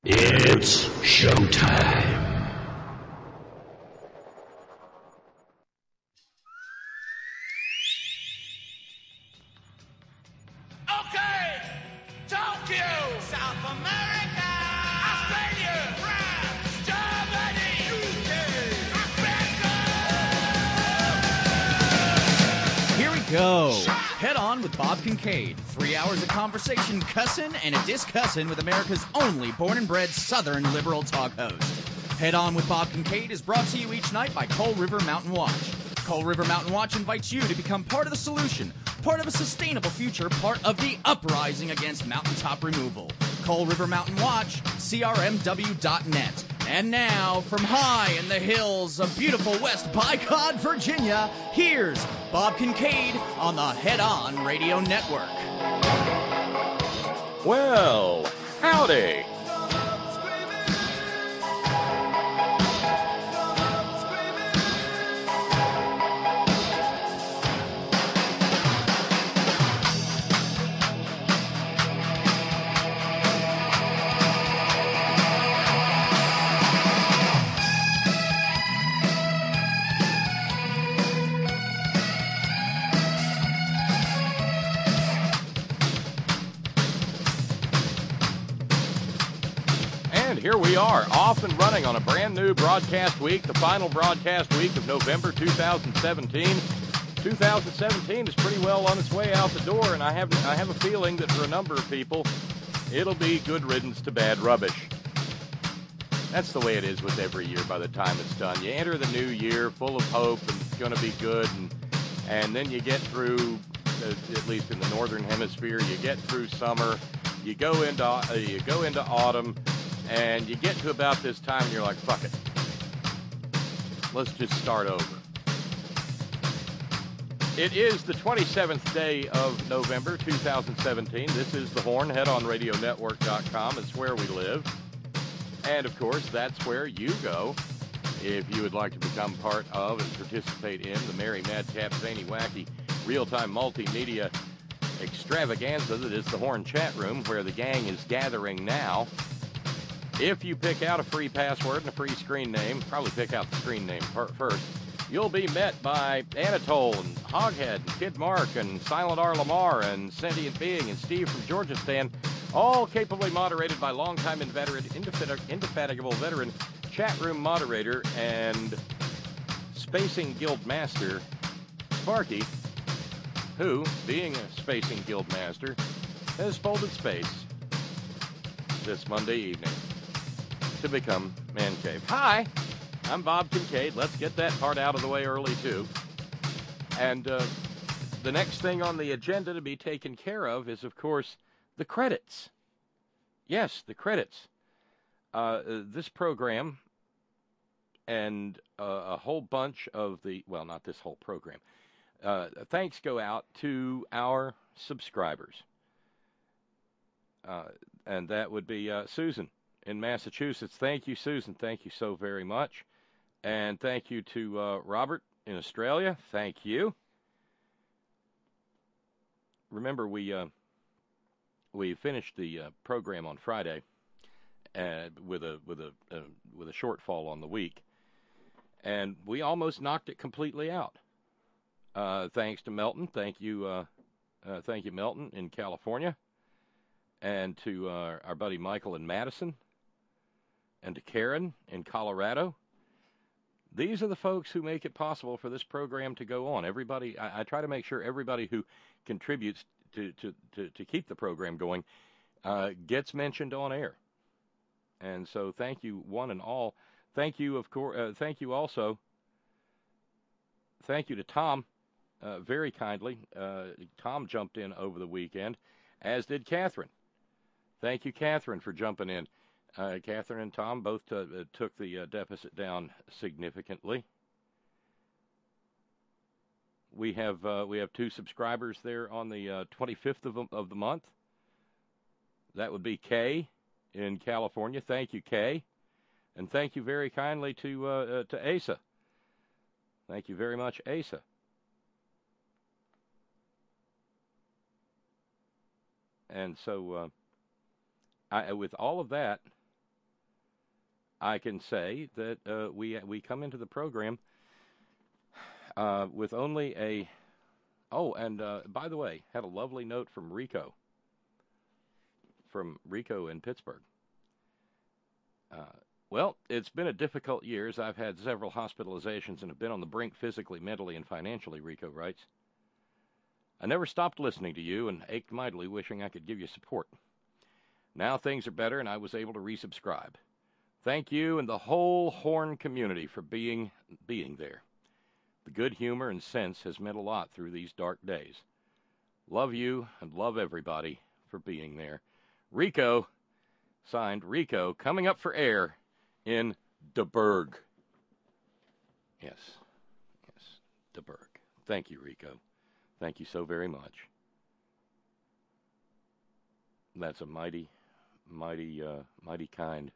It's showtime. Okay, Tokyo, South America, Australia, France, Germany, UK, America. Here we go. Head on with Bob Kincaid. 3 hours of conversation, cussin' and a discussin' with America's only born and bred Southern liberal talk host. Head on with Bob Kincaid is brought to you each night by Coal River Mountain Watch. Coal River Mountain Watch invites you to become part of the solution, part of a sustainable future, part of the uprising against mountaintop removal. Coal River Mountain Watch, crmw.net. And now, from high in the hills of beautiful West Bicod, Virginia, here's Bob Kincaid on the Head On Radio Network. Well, howdy. Here we are, off and running on a brand new broadcast week, the final broadcast week of November 2017. 2017 is pretty well on its way out the door, and I have a feeling that for a number of people, it'll be good riddance to bad rubbish. That's the way it is with every year by the time it's done. You enter the new year full of hope and it's going to be good, and then you get through, at least in the northern hemisphere, you get through summer, you go into autumn, and you get to about this time and you're like, fuck it. Let's just start over. It is the 27th day of November 2017. This is The Horn, headonradionetwork.com. It's where we live. And, of course, that's where you go if you would like to become part of and participate in the merry, madcap, zany, wacky, real-time multimedia extravaganza that is The Horn chat room, where the gang is gathering now. If you pick out a free password and a free screen name, probably pick out the screen name first, you'll be met by Anatole and Hoghead and Kid Mark and Silent R. Lamar and Sentient Being and Steve from Georgistan, all capably moderated by longtime inveterate, indefatigable veteran, chat room moderator, and Spacing Guild Master, Sparky, who, being a Spacing Guild Master, has folded space this Monday evening to become Man Cave. Hi, I'm Bob Kincaid. Let's get that part out of the way early, too. And the next thing on the agenda to be taken care of is, of course, the credits. Yes, the credits. This program and a whole bunch of the, well, not this whole program. Thanks go out to our subscribers. And that would be Susan in Massachusetts. Thank you, Susan. Thank you so very much. And thank you to Robert in Australia. Thank you. Remember, we finished the program on Friday with a shortfall on the week, and we almost knocked it completely out. Thanks to Melton. Thank you, Melton in California. And to our buddy Michael in Madison, and to Karen in Colorado. These are the folks who make it possible for this program to go on. Everybody, I try to make sure everybody who contributes to keep the program going gets mentioned on air. And so thank you, one and all. Thank you, of course. Thank you also. Thank you to Tom, very kindly. Tom jumped in over the weekend, as did Catherine. Thank you, Catherine, for jumping in. Catherine and Tom both took the deficit down significantly. We have 2 subscribers there on the 25th of the month. That would be Kay in California. Thank you, Kay, and thank you very kindly to Asa. Thank you very much, Asa. And so, with all of that, I can say that we come into the program with only a... Oh, and by the way, had a lovely note from Rico in Pittsburgh. Well, it's been a difficult year as I've had several hospitalizations and have been on the brink physically, mentally, and financially, Rico writes. I never stopped listening to you and ached mightily wishing I could give you support. Now things are better and I was able to resubscribe. Thank you and the whole Horn community for being there. The good humor and sense has meant a lot through these dark days. Love you and love everybody for being there. Rico, signed Rico, coming up for air in DeBerg. Yes, DeBerg. Thank you, Rico. Thank you so very much. That's a mighty kind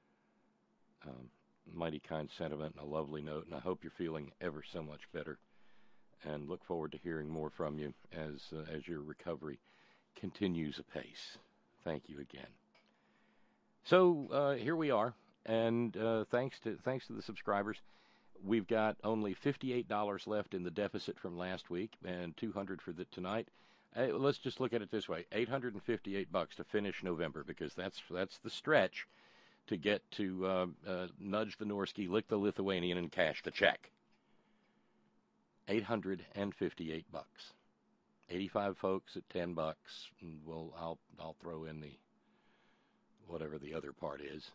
sentiment and a lovely note, and I hope you're feeling ever so much better. And look forward to hearing more from you as your recovery continues apace. Thank you again. So here we are, and thanks to the subscribers, we've got only $58 left in the deficit from last week, and $200 for tonight. Let's just look at it this way: $858 to finish November, because that's the stretch to get to nudge the Norski, lick the Lithuanian, and cash the check. $858. 85 folks at $10, and I'll throw in the whatever the other part is.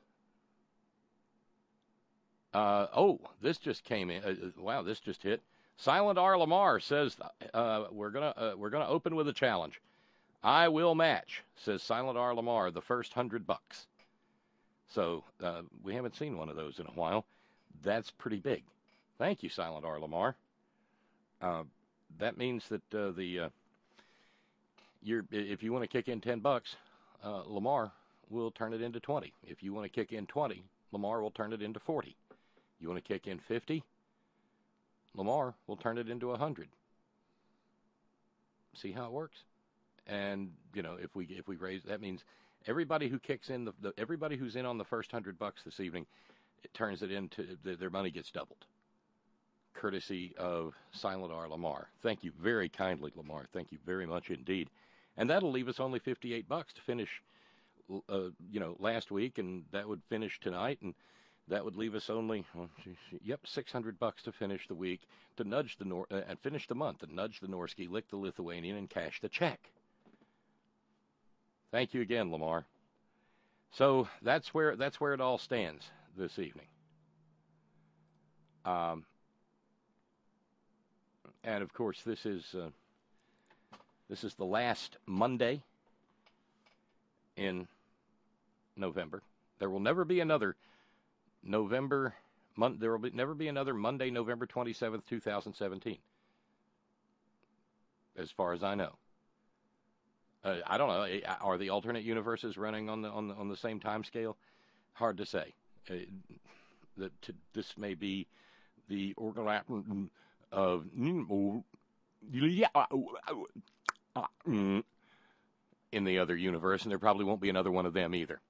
This just came in. Wow, this just hit. Silent R. Lamar says we're gonna open with a challenge. I will match, says Silent R. Lamar, the first $100. So we haven't seen one of those in a while. That's pretty big. Thank you, Silent R. Lamar. That means that if you want to kick in $10, Lamar will turn it into 20. If you want to kick in 20, Lamar will turn it into 40. You want to kick in 50, Lamar will turn it into 100. See how it works? And if we raise, that means everybody who kicks in everybody who's in on the first $100 this evening, it turns it into their money gets doubled. Courtesy of Silent R. Lamar. Thank you very kindly, Lamar. Thank you very much indeed. And that'll leave us only $58 to finish, last week, and that would finish tonight, and that would leave us only, $600 to finish the week, to nudge and finish the month, and nudge the Norski, lick the Lithuanian, and cash the check. Thank you again, Lamar. So that's where it all stands this evening. And of course, this is the last Monday in November. There will never be another November. There will never be another Monday, November 27th, 2017. As far as I know. I don't know. Are the alternate universes running on the same time scale? Hard to say. This may be the overlap of in the other universe, and there probably won't be another one of them either.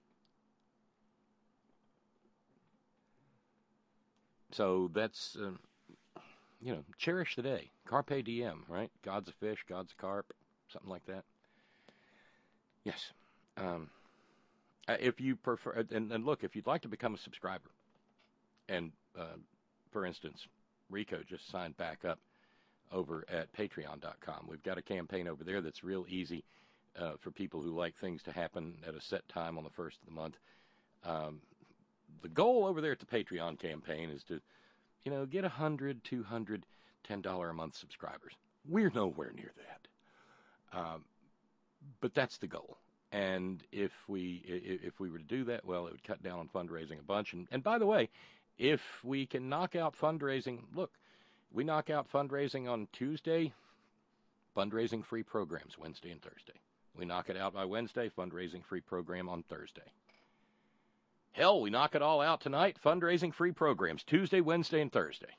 So that's, cherish the day. Carpe diem, right? God's a fish, God's a carp, something like that. Yes. If you prefer, and look, if you'd like to become a subscriber, and for instance, Rico just signed back up over at patreon.com. We've got a campaign over there that's real easy for people who like things to happen at a set time on the first of the month. The goal over there at the Patreon campaign is to, get 100, 200, $10 a month subscribers. We're nowhere near that. But that's the goal. And if we were to do that, well, it would cut down on fundraising a bunch. And by the way, if we can knock out fundraising, look, we knock out fundraising on Tuesday, fundraising free programs Wednesday and Thursday. We knock it out by Wednesday, fundraising free program on Thursday. Hell, we knock it all out tonight, fundraising free programs Tuesday, Wednesday, and Thursday.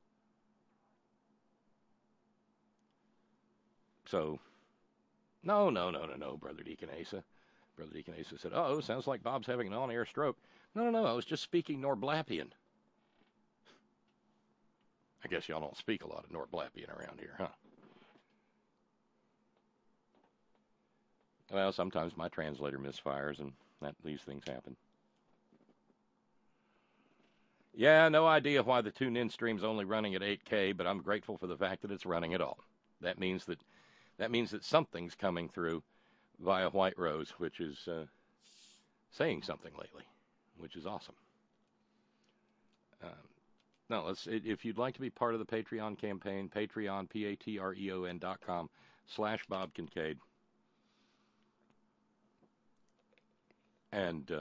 So, no, Brother Deacon Asa. Brother Deacon Asa said, sounds like Bob's having an on-air stroke. No, I was just speaking Norblapian. I guess y'all don't speak a lot of Norblapian around here, huh? Well, sometimes my translator misfires, and these things happen. Yeah, no idea why the TuneIn stream's only running at 8K, but I'm grateful for the fact that it's running at all. That means that something's coming through via White Rose, which is saying something lately, which is awesome. No, if you'd like to be part of the Patreon campaign, Patreon, patreon.com/Bob Kincaid. And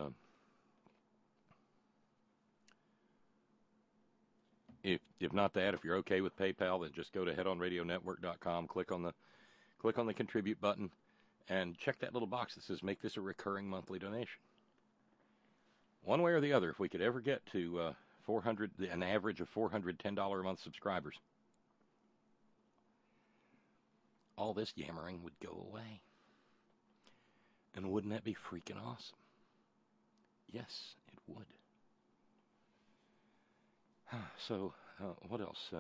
if not that, if you're okay with PayPal, then just go to headonradionetwork.com, click on the contribute button, and check that little box that says make this a recurring monthly donation. One way or the other, if we could ever get to an average of $410 a month subscribers, all this yammering would go away. And wouldn't that be freaking awesome? Yes, it would. So, what else?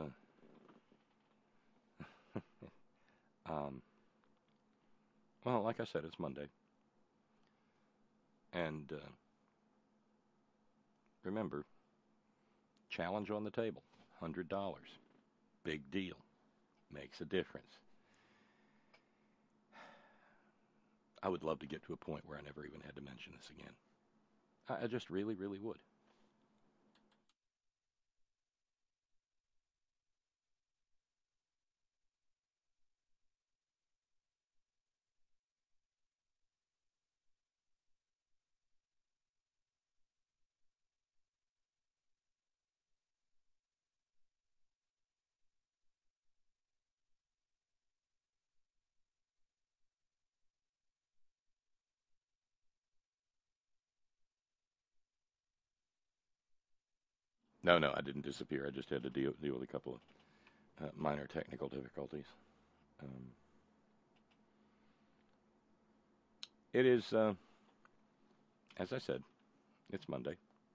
Well, like I said, it's Monday. And remember, challenge on the table, $100. Big deal. Makes a difference. I would love to get to a point where I never even had to mention this again. I just really, really would. No, I didn't disappear. I just had to deal with a couple of minor technical difficulties. It is, as I said, it's Monday.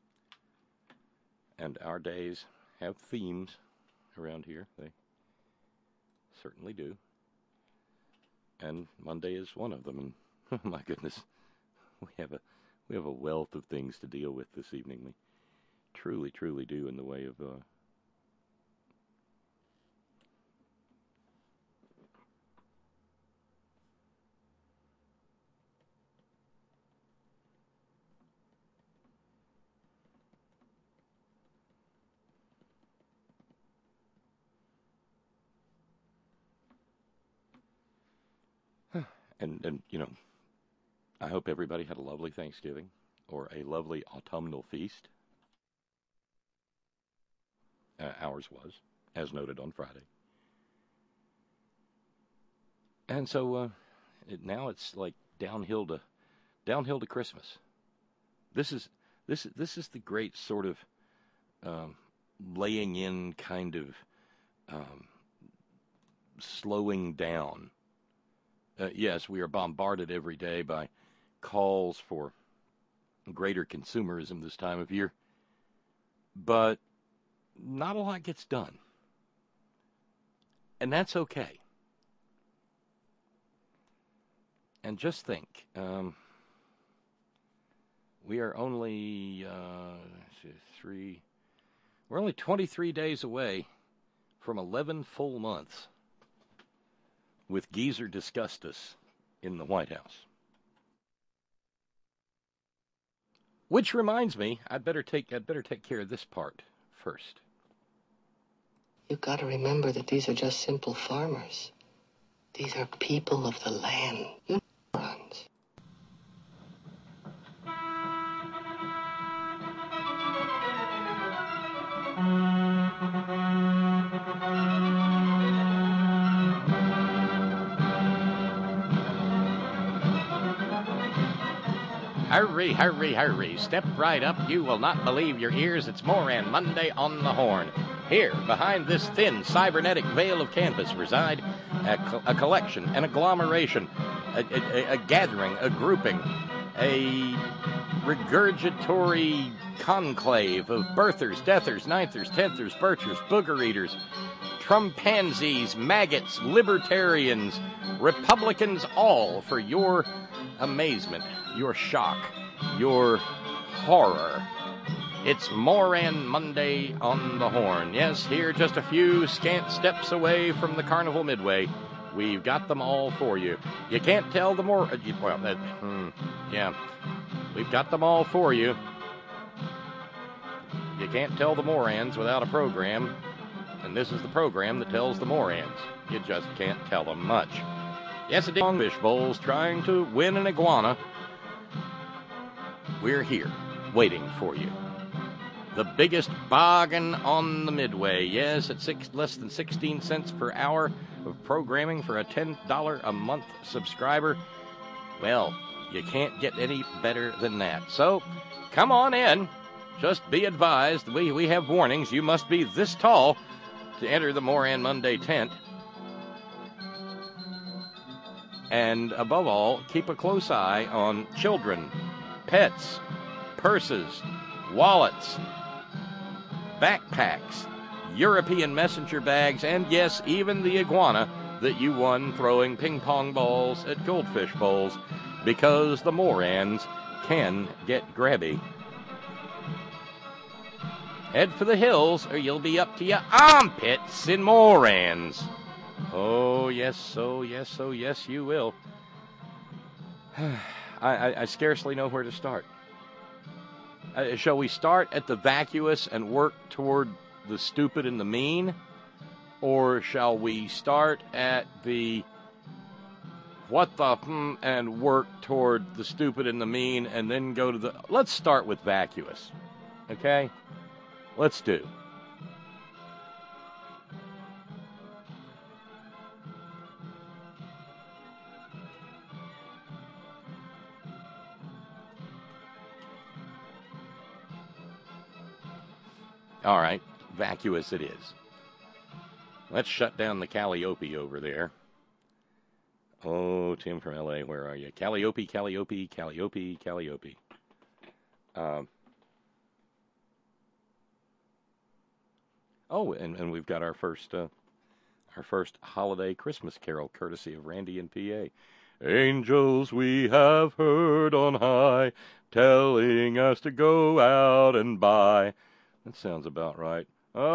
And our days have themes around here. They certainly do. And Monday is one of them. And oh my goodness, we have a wealth of things to deal with this evening. We truly, truly do, in the way of and you know, I hope everybody had a lovely Thanksgiving or a lovely autumnal feast. Ours was, as noted on Friday. And so now it's like downhill to Christmas. This is the great sort of laying in kind of slowing down. Yes, we are bombarded every day by calls for greater consumerism this time of year, but not a lot gets done. And that's okay. And just think, we are only we're only 23 days away from 11 full months with Geezer Disgustus in the White House. Which reminds me, I'd better take care of this part first. You've got to remember that these are just simple farmers. These are people of the land. You morons. Hurry, hurry, hurry. Step right up. You will not believe your ears. It's Moran Monday on the Horn. Here, behind this thin cybernetic veil of canvas, reside a collection, an agglomeration, a gathering, a grouping, a regurgitory conclave of birthers, deathers, ninthers, tenthers, birchers, booger eaters, Trumpansies, maggots, libertarians, Republicans, all for your amazement, your shock, your horror. It's Moran Monday on the Horn. Yes, here just a few scant steps away from the Carnival Midway. We've got them all for you. You can't tell the more... yeah. We've got them all for you. You can't tell the Morans without a program. And this is the program that tells the Morans. You just can't tell them much. Yes, a ding fish bowls trying to win an iguana. We're here, waiting for you. The biggest bargain on the Midway. Yes, at less than 16 cents per hour of programming for a $10 a month subscriber. Well, you can't get any better than that. So, come on in. Just be advised, we have warnings. You must be this tall to enter the Moran Monday tent. And above all, keep a close eye on children, pets, purses, wallets, backpacks, European messenger bags, and yes, even the iguana that you won throwing ping pong balls at goldfish bowls, because the Morans can get grabby. Head for the hills, or you'll be up to your armpits in Morans. Oh, yes, you will. I scarcely know where to start. Shall we start at the vacuous and work toward the stupid and the mean? Or shall we start at the what the and work toward the stupid and the mean and then go to the... Let's start with vacuous. Okay? Let's do. All right, vacuous it is. Let's shut down the Calliope over there. Oh, Tim from L.A., where are you? Calliope. And we've got our first holiday Christmas carol, courtesy of Randy in PA. Angels we have heard on high, telling us to go out and buy. That sounds about right.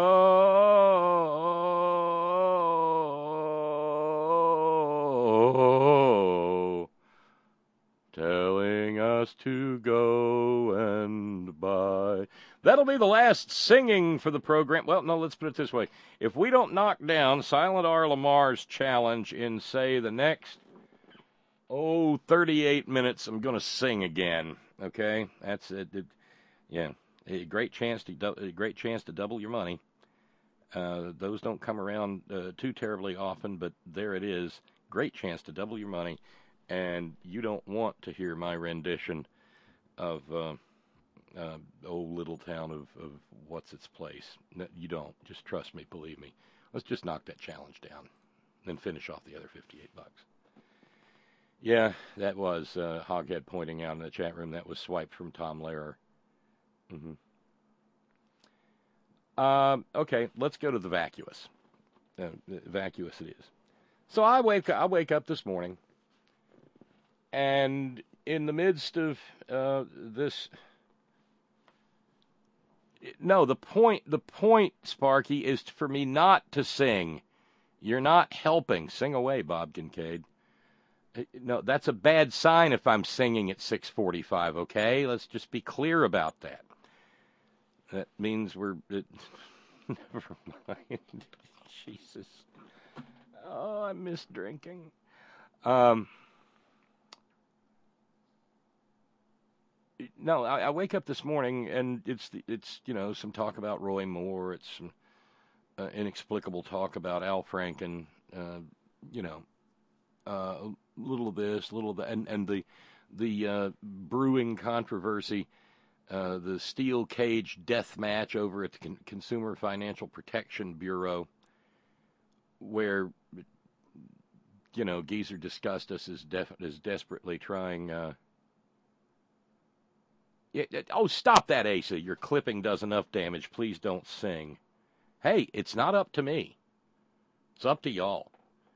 Oh, telling us to go and buy. That'll be the last singing for the program. Well, no, let's put it this way. If we don't knock down Silent R. Lamar's challenge in, say, the next, 38 minutes, I'm going to sing again. Okay? That's it. Yeah. A great chance to double your money. Those don't come around too terribly often, but there it is. Great chance to double your money, and you don't want to hear my rendition of old little town of what's its place. No, you don't. Just trust me. Believe me. Let's just knock that challenge down, then finish off the other $58. Yeah, that was Hoghead pointing out in the chat room. That was swiped from Tom Lehrer. Mm-hmm. Okay, let's go to the vacuous. Vacuous it is. So I wake up this morning, and in the midst of this... No, the point, Sparky, is for me not to sing. You're not helping. Sing away, Bob Kincaid. No, that's a bad sign if I'm singing at 6:45, okay? Let's just be clear about that. That means we're... never mind. Jesus. Oh, I miss drinking. No, I wake up this morning, and it's some talk about Roy Moore. It's some inexplicable talk about Al Franken. Little of this, little of that, and the brewing controversy. The steel cage death match over at the Consumer Financial Protection Bureau, where, Geezer discussed us as desperately trying Oh, stop that, Asa. Your clipping does enough damage. Please don't sing. Hey, it's not up to me. It's up to y'all.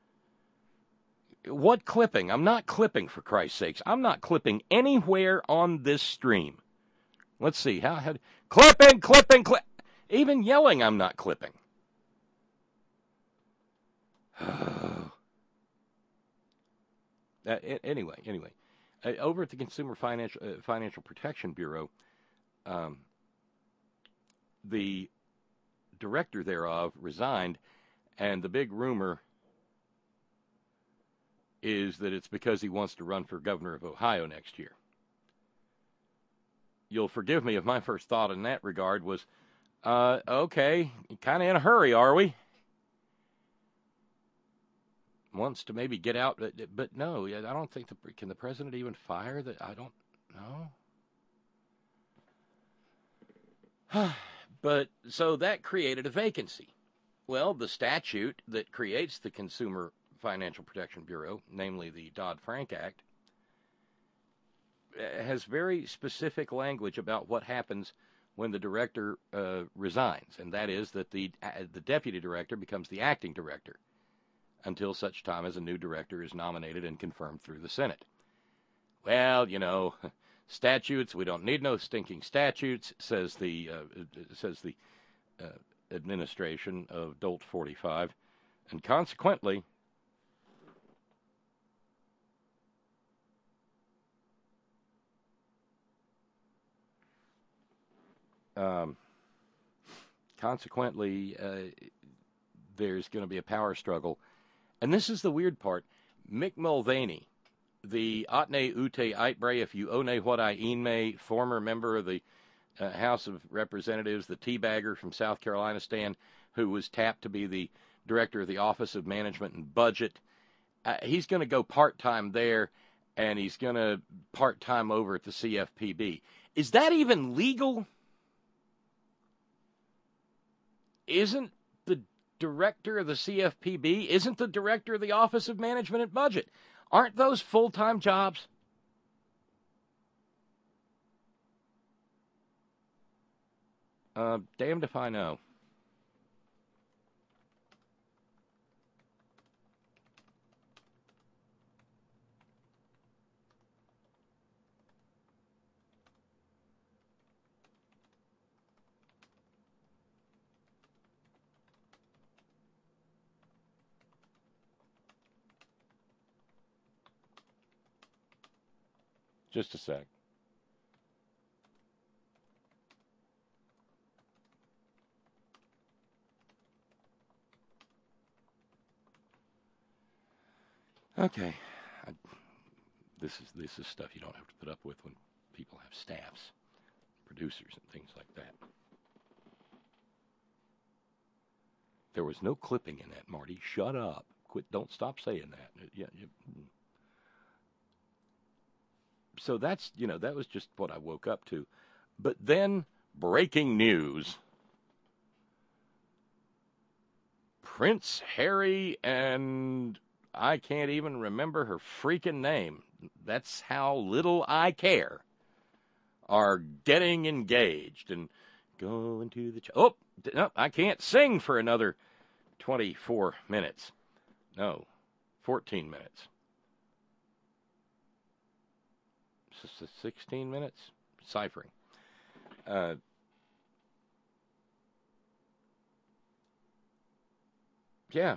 What clipping? I'm not clipping, for Christ's sakes. I'm not clipping anywhere on this stream. Let's see. How clipping. Even yelling, I'm not clipping. Anyway. Over at the Consumer Financial Protection Bureau, the director thereof resigned, and the big rumor is that it's because he wants to run for governor of Ohio next year. You'll forgive me if my first thought in that regard was, okay, kind of in a hurry, are we? Wants to maybe get out, but no, I don't think can the president even fire that? I don't know. But so that created a vacancy. Well, the statute that creates the Consumer Financial Protection Bureau, namely the Dodd-Frank Act, has very specific language about what happens when the director resigns, and that is that the deputy director becomes the acting director until such time as a new director is nominated and confirmed through the Senate. Well, statutes, we don't need no stinking statutes, says the administration of Dolt 45, and consequently, there's going to be a power struggle. And this is the weird part. Mick Mulvaney, the Atne Ute Aitbre, if you one what I inme, former member of the House of Representatives, the teabagger from South Carolina stand, who was tapped to be the director of the Office of Management and Budget, he's going to go part-time there, and he's going to part-time over at the CFPB. Is that even legal? Isn't the director of the CFPB, isn't the director of the Office of Management and Budget? Aren't those full-time jobs? Damned if I know. Just a sec. Okay. This is stuff you don't have to put up with when people have staffs, producers, and things like that. There was no clipping in that, Marty. Shut up. Quit. Don't stop saying that. Yeah. So that's, that was just what I woke up to. But then, breaking news. Prince Harry and I can't even remember her freaking name. That's how little I care. Are getting engaged and going to the... no, I can't sing for another 24 minutes. No, 14 minutes. 16 minutes? Ciphering. Yeah.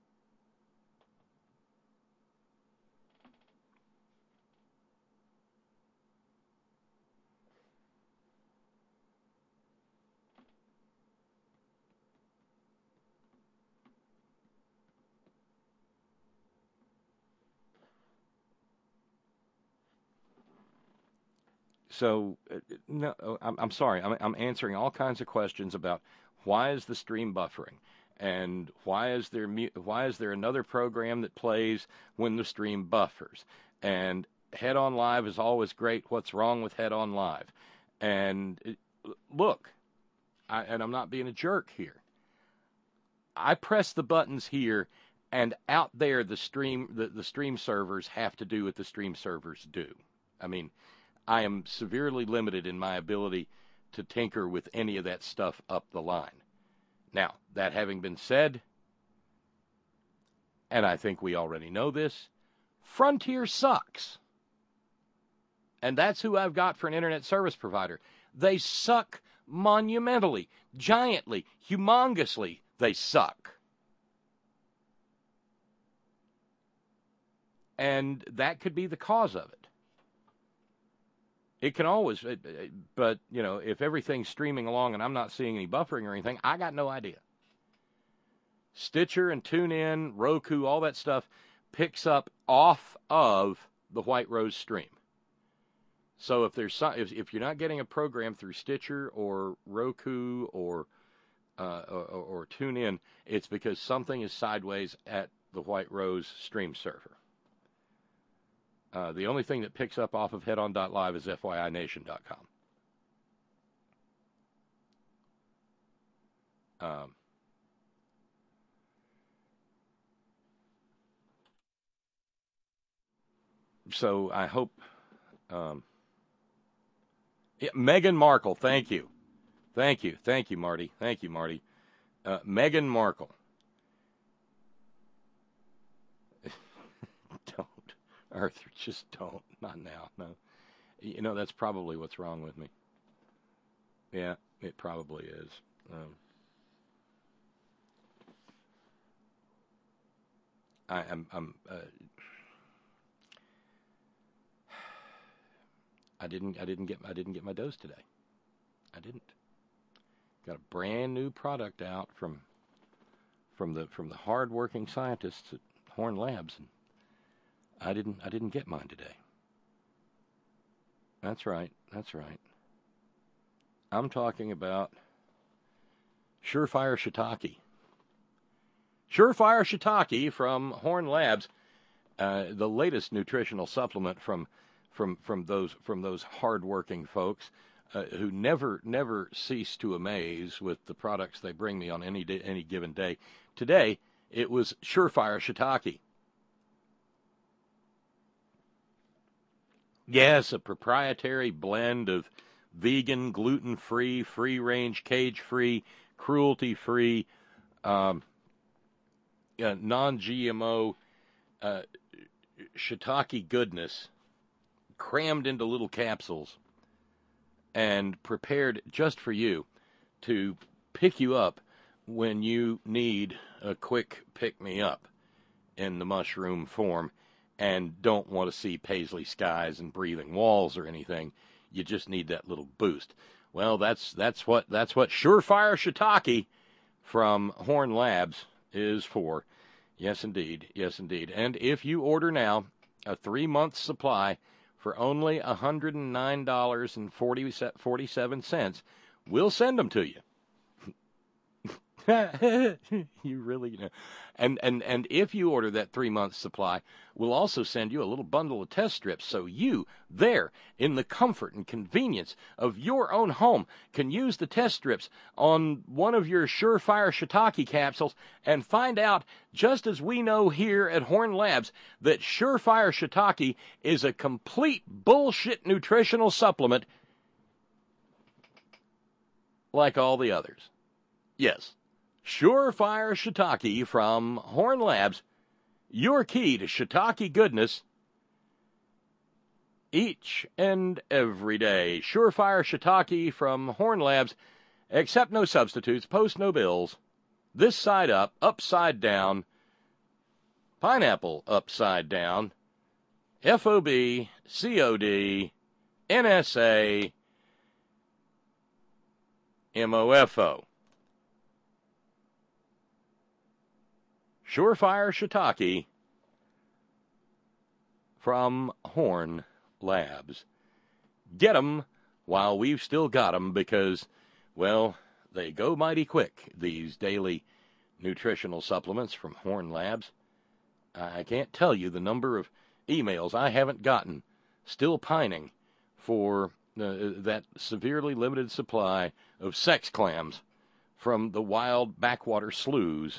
So, no, I'm sorry. I'm answering all kinds of questions about why is the stream buffering, and why is there another program that plays when the stream buffers, and Head On Live is always great. What's wrong with Head On Live? And look, and I'm not being a jerk here. I press the buttons here, and out there the stream servers have to do what the stream servers do. I mean, I am severely limited in my ability to tinker with any of that stuff up the line. Now, that having been said, and I think we already know this, Frontier sucks. And that's who I've got for an internet service provider. They suck monumentally, giantly, humongously. They suck. And that could be the cause of it. It can always, but, you know, if everything's streaming along and I'm not seeing any buffering or anything, I got no idea. Stitcher and TuneIn, Roku, all that stuff picks up off of the White Rose stream. So if there's if you're not getting a program through Stitcher or Roku or TuneIn, it's because something is sideways at the White Rose stream server. The only thing that picks up off of headon.live is FYINation.com. So I hope... Meghan Markle, thank you. Thank you, Marty. Thank you, Marty. Meghan Markle. Don't. Arthur, just don't. Not now, no. You know, that's probably what's wrong with me. Yeah, it probably is. I didn't get my dose today. I didn't. Got a brand new product out from the hard-working scientists at Horn Labs, and I didn't get mine today. That's right. I'm talking about Surefire Shiitake. Surefire Shiitake from Horn Labs, the latest nutritional supplement from those hard-working folks who never cease to amaze with the products they bring me on any given day. Today, it was Surefire Shiitake. Yes, a proprietary blend of vegan, gluten-free, free-range, cage-free, cruelty-free, non-GMO shiitake goodness crammed into little capsules and prepared just for you to pick you up when you need a quick pick-me-up in the mushroom form and don't want to see paisley skies and breathing walls or anything. You just need that little boost. Well, that's what Surefire Shiitake from Horn Labs is for. Yes, indeed. And if you order now a 3-month supply for only $109.47, we'll send them to you. You really know. And if you order that 3-month supply, we'll also send you a little bundle of test strips so you, there, in the comfort and convenience of your own home, can use the test strips on one of your Surefire Shiitake capsules and find out, just as we know here at Horn Labs, that Surefire Shiitake is a complete bullshit nutritional supplement like all the others. Yes. Surefire Shiitake from Horn Labs, your key to shiitake goodness each and every day. Surefire Shiitake from Horn Labs, accept no substitutes, post no bills, this side up, upside down, pineapple upside down, FOB, COD, NSA, MOFO. Surefire Shiitake from Horn Labs. Get 'em while we've still got 'em because, well, they go mighty quick, these daily nutritional supplements from Horn Labs. I can't tell you the number of emails I haven't gotten, still pining for that severely limited supply of sex clams from the wild backwater sloughs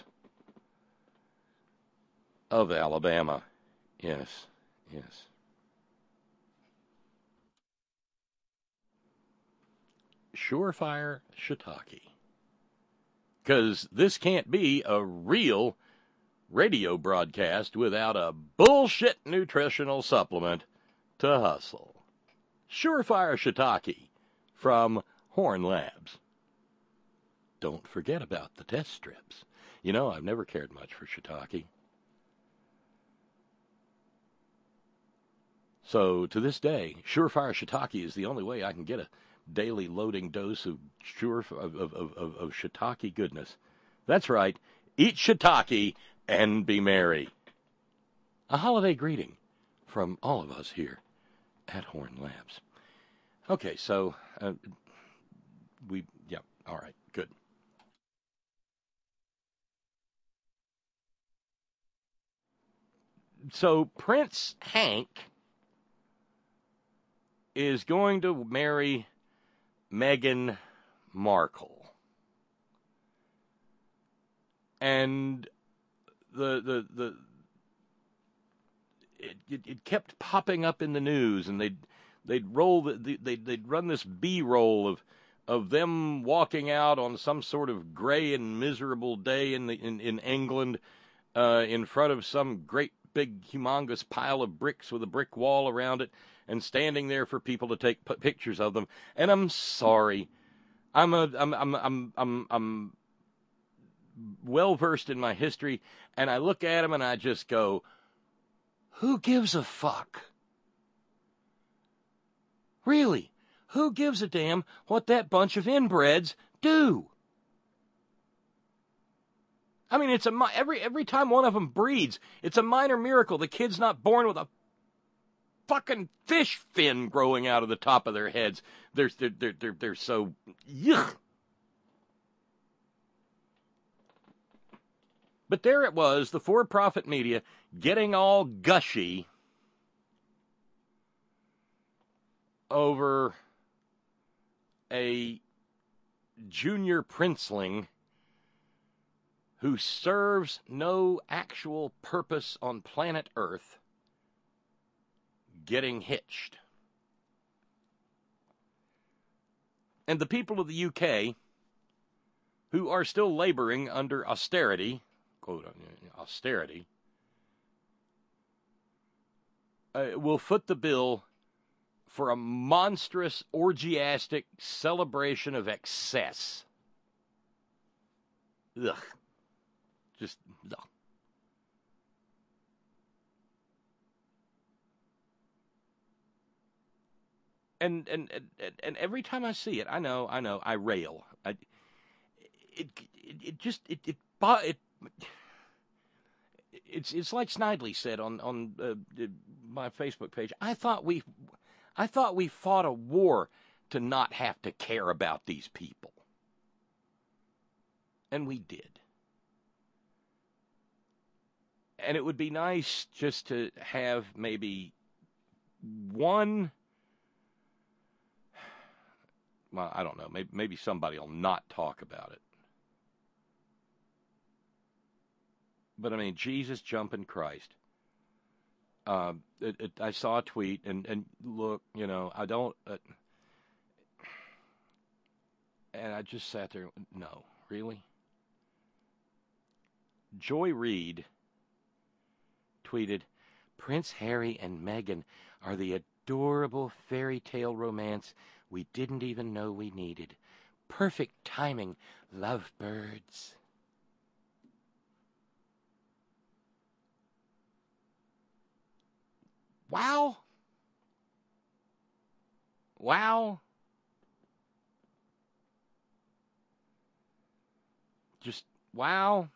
of Alabama. Yes. Surefire Shiitake. Because this can't be a real radio broadcast without a bullshit nutritional supplement to hustle. Surefire Shiitake from Horn Labs. Don't forget about the test strips. You know, I've never cared much for shiitake. So, to this day, Surefire Shiitake is the only way I can get a daily loading dose of shiitake goodness. That's right, eat shiitake and be merry. A holiday greeting from all of us here at Horn Labs. Okay, so, all right, good. So, Prince Hank is going to marry Meghan Markle. And it kept popping up in the news, and they'd run this B-roll of them walking out on some sort of gray and miserable day in England, in front of some great big humongous pile of bricks with a brick wall around it, and standing there for people to take pictures of them. And I'm sorry, I'm well versed in my history, and I look at them and I just go, who gives a fuck? Really, who gives a damn what that bunch of inbreds do? I mean, it's every time one of them breeds, it's a minor miracle the kid's not born with a fucking fish fin growing out of the top of their heads. They're so yuck. But there it was, the for-profit media getting all gushy over a junior princeling who serves no actual purpose on planet Earth getting hitched. And the people of the UK, who are still laboring under austerity, quote, austerity, will foot the bill for a monstrous, orgiastic celebration of excess. Ugh. Just, ugh. And every time I see it, I know, I rail. It's like Snidely said on my Facebook page. I thought we fought a war to not have to care about these people, and we did. And it would be nice just to have maybe one. Well, I don't know. Maybe somebody will not talk about it. But I mean, Jesus jumping Christ. I saw a tweet, and look, you know, I don't. And I just sat there. No, really. Joy Reid tweeted, Prince Harry and Meghan are the adorable fairy tale romance we didn't even know we needed. Perfect timing, lovebirds. Wow. Wow. Just, wow.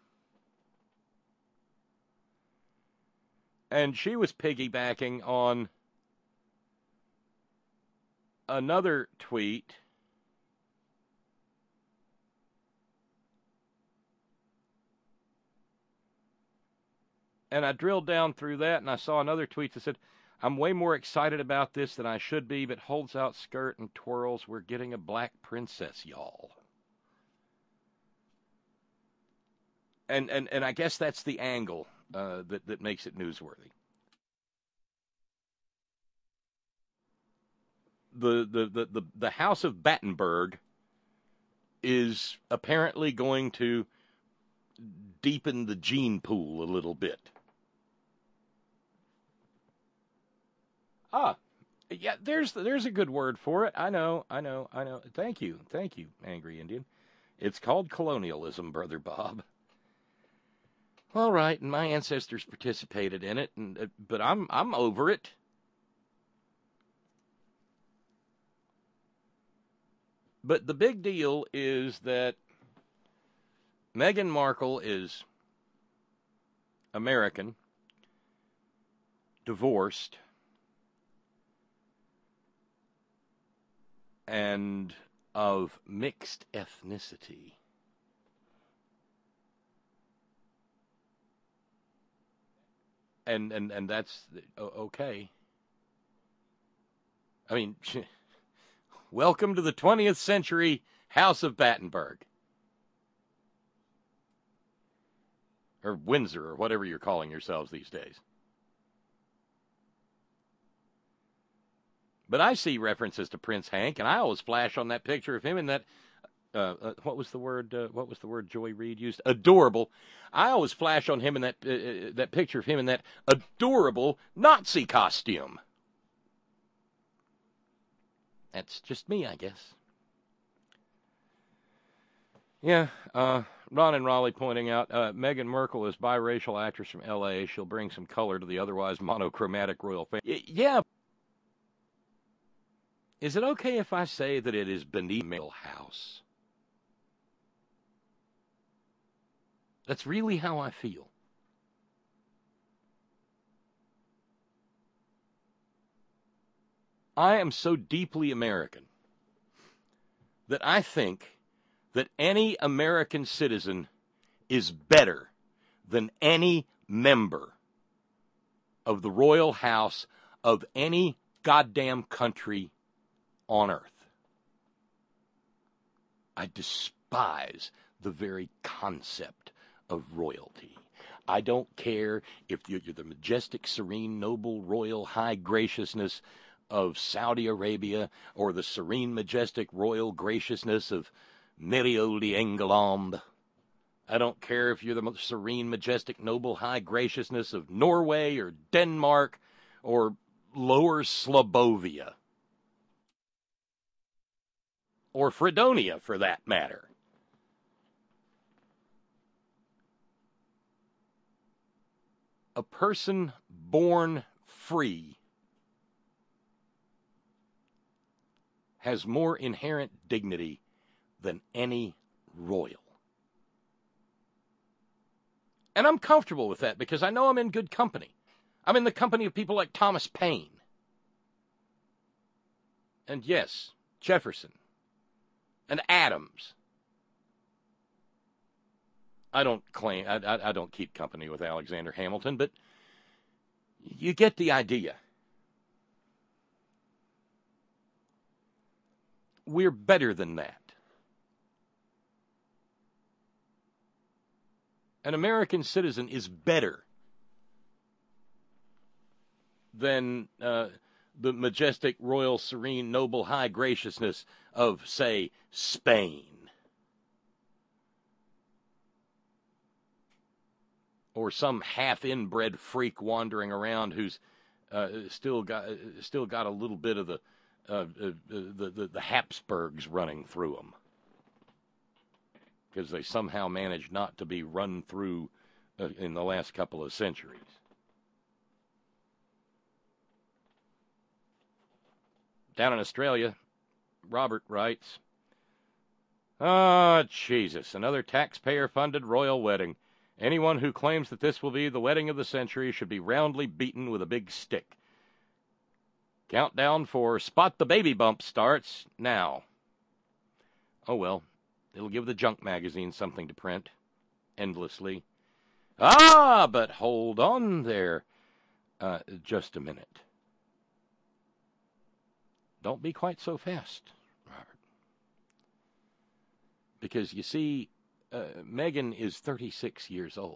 And she was piggybacking on another tweet and I drilled down through that, and I saw another tweet that said, I'm way more excited about this than I should be, but holds out skirt and twirls. We're getting a black princess, y'all. And I guess that's the angle that makes it newsworthy. The House of Battenberg is apparently going to deepen the gene pool a little bit. Yeah, there's a good word for it. I know. Thank you, Angry Indian. It's called colonialism, Brother Bob. All right, and my ancestors participated in it, but I'm over it. But the big deal is that Meghan Markle is American, divorced, and of mixed ethnicity. And that's okay. I mean, welcome to the 20th century House of Battenberg. Or Windsor, or whatever you're calling yourselves these days. But I see references to Prince Hank, and I always flash on that picture of him in that, what was the word Joy Reid used? Adorable. I always flash on him in that picture of him in that adorable Nazi costume. That's just me, I guess. Yeah, Ron and Raleigh pointing out, Meghan Markle is biracial actress from L.A. She'll bring some color to the otherwise monochromatic royal family. Yeah. Is it okay if I say that it is beneath male house? That's really how I feel. I am so deeply American that I think that any American citizen is better than any member of the royal house of any goddamn country on earth. I despise the very concept of royalty. I don't care if you're the majestic, serene, noble, royal, high graciousness of Saudi Arabia or the serene, majestic, royal graciousness of Merio d'England. I don't care if you're the serene, majestic, noble, high graciousness of Norway or Denmark or Lower Slobovia. Or Fredonia, for that matter. A person born free has more inherent dignity than any royal. And I'm comfortable with that because I know I'm in good company. I'm in the company of people like Thomas Paine. And yes, Jefferson. And Adams. I don't keep company with Alexander Hamilton, but you get the idea. We're better than that. An American citizen is better than the majestic, royal, serene, noble, high graciousness of, say, Spain. Or some half-inbred freak wandering around who's still got a little bit of the Habsburgs running through them, because they somehow managed not to be run through in the last couple of centuries. Down in Australia, Robert writes, Jesus, another taxpayer-funded royal wedding. Anyone who claims that this will be the wedding of the century should be roundly beaten with a big stick. Countdown for Spot the Baby Bump starts now. Oh well, it'll give the junk magazine something to print. Endlessly. But hold on there. Just a minute. Don't be quite so fast, Robert. Because you see, Meghan is 36 years old.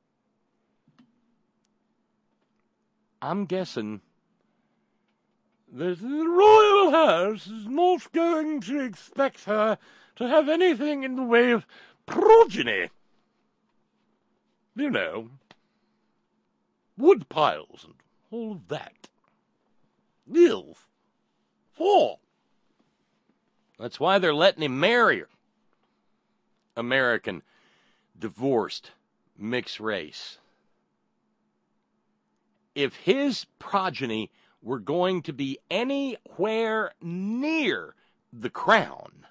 I'm guessing the royal house is not going to expect her to have anything in the way of progeny. You know, wood piles and all of that. Ew. For. That's why they're letting him marry her. American, divorced, mixed race. If his progeny were going to be anywhere near the crown,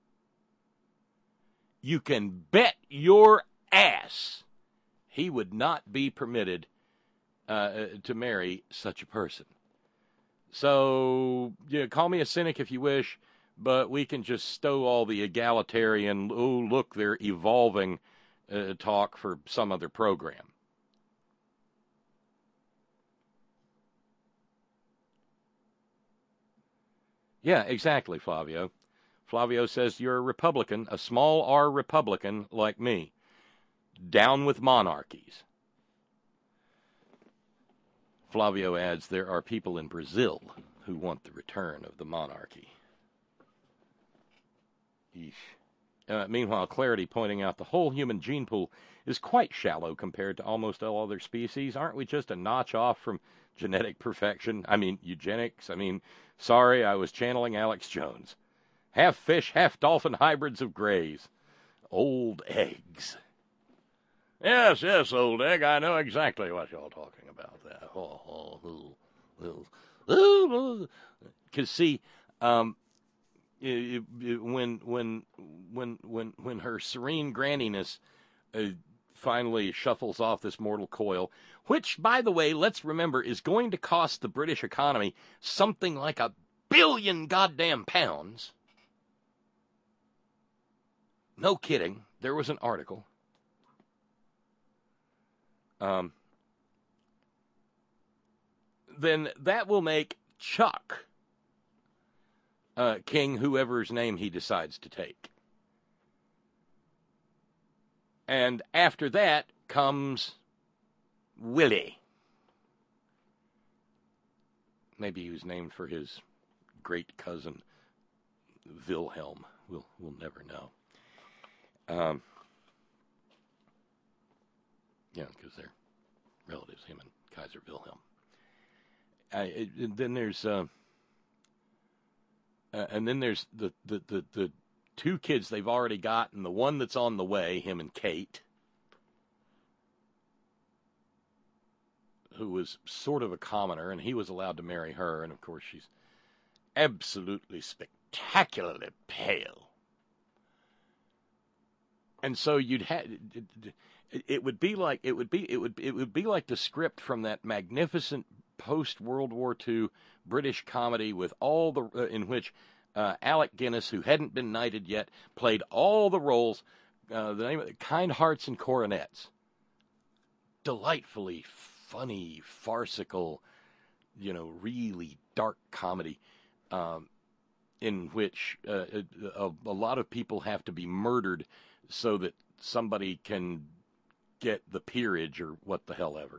you can bet your ass he would not be permitted to marry such a person. So, call me a cynic if you wish, but we can just stow all the egalitarian, oh, look, they're evolving talk for some other program. Yeah, exactly, Flavio. Flavio says you're a Republican, a small R Republican like me. Down with monarchies. Flavio adds there are people in Brazil who want the return of the monarchy. Meanwhile, Clarity pointing out the whole human gene pool is quite shallow compared to almost all other species. Aren't we just a notch off from genetic perfection? I mean, eugenics. Sorry, I was channeling Alex Jones. Half fish, half dolphin hybrids of grays. Old eggs. Yes, old egg. I know exactly what you're talking about there. Because see, when her serene granniness finally shuffles off this mortal coil, which, by the way, let's remember, is going to cost the British economy something like £1 billion goddamn pounds. No kidding. There was an article. Then that will make Chuck king, whoever's name he decides to take. And after that comes Willie. Maybe he was named for his great cousin Wilhelm. We'll never know. Yeah, because they're relatives, him and Kaiser Wilhelm. Then there's the two kids they've already got, and the one that's on the way, him and Kate, who was sort of a commoner, and he was allowed to marry her, and of course she's absolutely spectacularly pale. And so you'd have it would be like the script from that magnificent post World War II British comedy with all the in which Alec Guinness, who hadn't been knighted yet, played all the roles. The name of it, Kind Hearts and Coronets. Delightfully funny, farcical, really dark comedy, in which a lot of people have to be murdered so that somebody can get the peerage or what the hell ever.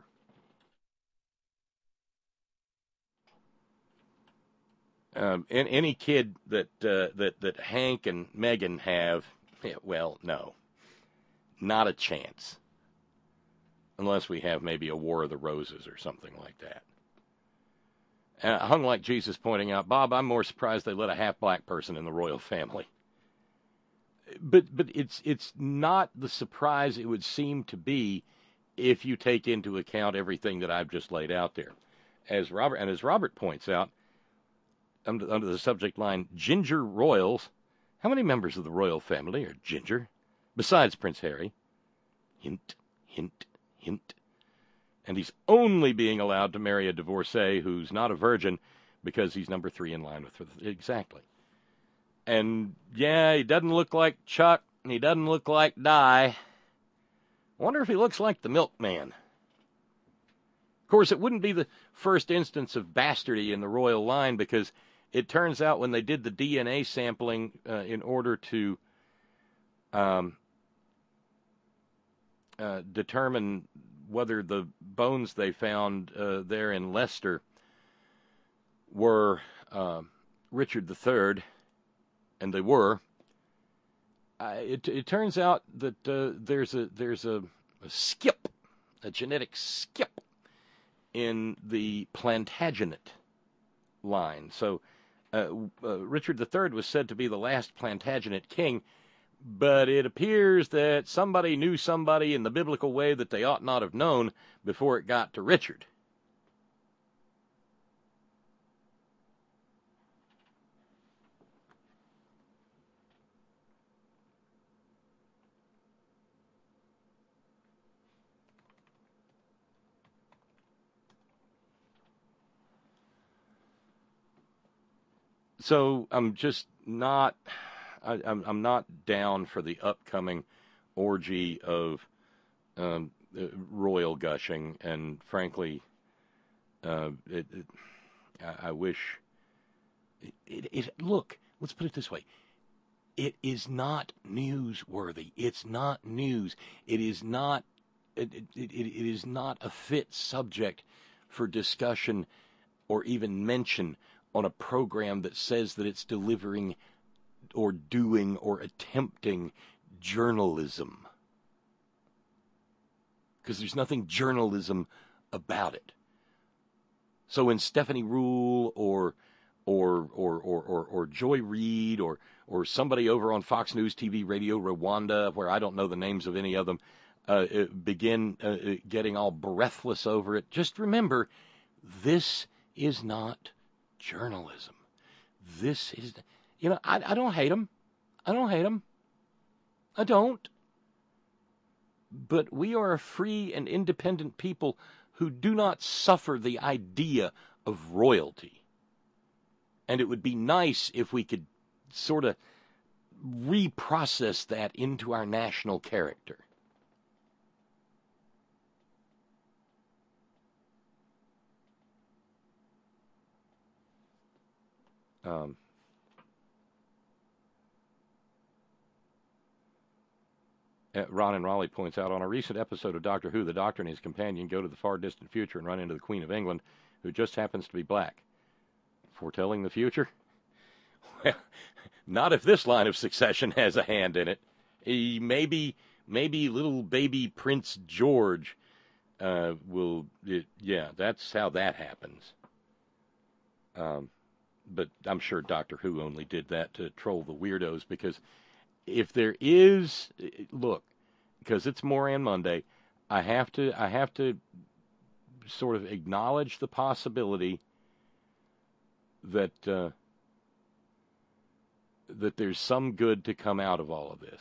Any kid that Hank and Meghan have, well, no, not a chance. Unless we have maybe a War of the Roses or something like that. Hung Like Jesus pointing out, Bob, I'm more surprised they let a half-black person in the royal family. But it's not the surprise it would seem to be if you take into account everything that I've just laid out there. As Robert points out, under the subject line, Ginger Royals, how many members of the royal family are ginger? Besides Prince Harry. Hint, hint, hint. And he's only being allowed to marry a divorcee who's not a virgin because he's number 3 in line with her. Exactly. And, yeah, he doesn't look like Chuck, and he doesn't look like Di. I wonder if he looks like the milkman. Of course, it wouldn't be the first instance of bastardy in the royal line, because it turns out when they did the DNA sampling in order to determine whether the bones they found there in Leicester were Richard III, and they were. It turns out that there's a skip, a genetic skip in the Plantagenet line. So Richard III was said to be the last Plantagenet king, but it appears that somebody knew somebody in the biblical way that they ought not have known before it got to Richard. So I'm just not, I'm not down for the upcoming orgy of royal gushing, and frankly, I wish look, let's put it this way. It is not newsworthy. It's not news. It is not a fit subject for discussion or even mention on a program that says that it's delivering or doing or attempting journalism. Because there's nothing journalism about it. So when Stephanie Rule or Joy Reid or somebody over on Fox News TV Radio Rwanda, where I don't know the names of any of them, begin getting all breathless over it, just remember, this is not journalism. This is, I don't hate them. I don't. But we are a free and independent people who do not suffer the idea of royalty. And it would be nice if we could sort of reprocess that into our national character. Ron in Raleigh points out, on a recent episode of Doctor Who, the Doctor and his companion go to the far distant future and run into the Queen of England, who just happens to be black. Foretelling the future? Well, not if this line of succession has a hand in it. Maybe little baby Prince George will... Yeah, that's how that happens. But I'm sure Doctor Who only did that to troll the weirdos, because if there is... Look, because it's Moran Monday, I have to sort of acknowledge the possibility that that there's some good to come out of all of this.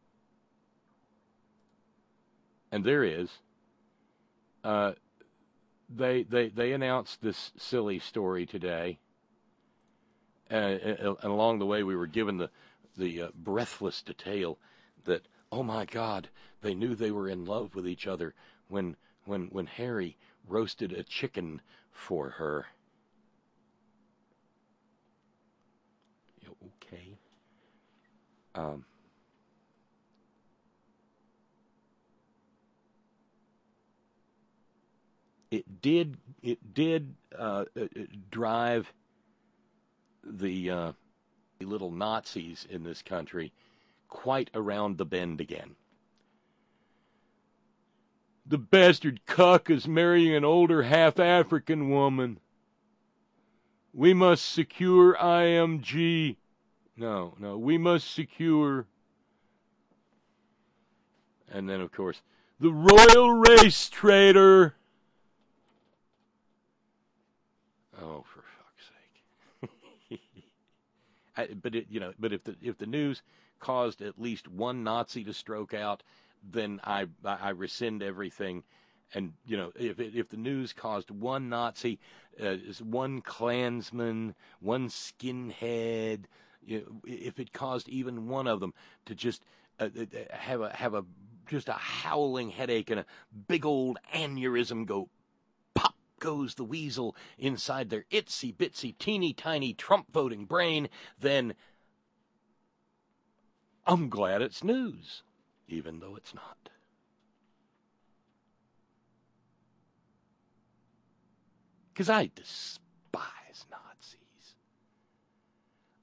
And there is. They announced this silly story today. And along the way, we were given the breathless detail that, oh my God, they knew they were in love with each other when Harry roasted a chicken for her. Okay. It did drive the little Nazis in this country quite around the bend again. The bastard cuck is marrying an older half-African woman. We must secure IMG. No, we must secure. And then, of course, the royal race traitor. Oh, for fuck's sake. But if the news caused at least one Nazi to stroke out, then I rescind everything. And, if the news caused one Nazi, one Klansman, one skinhead, if it caused even one of them to just have a howling headache and a big old aneurysm go, pop goes the weasel inside their itsy bitsy teeny tiny Trump voting brain, then I'm glad it's news, even though it's not. Because I despise Nazis.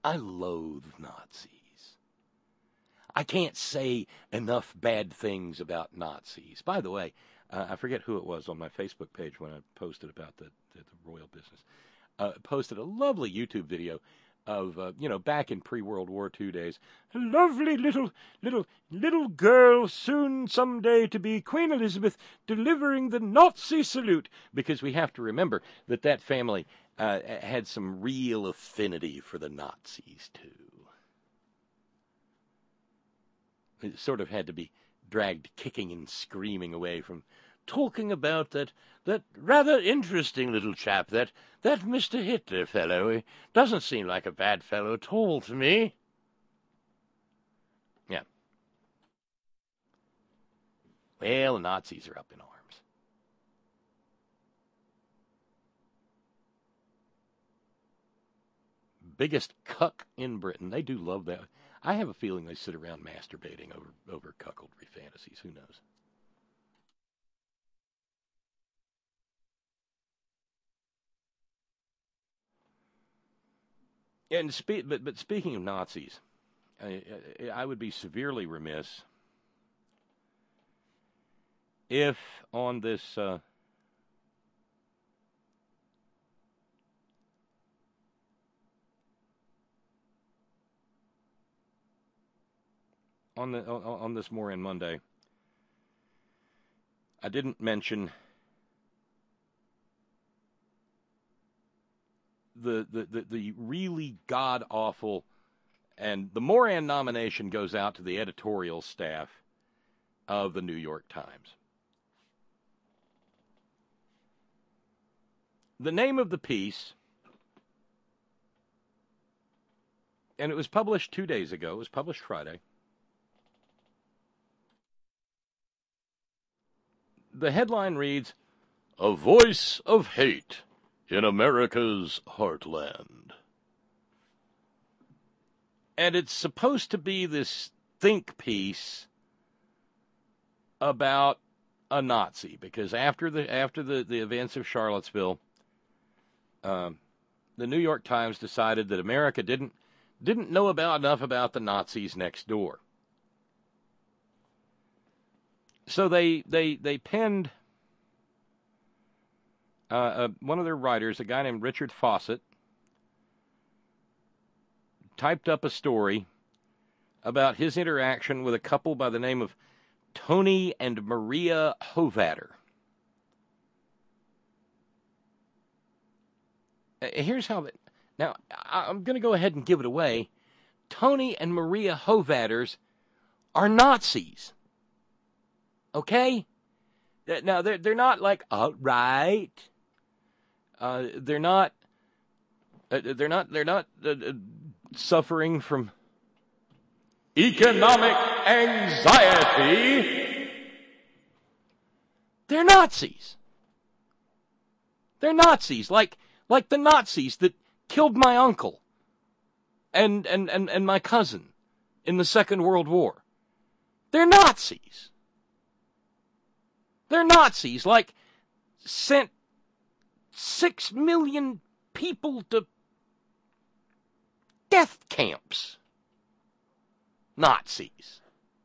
I loathe Nazis. I can't say enough bad things about Nazis. By the way, I forget who it was on my Facebook page when I posted about the royal business. Posted a lovely YouTube video of, back in pre-World War II days. A lovely little girl, soon someday to be Queen Elizabeth, delivering the Nazi salute. Because we have to remember that family had some real affinity for the Nazis, too. It sort of had to be dragged kicking and screaming away from talking about that rather interesting little chap, that Mr. Hitler fellow. He doesn't seem like a bad fellow at all to me. Yeah. Well, the Nazis are up in arms. Biggest cuck in Britain. They do love that. I have a feeling they sit around masturbating over cuckoldry fantasies. Who knows? And but speaking of Nazis, I would be severely remiss if on this on this Moran Monday, I didn't mention the really god-awful, and the Moran nomination goes out to the editorial staff of the New York Times. The name of the piece, and it was published 2 days ago, it was published Friday. The headline reads, "A Voice of Hate in America's Heartland." And it's supposed to be this think piece about a Nazi, because after the events of Charlottesville, the New York Times decided that America didn't know enough about the Nazis next door. So they penned one of their writers, a guy named Richard Fawcett, typed up a story about his interaction with a couple by the name of Tony and Maria Hovatter. Here's how that... Now, I'm going to go ahead and give it away. Tony and Maria Hovatters are Nazis. Okay? Now, they're not like, right. They're not suffering from economic anxiety. They're Nazis. They're Nazis, like the Nazis that killed my uncle and my cousin in the Second World War. They're Nazis. They're Nazis, like sent 6 million people to death camps. Nazis.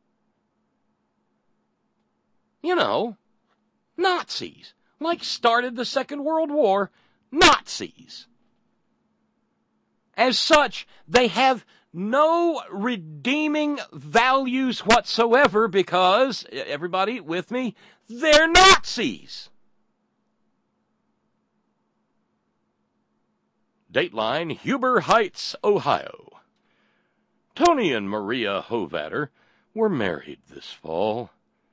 You know, Nazis. Like started the Second World War, Nazis. As such, they have no redeeming values whatsoever because, everybody with me, they're Nazis. Dateline, Huber Heights, Ohio. Tony and Maria Hovatter were married this fall.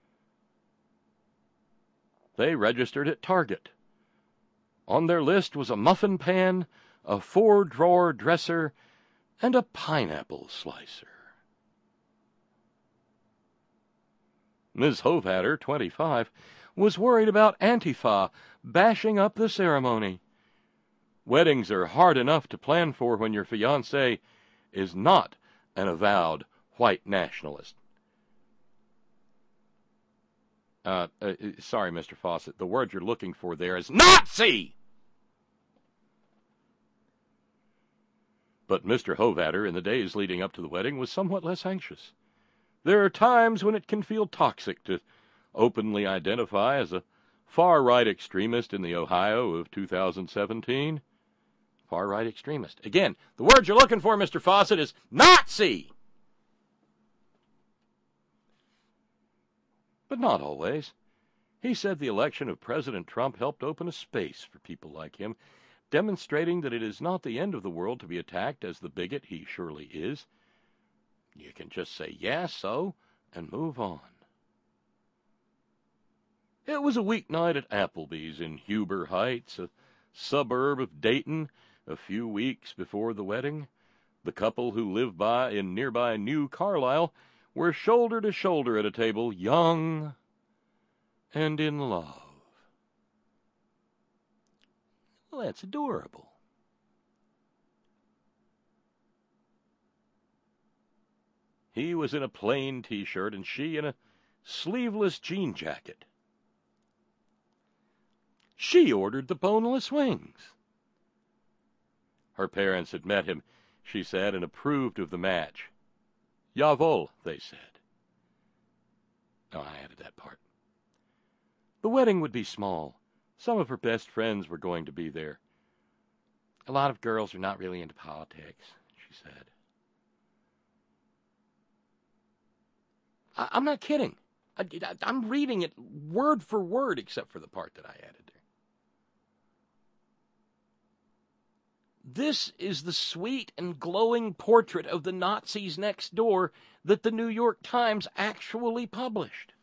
They registered at Target. On their list was a muffin pan, a 4-drawer dresser, and a pineapple slicer. Ms. Hovatter, 25, was worried about Antifa bashing up the ceremony. Weddings are hard enough to plan for when your fiancé is not an avowed white nationalist. Sorry, Mr. Fawcett, the word you're looking for there is Nazi! But Mr. Hovatter, in the days leading up to the wedding, was somewhat less anxious. There are times when it can feel toxic to openly identify as a far-right extremist in the Ohio of 2017. Far-right extremist. Again, the word you're looking for, Mr. Fawcett, is Nazi! But not always. He said the election of President Trump helped open a space for people like him, demonstrating that it is not the end of the world to be attacked as the bigot he surely is. You can just say, yeah, so, and move on. It was a weeknight at Applebee's in Huber Heights, a suburb of Dayton, a few weeks before the wedding. The couple who lived in nearby New Carlisle were shoulder to shoulder at a table, young and in love. Well, that's adorable. He was in a plain t-shirt and she in a sleeveless jean jacket. She ordered the boneless wings. Her parents had met him, she said, and approved of the match. Jawohl, they said. Oh, I added that part. The wedding would be small. Some of her best friends were going to be there. A lot of girls are not really into politics, she said. I'm not kidding. I'm reading it word for word, except for the part that I added there. This is the sweet and glowing portrait of the Nazis next door that the New York Times actually published.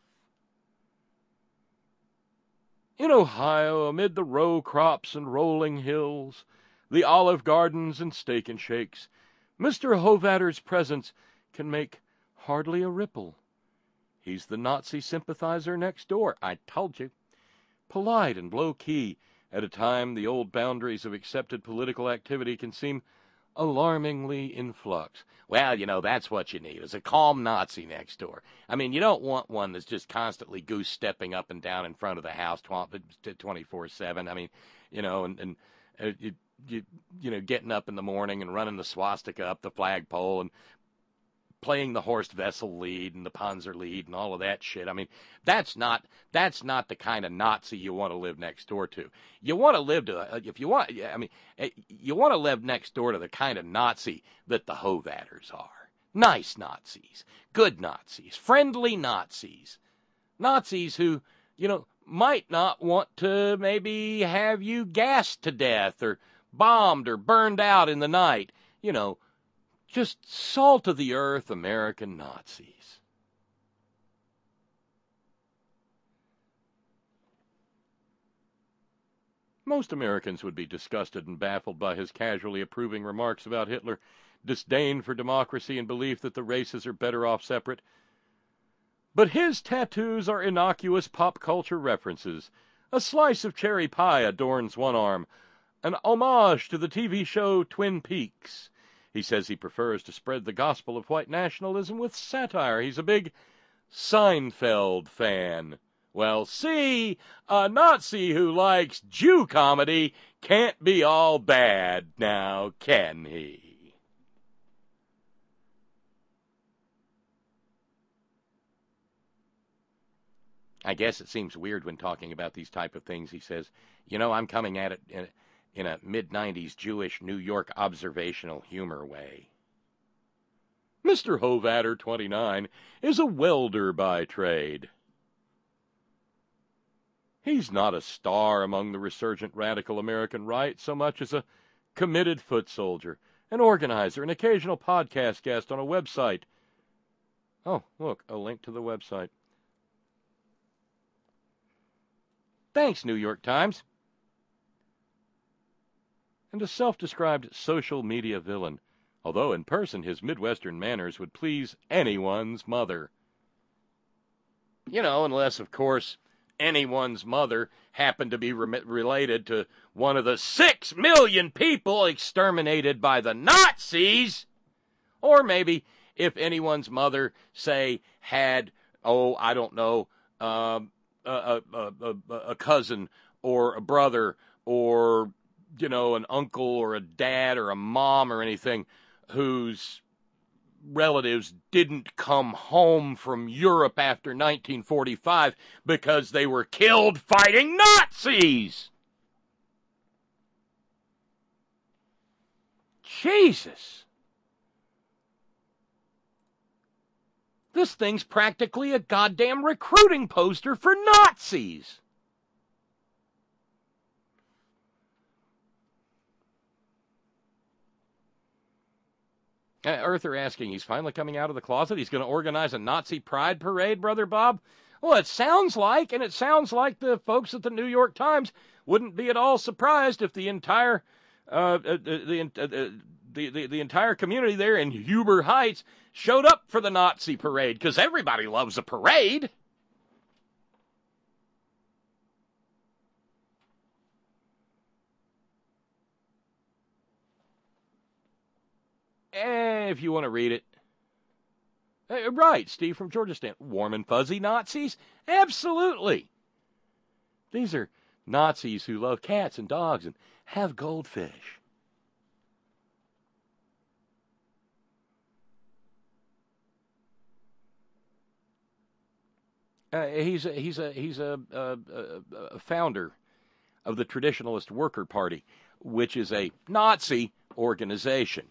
In Ohio, amid the row crops and rolling hills, the Olive Gardens and Steak and Shakes, Mr. Hovatter's presence can make hardly a ripple. He's the Nazi sympathizer next door, I told you. Polite and low-key, at a time the old boundaries of accepted political activity can seem alarmingly in flux. Well, you know, that's what you need, is a calm Nazi next door. I mean, you don't want one that's just constantly goose-stepping up and down in front of the house 24/7. I mean, you know, and you know, getting up in the morning and running the swastika up the flagpole and playing the Horst Wessel lead and the Panzer lead and all of that shit. I mean, that's not the kind of Nazi you want to live next door to. You want to live you want to live next door to the kind of Nazi that the Hovatters are. Nice Nazis, good Nazis, friendly Nazis. Nazis who, you know, might not want to maybe have you gassed to death or bombed or burned out in the night. You know, just salt-of-the-earth American Nazis. Most Americans would be disgusted and baffled by his casually approving remarks about Hitler, disdain for democracy, and belief that the races are better off separate. But his tattoos are innocuous pop culture references. A slice of cherry pie adorns one arm, an homage to the TV show Twin Peaks. He says he prefers to spread the gospel of white nationalism with satire. He's a big Seinfeld fan. Well, see, a Nazi who likes Jew comedy can't be all bad now, can he? I guess it seems weird when talking about these type of things. He says, you know, I'm coming at it in a mid-90s Jewish New York observational humor way. Mr. Hovatter, 29, is a welder by trade. He's not a star among the resurgent radical American right so much as a committed foot soldier, an organizer, an occasional podcast guest on a website. Oh, look, a link to the website. Thanks, New York Times. And a self-described social media villain, although in person his Midwestern manners would please anyone's mother. You know, unless, of course, anyone's mother happened to be related to one of the 6 million people exterminated by the Nazis, or maybe if anyone's mother, say, had, I don't know, a cousin or a brother or an uncle or a dad or a mom or anything whose relatives didn't come home from Europe after 1945 because they were killed fighting Nazis. Jesus. This thing's practically a goddamn recruiting poster for Nazis. Arthur asking, he's finally coming out of the closet? He's going to organize a Nazi pride parade, Brother Bob? Well, it sounds like the folks at the New York Times wouldn't be at all surprised if the entire the entire community there in Huber Heights showed up for the Nazi parade, because everybody loves a parade. If you want to read it. Right, Steve from Georgia. Warm and fuzzy Nazis? Absolutely. These are Nazis who love cats and dogs and have goldfish. He's a founder of the Traditionalist Worker Party, which is a Nazi organization.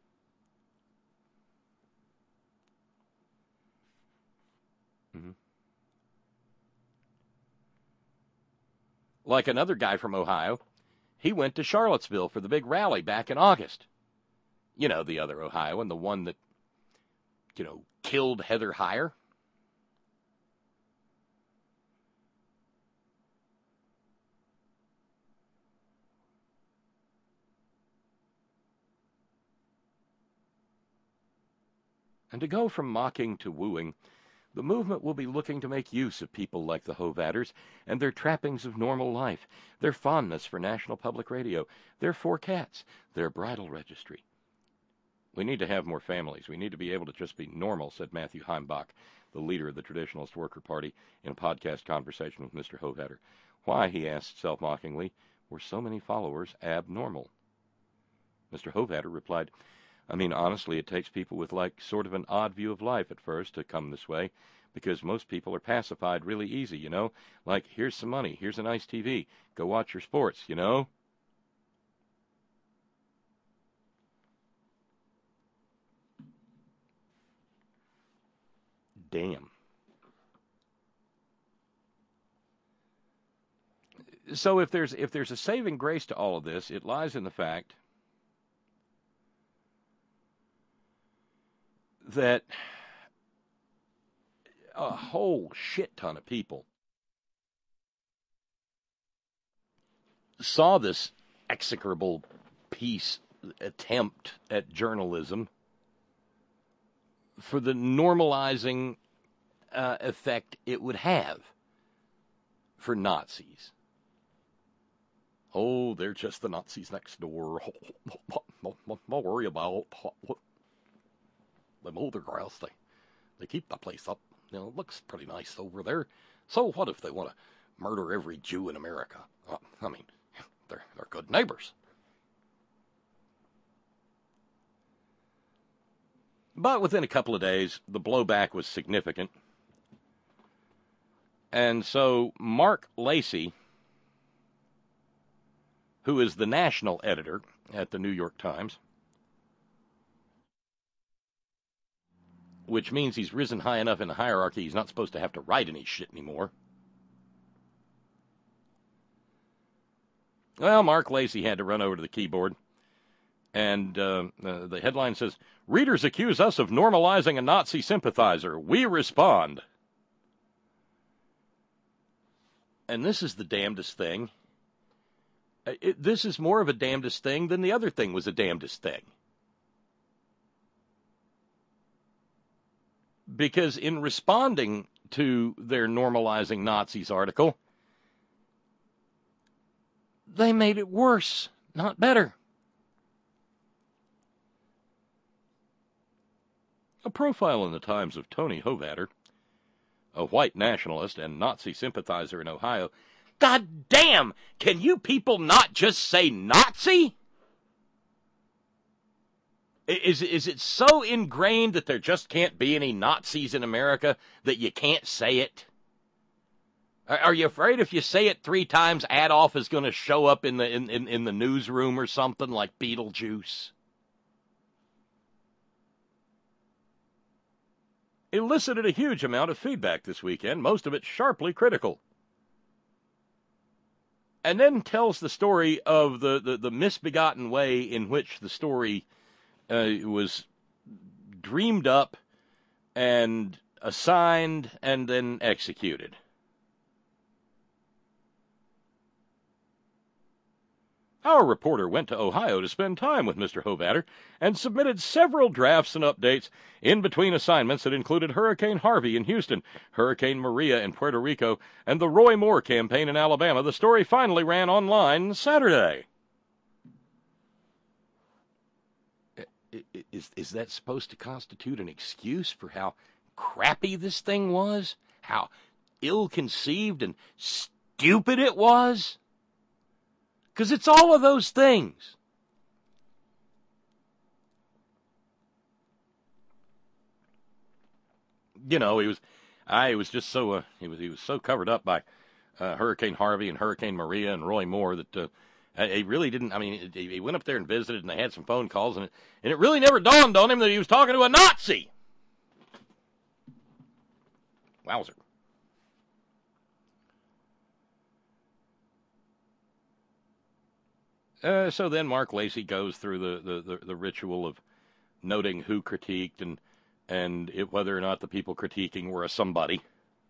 Like another guy from Ohio, he went to Charlottesville for the big rally back in August. You know, the other Ohioan, the one that, killed Heather Heyer. And to go from mocking to wooing, the movement will be looking to make use of people like the Hovatters and their trappings of normal life, their fondness for National Public Radio, their 4 cats, their bridal registry. We need to have more families. We need to be able to just be normal, said Matthew Heimbach, the leader of the Traditionalist Worker Party, in a podcast conversation with Mr. Hovatter. Why, he asked self-mockingly, were so many followers abnormal? Mr. Hovatter replied, I mean, honestly, it takes people with, sort of an odd view of life at first to come this way, because most people are pacified really easy, Like, here's some money, here's a nice TV, go watch your sports, Damn. So if there's a saving grace to all of this, it lies in the fact that a whole shit ton of people saw this execrable piece attempt at journalism for the normalizing effect it would have for Nazis. Oh, they're just the Nazis next door. Don't worry about them older grass. They keep the place up. It looks pretty nice over there. So what if they want to murder every Jew in America? I mean, they're good neighbors. But within a couple of days, the blowback was significant. And so Mark Lacey, who is the national editor at the New York Times, which means he's risen high enough in the hierarchy he's not supposed to have to write any shit anymore. Well, Mark Lacey had to run over to the keyboard. And the headline says, readers accuse us of normalizing a Nazi sympathizer. We respond. And this is the damnedest thing. This is more of a damnedest thing than the other thing was a damnedest thing. Because in responding to their normalizing Nazis article, they made it worse, not better. A profile in the Times of Tony Hovatter, a white nationalist and Nazi sympathizer in Ohio, God damn, can you people not just say Nazi? Is it so ingrained that there just can't be any Nazis in America that you can't say it? Are you afraid if you say it 3 times, Adolf is going to show up in the newsroom or something like Beetlejuice? Elicited a huge amount of feedback this weekend, most of it sharply critical. And then tells the story of the misbegotten way in which the story was dreamed up and assigned and then executed. Our reporter went to Ohio to spend time with Mr. Hovatter and submitted several drafts and updates in between assignments that included Hurricane Harvey in Houston, Hurricane Maria in Puerto Rico, and the Roy Moore campaign in Alabama. The story finally ran online Saturday. Is that supposed to constitute an excuse for how crappy this thing was? How ill-conceived and stupid it was? Because it's all of those things. You know, he was just so he was so covered up by Hurricane Harvey and Hurricane Maria and Roy Moore that he really didn't. I mean, he went up there and visited, and they had some phone calls, and it really never dawned on him that he was talking to a Nazi. Wowzer. So then Mark Lacey goes through the ritual of noting who critiqued and whether or not the people critiquing were a somebody.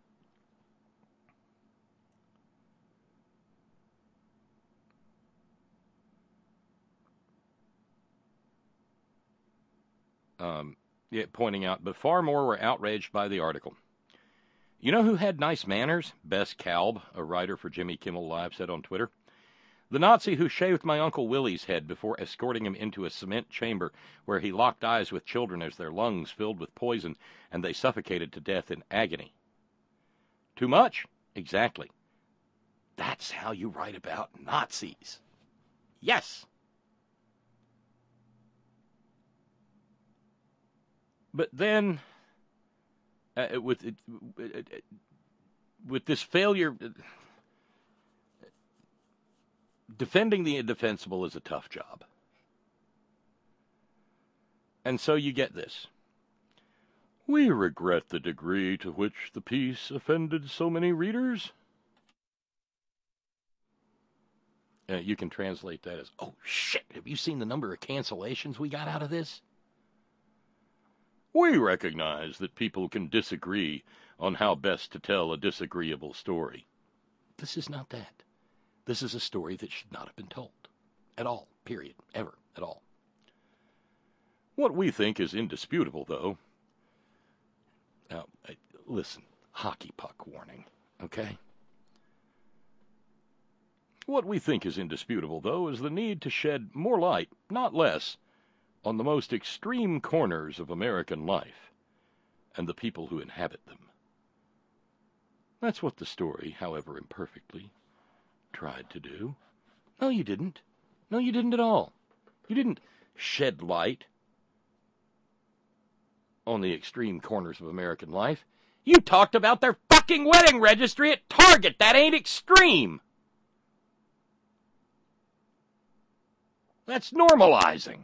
Pointing out, but far more were outraged by the article. You know who had nice manners? Bess Kalb, a writer for Jimmy Kimmel Live, said on Twitter. The Nazi who shaved my Uncle Willie's head before escorting him into a cement chamber where he locked eyes with children as their lungs filled with poison and they suffocated to death in agony. Too much? Exactly. That's how you write about Nazis. Yes. But then, with this failure... Defending the indefensible is a tough job. And so you get this. We regret the degree to which the piece offended so many readers. You can translate that as, oh shit, have you seen the number of cancellations we got out of this? We recognize that people can disagree on how best to tell a disagreeable story. This is not that. This is a story that should not have been told. At all. Period. Ever. At all. What we think is indisputable, though... Now, listen. Hockey puck warning. Okay? What we think is indisputable, though, is the need to shed more light, not less, on the most extreme corners of American life and the people who inhabit them. That's what the story, however imperfectly, tried to do. No, you didn't. No, you didn't at all. You didn't shed light on the extreme corners of American life. You talked about their fucking wedding registry at Target. That ain't extreme. That's normalizing.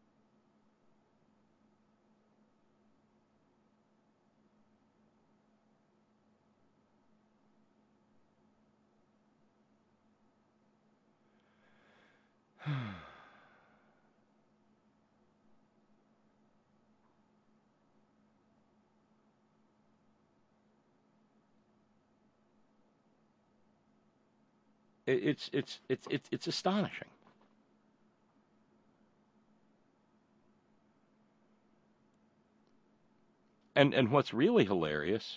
It's astonishing. And what's really hilarious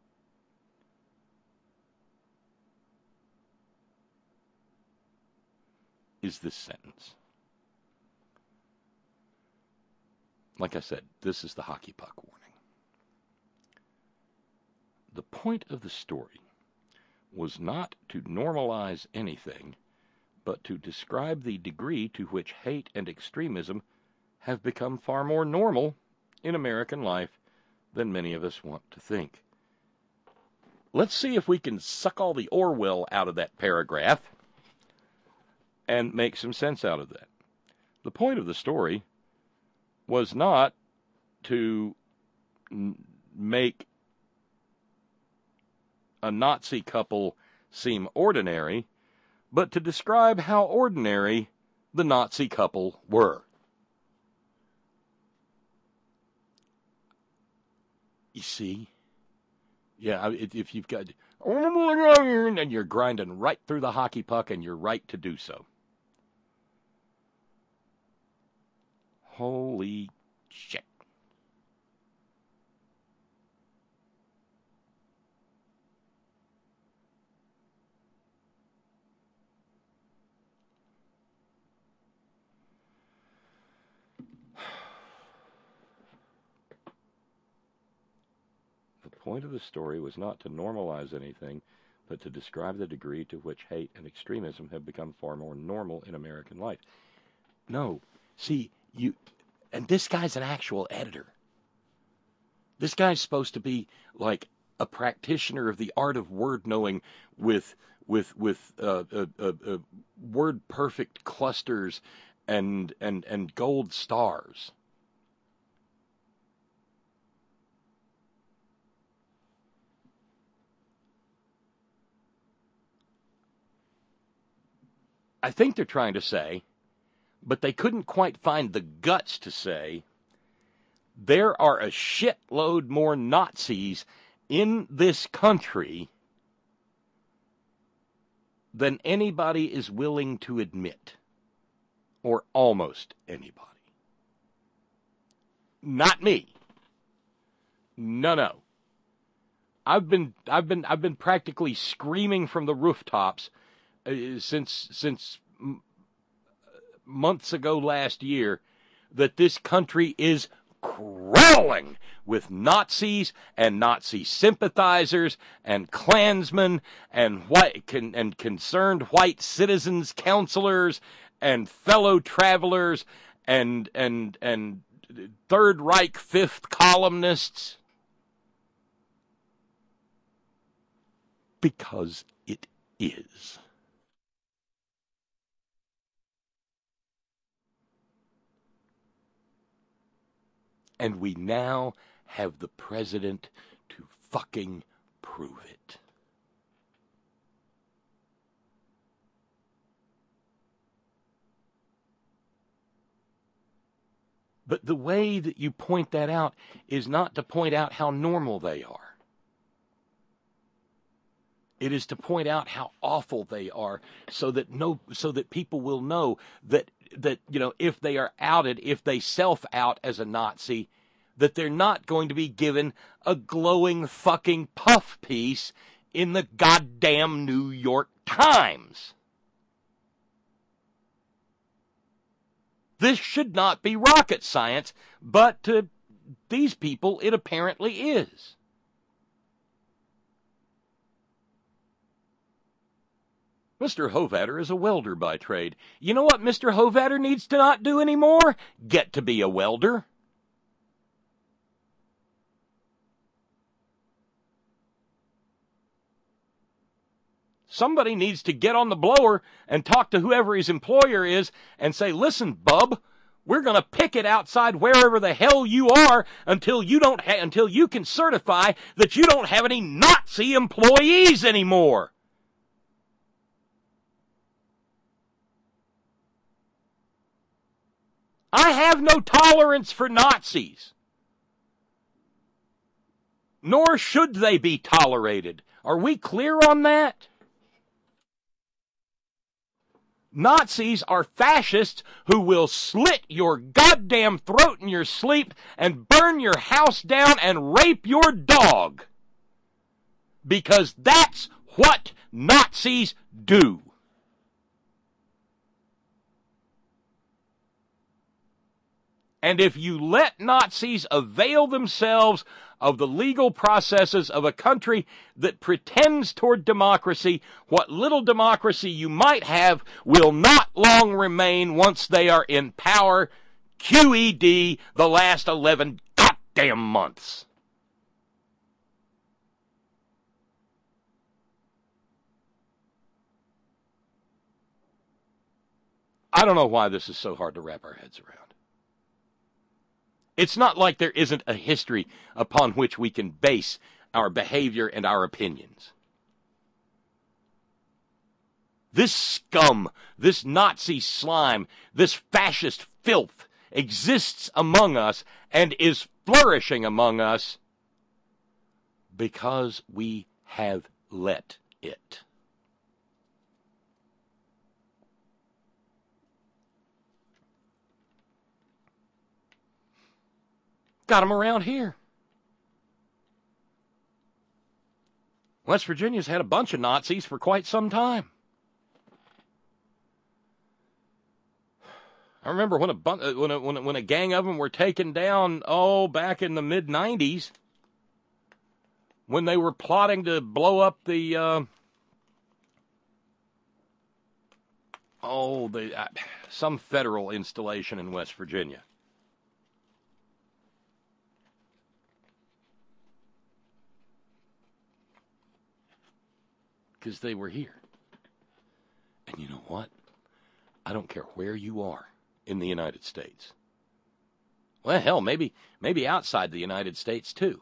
is this sentence. Like I said, this is the hockey puck warning. The point of the story was not to normalize anything, but to describe the degree to which hate and extremism have become far more normal in American life than many of us want to think. Let's see if we can suck all the Orwell out of that paragraph and make some sense out of that. The point of the story was not to make a Nazi couple seem ordinary, but to describe how ordinary the Nazi couple were. You see? Yeah, if you've got... and you're grinding right through the hockey puck, and you're right to do so. Holy shit. The point of the story was not to normalize anything, but to describe the degree to which hate and extremism have become far more normal in American life. No, see, and this guy's an actual editor. This guy's supposed to be like a practitioner of the art of word knowing with word perfect clusters and gold stars. I think they're trying to say, but they couldn't quite find the guts to say, there are a shitload more Nazis in this country than anybody is willing to admit, or almost anybody. Not me. No. I've been practically screaming from the rooftops since months ago last year that this country is crawling with Nazis and Nazi sympathizers and Klansmen and concerned white citizens counselors and fellow travelers and Third Reich Fifth columnists, because it is. And we now have the president to fucking prove it. But the way that you point that out is not to point out how normal they are. It is to point out how awful they are, so that people will know that if they are outed, if they self-out as a Nazi, that they're not going to be given a glowing fucking puff piece in the goddamn New York Times. This should not be rocket science, but to these people it apparently is. Mr. Hovatter is a welder by trade. You know what Mr. Hovatter needs to not do anymore? Get to be a welder. Somebody needs to get on the blower and talk to whoever his employer is and say, listen, bub, we're going to pick it outside wherever the hell you are until you can certify that you don't have any Nazi employees anymore. I have no tolerance for Nazis. Nor should they be tolerated. Are we clear on that? Nazis are fascists who will slit your goddamn throat in your sleep and burn your house down and rape your dog. Because that's what Nazis do. And if you let Nazis avail themselves of the legal processes of a country that pretends toward democracy, what little democracy you might have will not long remain once they are in power. QED, the last 11 goddamn months. I don't know why this is so hard to wrap our heads around. It's not like there isn't a history upon which we can base our behavior and our opinions. This scum, this Nazi slime, this fascist filth exists among us and is flourishing among us because we have let it. Got them around here. West Virginia's had a bunch of Nazis for quite some time. I remember when a gang of them were taken down, back in the mid-'90s, when they were plotting to blow up the some federal installation in West Virginia. Because they were here. And you know what? I don't care where you are in the United States. Well, hell, maybe outside the United States, too.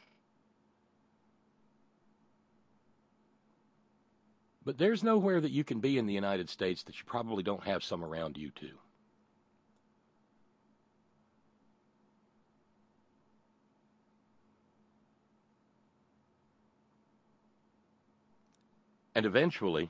But there's nowhere that you can be in the United States that you probably don't have some around you, too. And eventually,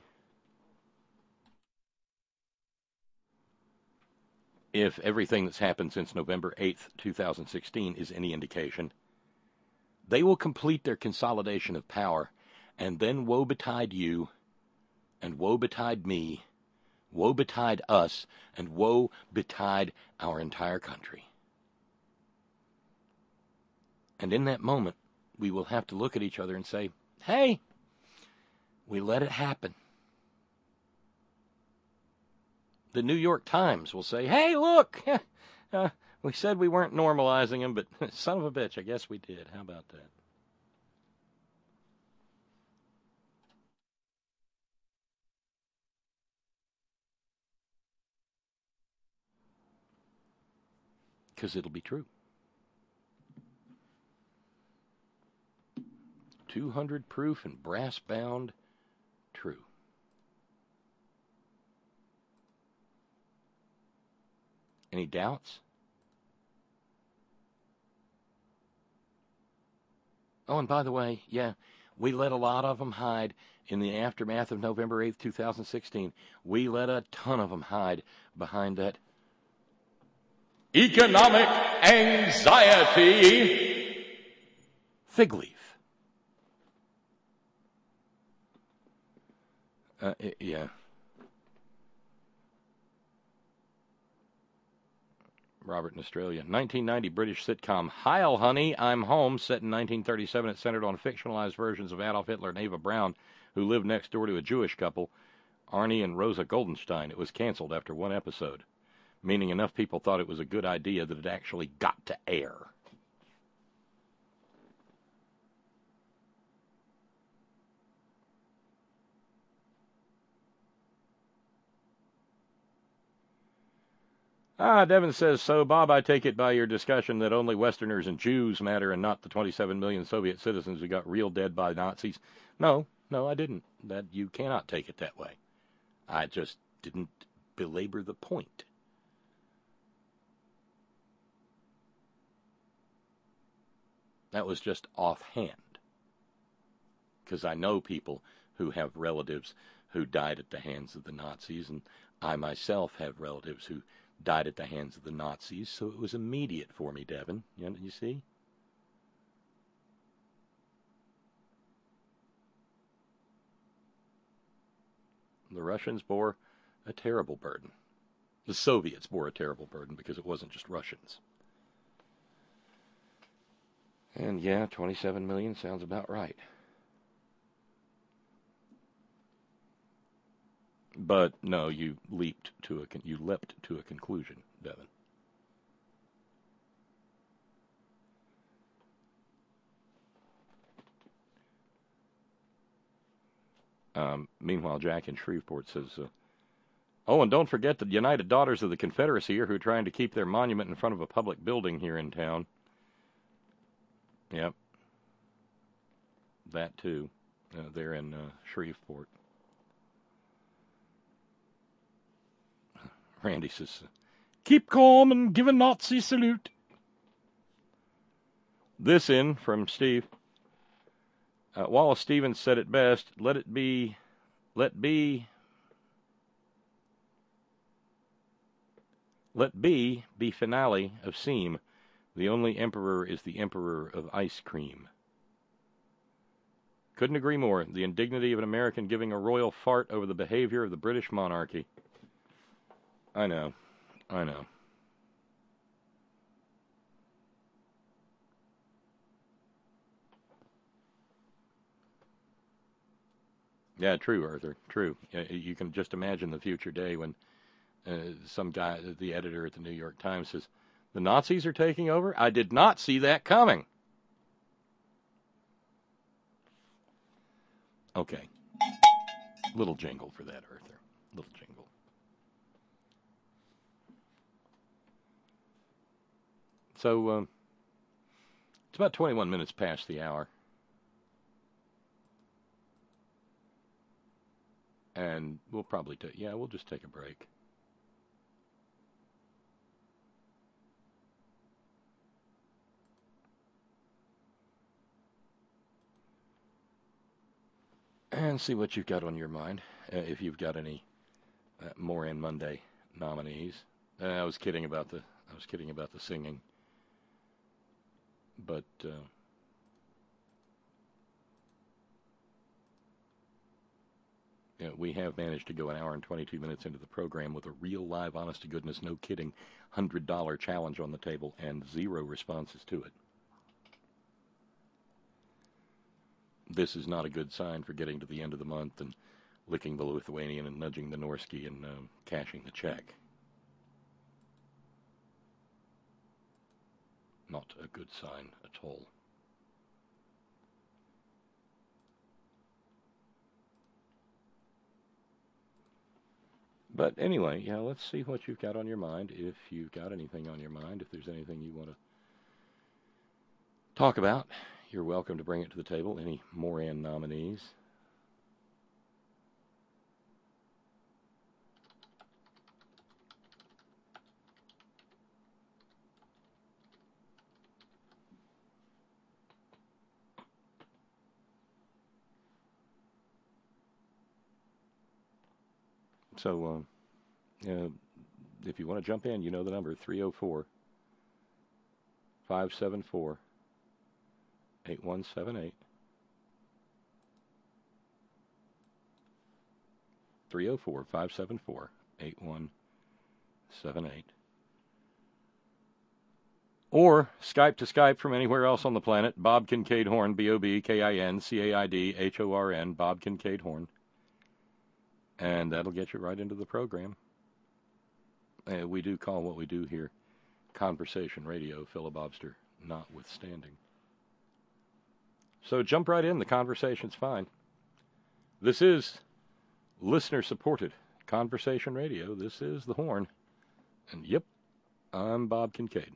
if everything that's happened since November 8th, 2016 is any indication, they will complete their consolidation of power, and then woe betide you, and woe betide me, woe betide us, and woe betide our entire country. And in that moment, we will have to look at each other and say, hey, we let it happen. The New York Times will say, hey, look, we said we weren't normalizing them, but son of a bitch, I guess we did. How about that? Because it'll be true. 200 proof and brass bound. True. Any doubts? Oh, and by the way, we let a lot of them hide in the aftermath of November 8th, 2016. We let a ton of them hide behind that economic anxiety fig leaf. Yeah. Robert in Australia. 1990 British sitcom Heil Honey, I'm Home, set in 1937. It centered on fictionalized versions of Adolf Hitler and Eva Braun, who lived next door to a Jewish couple, Arnie and Rosa Goldenstein. It was canceled after one episode, meaning enough people thought it was a good idea that it actually got to air. Devin says, so, Bob, I take it by your discussion that only Westerners and Jews matter and not the 27 million Soviet citizens who got real dead by Nazis. No, I didn't. That you cannot take it that way. I just didn't belabor the point. That was just offhand. Because I know people who have relatives who died at the hands of the Nazis, and I myself have relatives who died at the hands of the Nazis, so it was immediate for me, Devin. You see? The Russians bore a terrible burden. The Soviets bore a terrible burden because it wasn't just Russians. And yeah, 27 million sounds about right. But no, you leapt to a conclusion, Devin. Meanwhile, Jack in Shreveport says, oh, and don't forget the United Daughters of the Confederacy here who are trying to keep their monument in front of a public building here in town. Yep. That too. They're in Shreveport. Randy says, keep calm and give a Nazi salute. This in from Steve. Wallace Stevens said it best, let be finale of Seam. The only emperor is the emperor of ice cream. Couldn't agree more. The indignity of an American giving a royal fart over the behavior of the British monarchy. I know. Yeah, true, Arthur. True. You can just imagine the future day when some guy, the editor at the New York Times, says, the Nazis are taking over? I did not see that coming. Okay. Little jingle for that, Arthur. Little jingle. So, it's about 21 minutes past the hour. And we'll probably we'll just take a break. And see what you've got on your mind. If you've got any Moran Monday nominees. I was kidding about the singing. But we have managed to go an hour and 22 minutes into the program with a real live, honest-to-goodness, no kidding, $100 challenge on the table and 0 responses to it. This is not a good sign for getting to the end of the month and licking the Lithuanian and nudging the Norsky and cashing the check. Not a good sign at all. But anyway, let's see what you've got on your mind. If you've got anything on your mind, if there's anything you want to talk about, you're welcome to bring it to the table. Any Moran nominees? So, if you want to jump in, you know the number, 304-574-8178. 304-574-8178. Or Skype to Skype from anywhere else on the planet, Bob Kincaid Horn, BOBKINCAID-HORN, Bob Kincaid Horn. And that'll get you right into the program. We do call what we do here conversation radio, filibuster notwithstanding. So jump right in. The conversation's fine. This is listener-supported conversation radio. This is The Horn. And yep, I'm Bob Kincaid.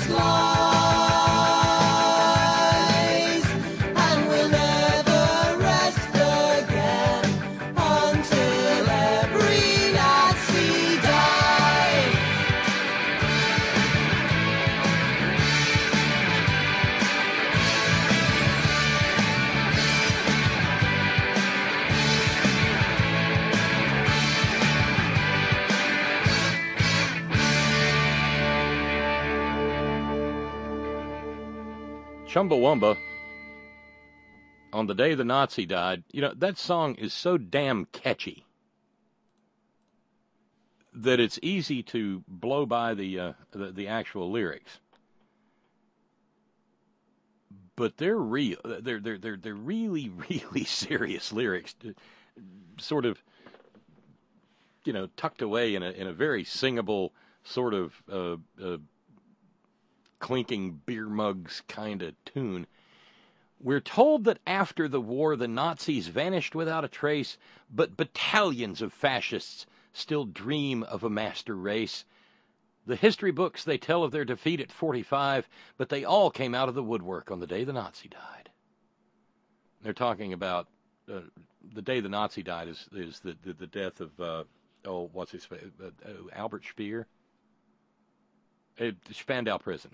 its lies, and will never rest again until every Nazi dies. Chumbawamba, On the Day the Nazi Died. You know, that song is so damn catchy that it's easy to blow by the actual lyrics. But they're real. They're really, really serious lyrics, sort of, you know, tucked away in a very singable sort of clinking beer mugs kind of tune. We're told that after the war, the Nazis vanished without a trace, but battalions of fascists still dream of a master race. The history books, they tell of their defeat at 45, but they all came out of the woodwork on the day the Nazi died. They're talking about the day the Nazi died is the death of, what's his face? Albert Speer? Spandau Prison.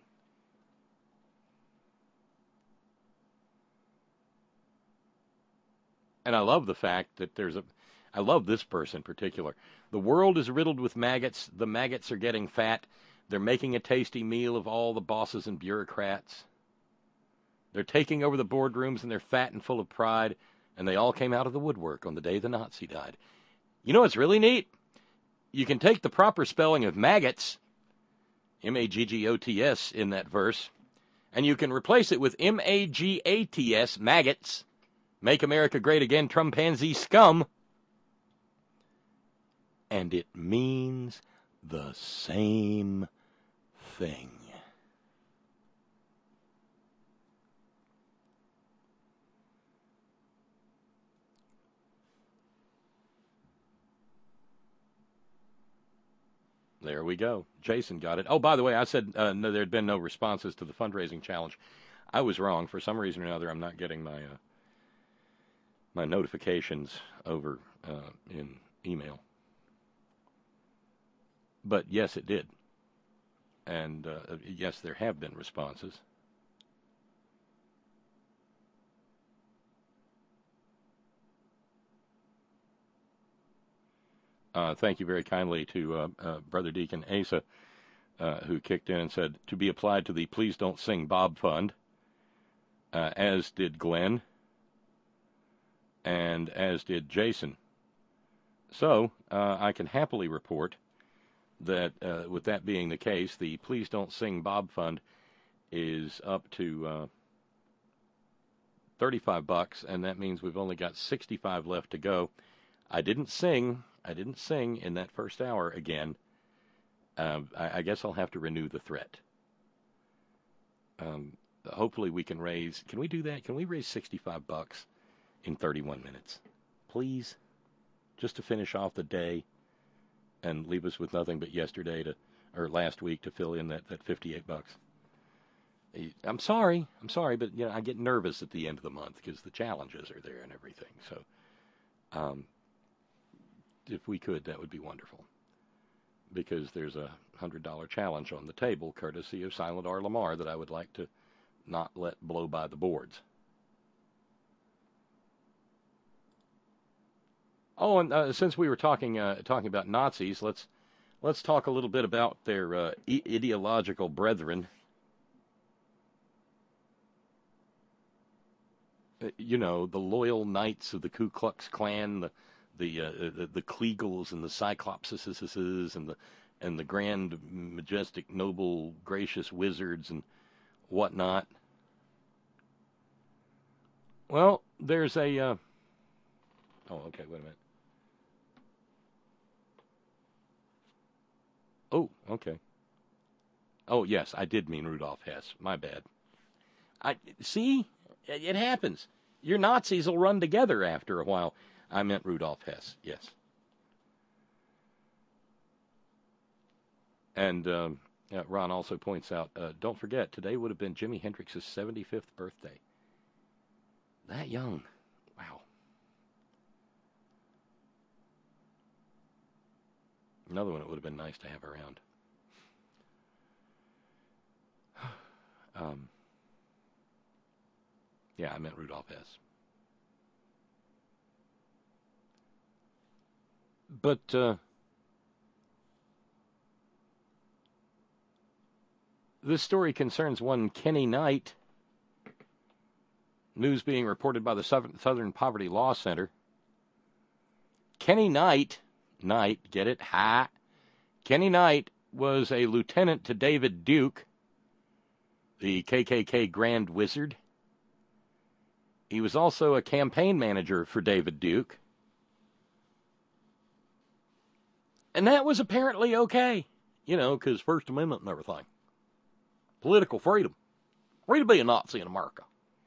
And I love the fact that I love this verse in particular. The world is riddled with maggots. The maggots are getting fat. They're making a tasty meal of all the bosses and bureaucrats. They're taking over the boardrooms, and they're fat and full of pride, and they all came out of the woodwork on the day the Nazi died. You know what's really neat? You can take the proper spelling of maggots, M-A-G-G-O-T-S, in that verse, and you can replace it with M-A-G-A-T-S, maggots. Make America Great Again, Trumpansy scum. And it means the same thing. There we go. Jason got it. Oh, by the way, I said no, there had been no responses to the fundraising challenge. I was wrong. For some reason or another, I'm not getting my my notifications over in email. But yes, it did. And yes, there have been responses. Thank you very kindly to Brother Deacon Asa, who kicked in and said, to be applied to the Please Don't Sing Bob Fund, as did Glenn, and as did Jason. So, I can happily report that, with that being the case, the Please Don't Sing Bob Fund is up to $35, and that means we've only got 65 left to go. I didn't sing in that first hour again. I guess I'll have to renew the threat. Hopefully we can raise... Can we do that? Can we raise $65 in 31 minutes? Please? Just to finish off the day and leave us with nothing but or last week to fill in that $58. I'm sorry, but you know, I get nervous at the end of the month because the challenges are there and everything. So, if we could, that would be wonderful. Because there's a $100 challenge on the table, courtesy of Silent R. Lamar, that I would like to not let blow by the boards. Oh, and since we were talking about Nazis, let's talk a little bit about their ideological brethren. You know, the loyal knights of the Ku Klux Klan, the Kleagles and the Cyclopses and the grand, majestic, noble, gracious wizards and whatnot. Well, there's a... oh, okay, wait a minute. Oh, okay. Oh, yes, I did mean Rudolf Hess. My bad. See? It happens. Your Nazis will run together after a while. I meant Rudolf Hess, yes. And Ron also points out, don't forget, today would have been Jimi Hendrix's 75th birthday. That young. Wow. Another one it would have been nice to have around. Yeah, I meant Rudolph Hess. But this story concerns one Kenny Knight. News being reported by the Southern Poverty Law Center. Kenny Knight, get it? Ha! Kenny Knight was a lieutenant to David Duke, the KKK Grand Wizard. He was also a campaign manager for David Duke. And that was apparently okay, because First Amendment and everything. Political freedom. Free to be a Nazi in America.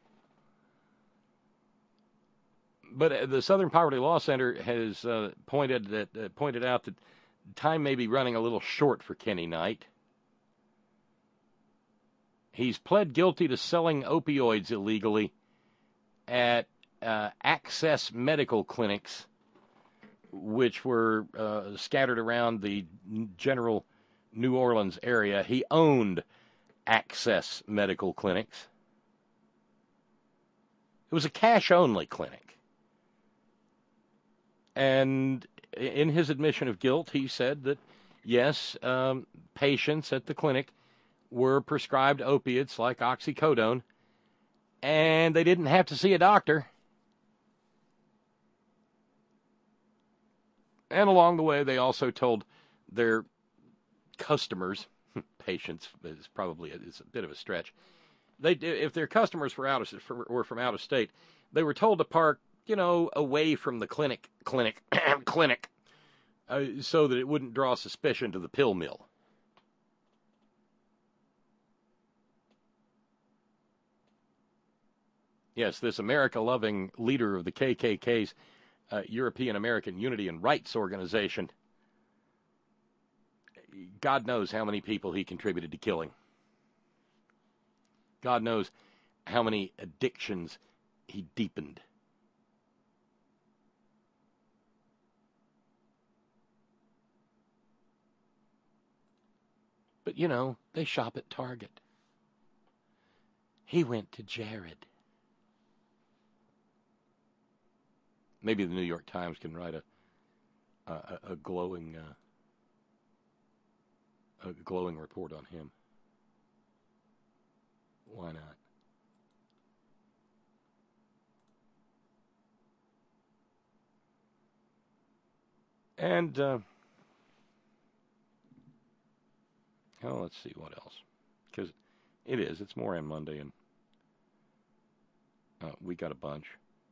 But the Southern Poverty Law Center has pointed out that time may be running a little short for Kenny Knight. He's pled guilty to selling opioids illegally at Access medical clinics, which were scattered around the general New Orleans area. He owned Access medical clinics. It was a cash-only clinic. And in his admission of guilt, he said that, yes, patients at the clinic were prescribed opiates like oxycodone, and they didn't have to see a doctor. And along the way, they also told their customers, patients is probably a bit of a stretch, if their customers were from out of state, they were told to park, away from the clinic, so that it wouldn't draw suspicion to the pill mill. Yes, this America-loving leader of the KKK's European American Unity and Rights Organization, God knows how many people he contributed to killing. God knows how many addictions he deepened. But, they shop at Target. He went to Jared. Maybe the New York Times can write a glowing report on him. Why not? And let's see what else, because it's Moran Monday, and we got a bunch.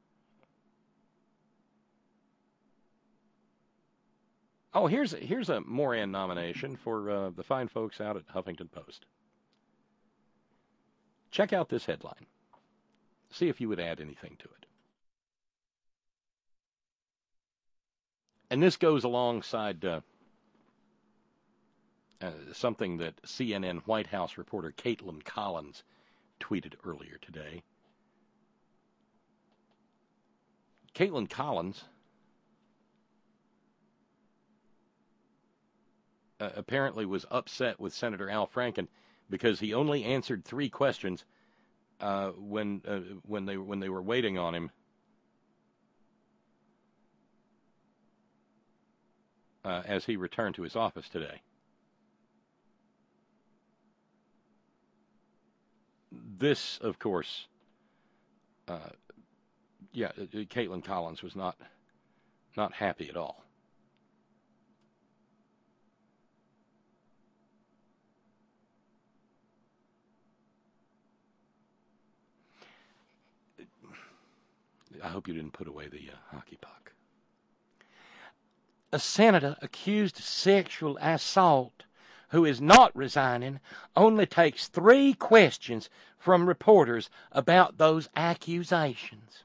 Oh, here's a Moran nomination for the fine folks out at Huffington Post. Check out this headline. See if you would add anything to it. And this goes alongside something that CNN White House reporter Caitlin Collins tweeted earlier today. Caitlin Collins apparently was upset with Senator Al Franken because he only answered 3 questions when they were waiting on him as he returned to his office today. This, of course, Caitlin Collins was not happy at all. I hope you didn't put away the hockey puck. A senator accused of sexual assault who is not resigning only takes 3 questions from reporters about those accusations.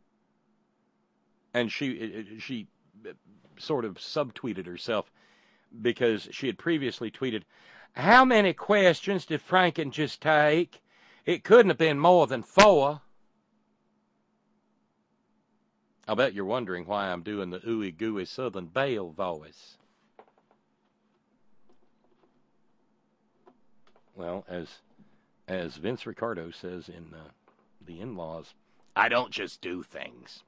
And she sort of subtweeted herself because she had previously tweeted, "How many questions did Franken just take? It couldn't have been more than 4. I'll bet you're wondering why I'm doing the ooey gooey Southern Belle voice. Well, as Vince Ricardo says in The In-Laws, I don't just do things.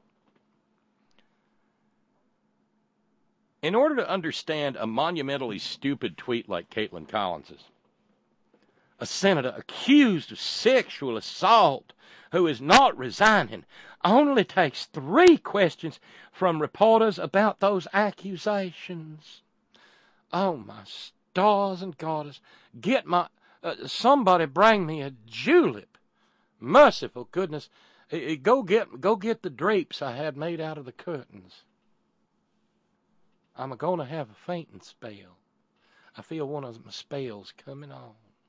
In order to understand a monumentally stupid tweet like Caitlin Collins's, a senator accused of sexual assault who is not resigning only takes 3 questions from reporters about those accusations. Oh, my stars and garters. Get my... somebody bring me a julep. Merciful goodness. Go get the drapes I had made out of the curtains. I'm going to have a fainting spell. I feel one of my spells coming on.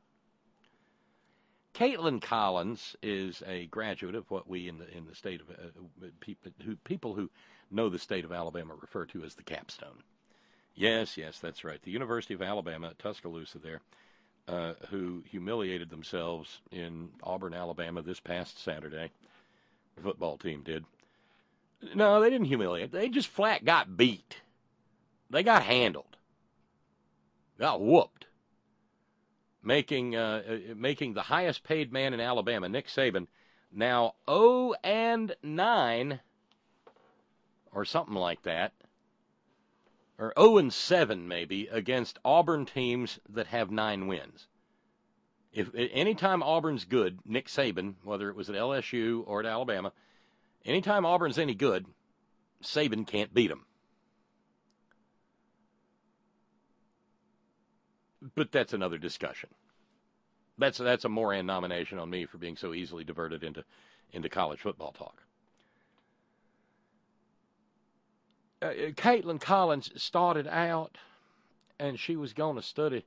Caitlin Collins is a graduate of what we in the state of people who know the state of Alabama refer to as the capstone. Yes, that's right. The University of Alabama at Tuscaloosa there, who humiliated themselves in Auburn, Alabama this past Saturday. The football team did. No, they didn't humiliate. They just flat got beat. They got handled. Got whooped. Making the highest paid man in Alabama, Nick Saban, now 0-9 or something like that, or 0-7 maybe, against Auburn teams that have 9 wins. If anytime Auburn's good, Nick Saban, whether it was at LSU or at Alabama, anytime Auburn's any good, Saban can't beat them. But that's another discussion. That's a Moran nomination on me for being so easily diverted into college football talk. Caitlin Collins started out, and she was going to study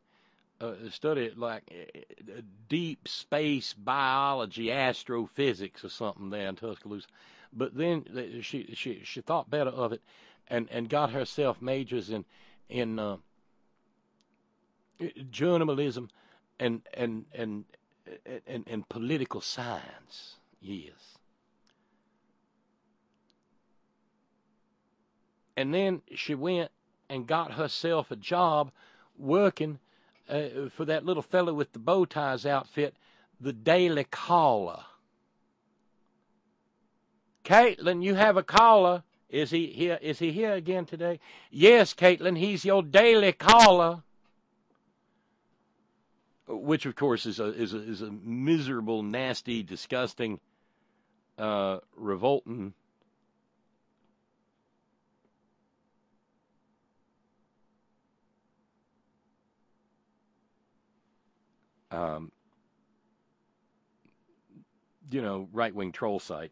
like deep space biology, astrophysics, or something there in Tuscaloosa. But then she thought better of it, and got herself majors in journalism and political science. Yes. And then she went and got herself a job working for that little fellow with the bow ties outfit, the Daily Caller. Caitlin, you have a caller. Is he here? Is he here again today? Yes, Caitlin, he's your Daily Caller. Which, of course, is a miserable, nasty, disgusting, revolting right-wing troll site.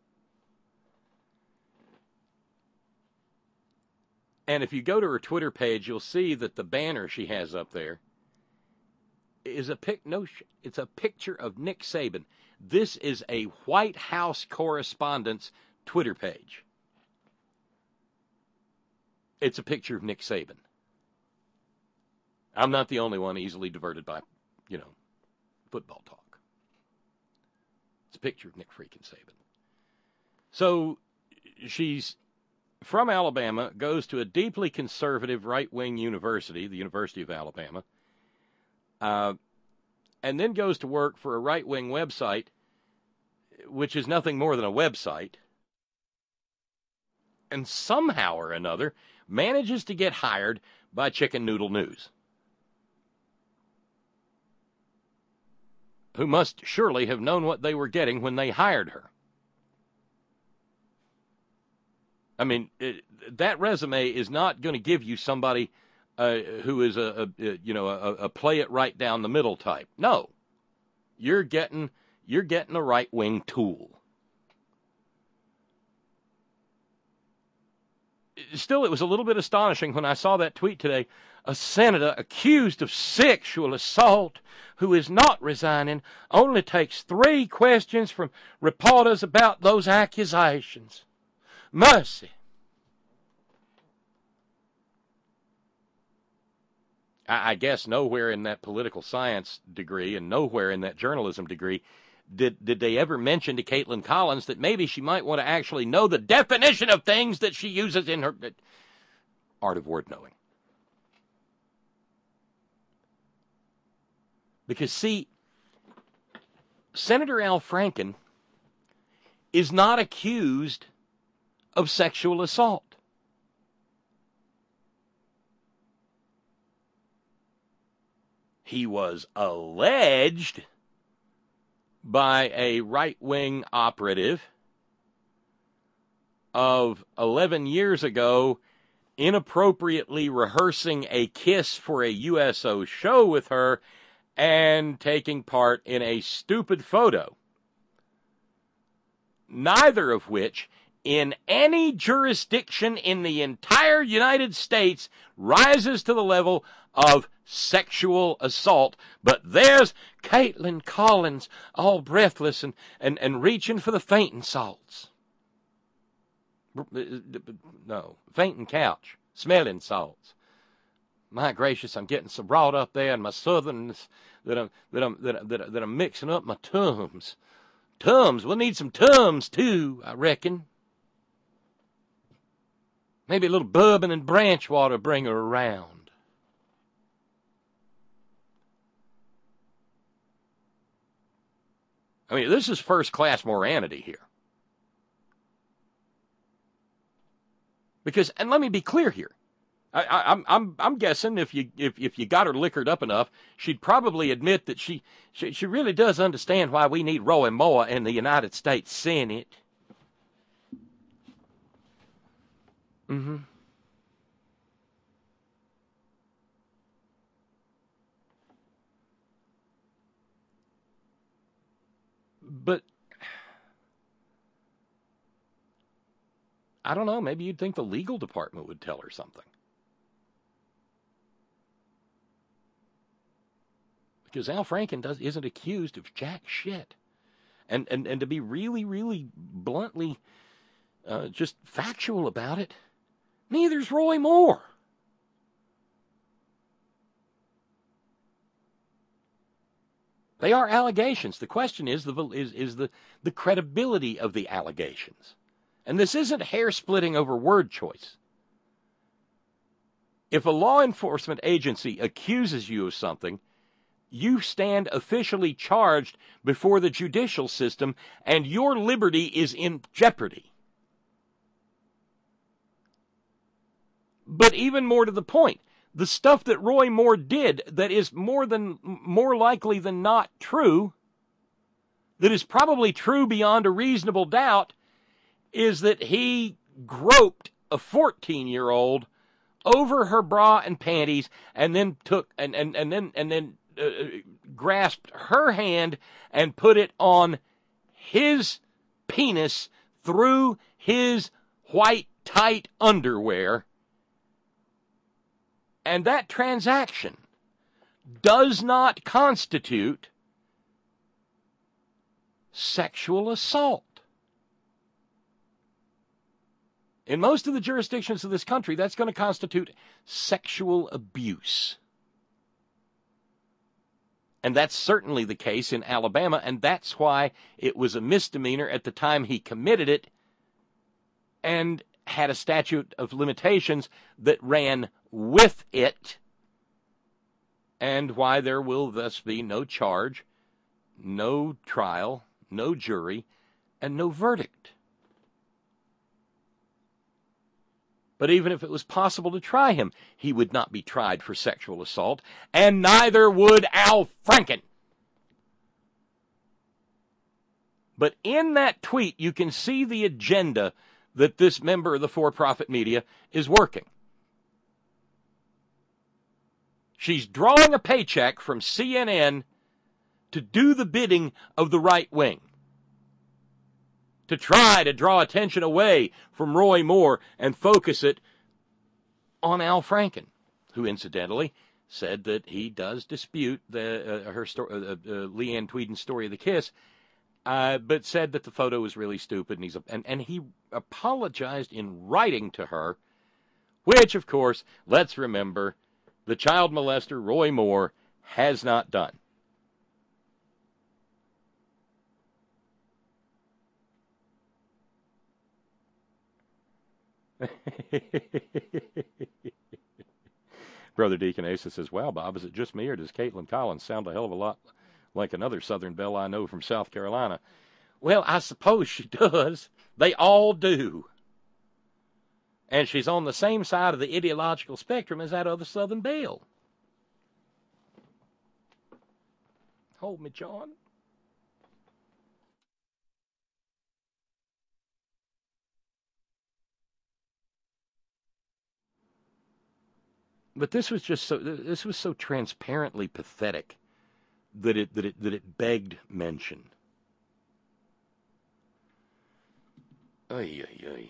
And if you go to her Twitter page, you'll see that the banner she has up there is it's a picture of Nick Saban. This is a White House correspondent's Twitter page. It's a picture of Nick Saban. I'm not the only one easily diverted by, football talk. It's a picture of Nick freaking Saban. So she's from Alabama, goes to a deeply conservative right-wing university, the University of Alabama, and then goes to work for a right-wing website, which is nothing more than a website, and somehow or another manages to get hired by Chicken Noodle News, who must surely have known what they were getting when they hired her. I mean, that resume is not going to give you somebody who is a play it right down the middle type. No, you're getting a right wing tool. Still, it was a little bit astonishing when I saw that tweet today. A senator accused of sexual assault who is not resigning only takes 3 questions from reporters about those accusations. Mercy. I guess nowhere in that political science degree and nowhere in that journalism degree did they ever mention to Caitlin Collins that maybe she might want to actually know the definition of things that she uses in her art of word knowing. Because, see, Senator Al Franken is not accused of sexual assault. He was alleged by a right-wing operative of 11 years ago inappropriately rehearsing a kiss for a USO show with her and taking part in a stupid photo, neither of which in any jurisdiction in the entire United States rises to the level of sexual assault. But there's Caitlin Collins, all breathless and reaching for the fainting salts. No, fainting couch, smelling salts. My gracious, I'm getting so wrought up there in my southernness that I'm mixing up my Tums. Tums, we'll need some Tums too, I reckon. Maybe a little bourbon and branch water bring her around. I mean, this is first-class morality here. Because, and let me be clear here, I'm guessing if you got her liquored up enough, she'd probably admit that she really does understand why we need Roy Moore in the United States Senate. Mm-hmm. But I don't know, maybe you'd think the legal department would tell her something. Because Al Franken isn't accused of jack shit. And to be really, really bluntly just factual about it, neither's Roy Moore. They are allegations. The question is the credibility of the allegations. And this isn't hair-splitting over word choice. If a law enforcement agency accuses you of something, you stand officially charged before the judicial system, and your liberty is in jeopardy. But even more to the point, the stuff that Roy Moore did that is more likely than not true, that is probably true beyond a reasonable doubt, is that he groped a 14-year-old over her bra and panties, and then took and then grasped her hand and put it on his penis through his white tight underwear. And that transaction does not constitute sexual assault. In most of the jurisdictions of this country, that's going to constitute sexual abuse. And that's certainly the case in Alabama, and that's why it was a misdemeanor at the time he committed it and had a statute of limitations that ran with it, and why there will thus be no charge, no trial, no jury, and no verdict. But even if it was possible to try him, he would not be tried for sexual assault, and neither would Al Franken. But in that tweet, you can see the agenda that this member of the for-profit media is working. She's drawing a paycheck from CNN to do the bidding of the right wing, to try to draw attention away from Roy Moore and focus it on Al Franken, who incidentally said that he does dispute Leanne Tweeden's story of the kiss, but said that the photo was really stupid, and he apologized in writing to her, which, of course, let's remember, the child molester Roy Moore has not done. Brother Deacon Asa says, wow, Bob, is it just me or does Caitlin Collins sound a hell of a lot like another Southern belle I know from South Carolina? Well, I suppose she does. They all do. And she's on the same side of the ideological spectrum as that other Southern belle. Hold me, John. But this was so transparently pathetic that it begged mention. Ay, ay, ay.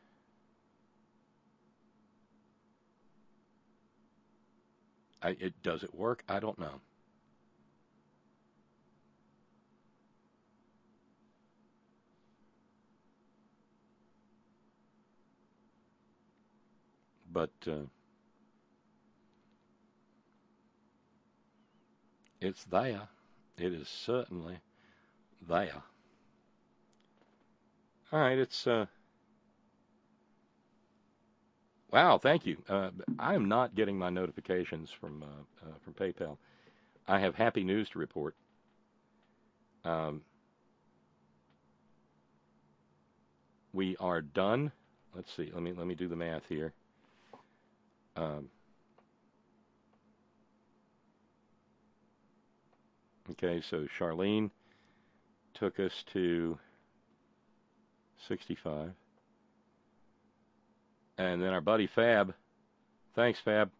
Does it work? I don't know. But it's there. It is certainly there. All right, it's wow, thank you. I am not getting my notifications from PayPal. I have happy news to report. We are done. Let's see. Let me do the math here. Okay, so Charlene took us to 65. And then our buddy Fab, thanks Fab,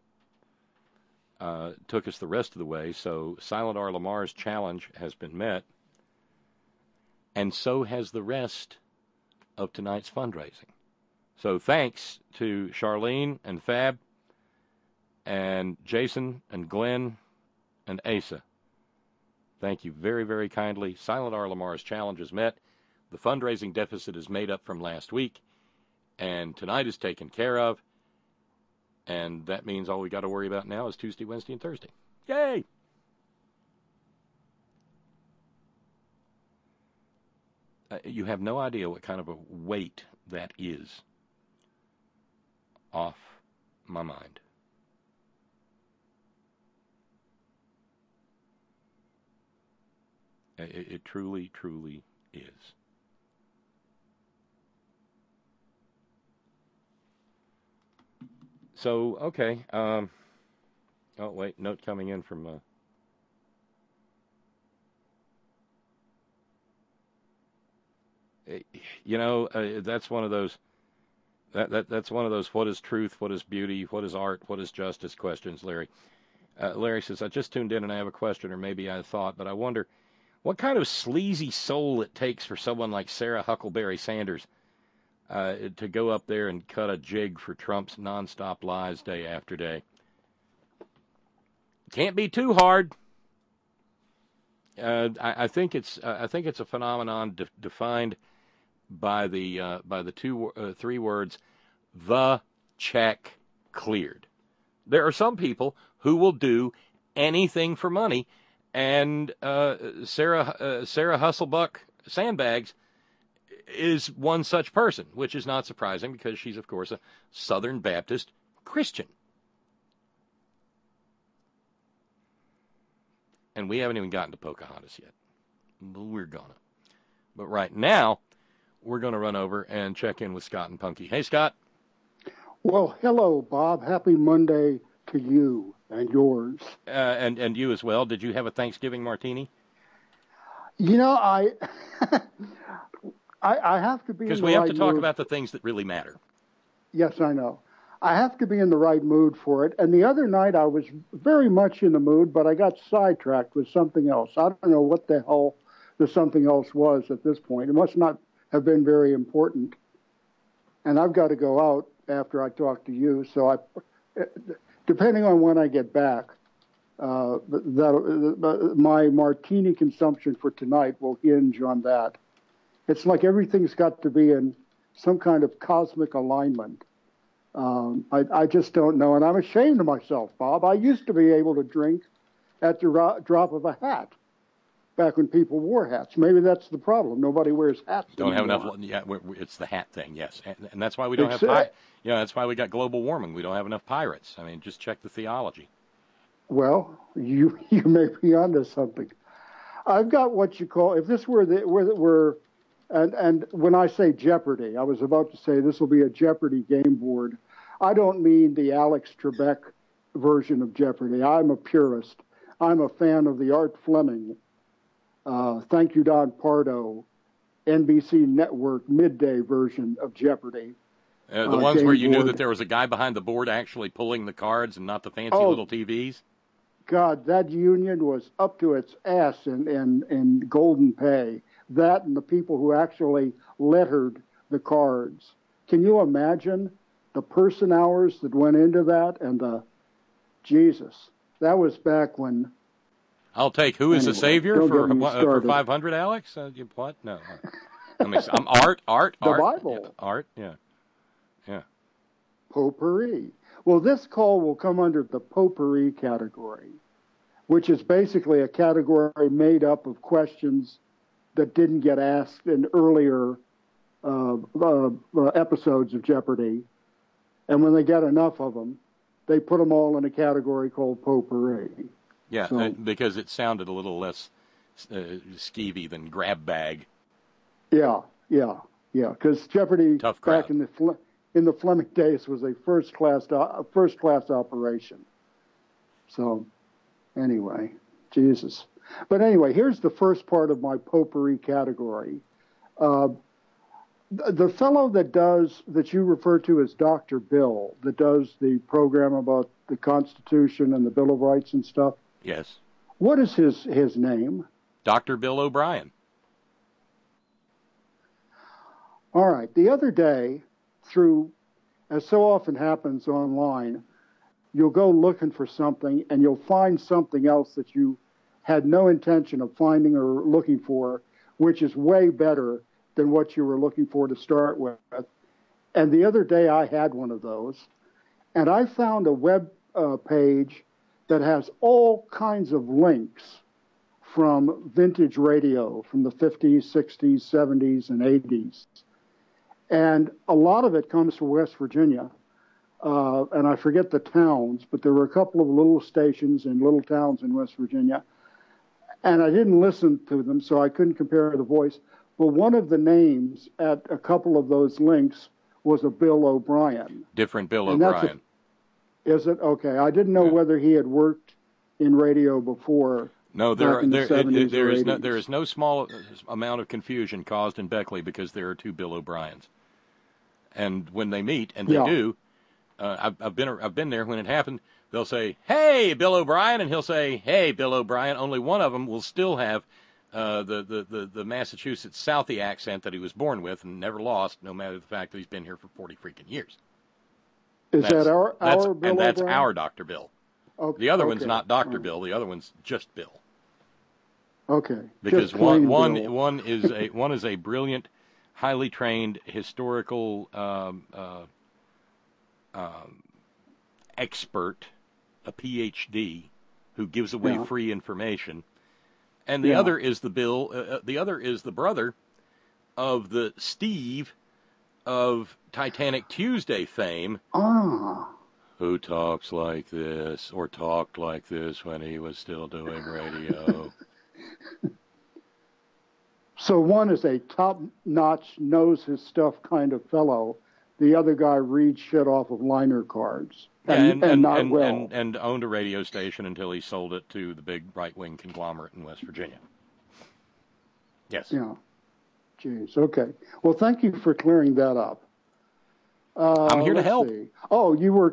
took us the rest of the way. So Silent R. Lamar's challenge has been met. And so has the rest of tonight's fundraising. So thanks to Charlene and Fab and Jason and Glenn and Asa. Thank you very, very kindly. Silent R. Lamar's challenge is met. The fundraising deficit is made up from last week. And tonight is taken care of. And that means all we got to worry about now is Tuesday, Wednesday, and Thursday. Yay! You have no idea what kind of a weight that is off my mind. It truly, truly is. So, okay. Oh, wait. Note coming in from... that's one of those... That's one of those what is truth, what is beauty, what is art, what is justice questions, Larry. Larry says, I just tuned in and I have a question, or maybe I thought, but I wonder what kind of sleazy soul it takes for someone like Sarah Huckleberry Sanders to go up there and cut a jig for Trump's nonstop lies day after day. Can't be too hard. I think it's a phenomenon defined by the three words, the check cleared. There are some people who will do anything for money, and Sarah Hustlebuck Sandbags is one such person, which is not surprising because she's, of course, a Southern Baptist Christian. And we haven't even gotten to Pocahontas yet. But we're gonna. But right now, we're going to run over and check in with Scott and Punky. Hey, Scott. Well, hello, Bob. Happy Monday to you and yours. And you as well. Did you have a Thanksgiving martini? You know, I have to be in the right mood. Because we have to talk about the things that really matter. Yes, I know. I have to be in the right mood for it. And the other night I was very much in the mood, but I got sidetracked with something else. I don't know what the hell the something else was at this point. It must not have been very important. And I've got to go out after I talk to you. So depending on when I get back, my martini consumption for tonight will hinge on that. It's like everything's got to be in some kind of cosmic alignment. I just don't know, and I'm ashamed of myself, Bob. I used to be able to drink at the drop of a hat back when people wore hats. Maybe that's the problem. Nobody wears hats Don't have anymore. enough. Yeah, it's the hat thing. Yes, and that's why we don't have. That's why we got global warming. We don't have enough pirates. I mean, just check the theology. Well, you may be onto something. I've got what you call, if this were and when I say Jeopardy, I was about to say this will be a Jeopardy game board. I don't mean the Alex Trebek version of Jeopardy. I'm a purist. I'm a fan of the Art Fleming. Thank you, Don Pardo, NBC Network midday version of Jeopardy. The ones where you knew that there was a guy behind the board actually pulling the cards and not the fancy little TVs? God, that union was up to its ass in golden pay. That and the people who actually lettered the cards. Can you imagine the person hours that went into that and Jesus? That was back when. I'll take Who is the Savior for 500, Alex? What? No. I mean, I'm art. The Bible. Yeah, art, yeah. Potpourri. Well, this call will come under the potpourri category, which is basically a category made up of questions that didn't get asked in earlier episodes of Jeopardy. And when they get enough of them, they put them all in a category called potpourri. Yeah, so, because it sounded a little less skeevy than grab bag. Yeah. Because Jeopardy back in the Fleming days was a first class operation. So, anyway, Jesus. But anyway, here's the first part of my potpourri category. The fellow that you refer to as Dr. Bill, that does the program about the Constitution and the Bill of Rights and stuff. Yes. What is his name? Dr. Bill O'Brien. All right. The other day, as so often happens online, you'll go looking for something and you'll find something else that you had no intention of finding or looking for, which is way better than what you were looking for to start with. And the other day I had one of those, and I found a web page that has all kinds of links from vintage radio from the 50s, 60s, 70s, and 80s. And a lot of it comes from West Virginia. And I forget the towns, but there were a couple of little stations in little towns in West Virginia. And I didn't listen to them, so I couldn't compare the voice. But one of the names at a couple of those links was a Bill O'Brien. Different Bill O'Brien. Is it? Okay. I didn't know whether he had worked in radio before. No, there is no small amount of confusion caused in Beckley because there are two Bill O'Briens. And when they meet, and they do, I've been there when it happened. They'll say, "Hey, Bill O'Brien," and he'll say, "Hey, Bill O'Brien." Only one of them will still have the Massachusetts Southie accent that he was born with and never lost, no matter the fact that he's been here for 40 freaking years. That's our Bill and that's O'Brien? our Dr. Bill. Okay, the other one's not Dr. Bill. The other one's just Bill. Okay. Because one is a brilliant, highly trained historical expert, a PhD, who gives away free information, and the other is the other is the brother of the Steve of Titanic Tuesday fame. Who talks like this, or talked like this when he was still doing radio. So one is a top-notch, knows his stuff kind of fellow. The other guy reads shit off of liner cards. And owned a radio station until he sold it to the big right-wing conglomerate in West Virginia. Yes. Yeah. Jeez. Okay. Well, thank you for clearing that up. I'm here to help. See. Oh, you were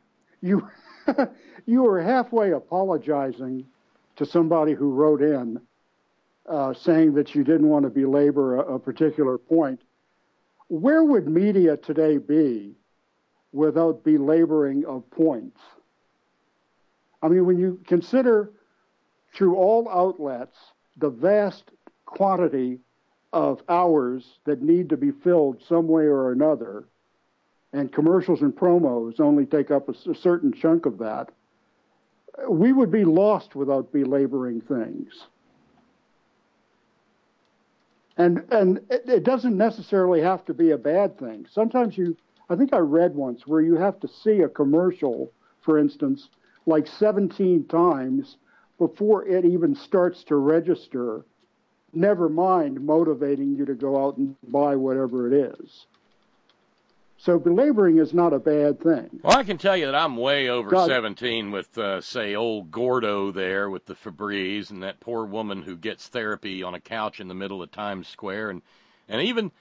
you were halfway apologizing to somebody who wrote in, saying that you didn't want to belabor a particular point. Where would media today be without belaboring of points? I mean, when you consider through all outlets the vast quantity of hours that need to be filled some way or another, and commercials and promos only take up a certain chunk of that, we would be lost without belaboring things. And it doesn't necessarily have to be a bad thing. Sometimes I think I read once where you have to see a commercial, for instance, like 17 times before it even starts to register, never mind motivating you to go out and buy whatever it is. So belaboring is not a bad thing. Well, I can tell you that I'm way over 17 with, say, old Gordo there with the Febreze and that poor woman who gets therapy on a couch in the middle of Times Square, and even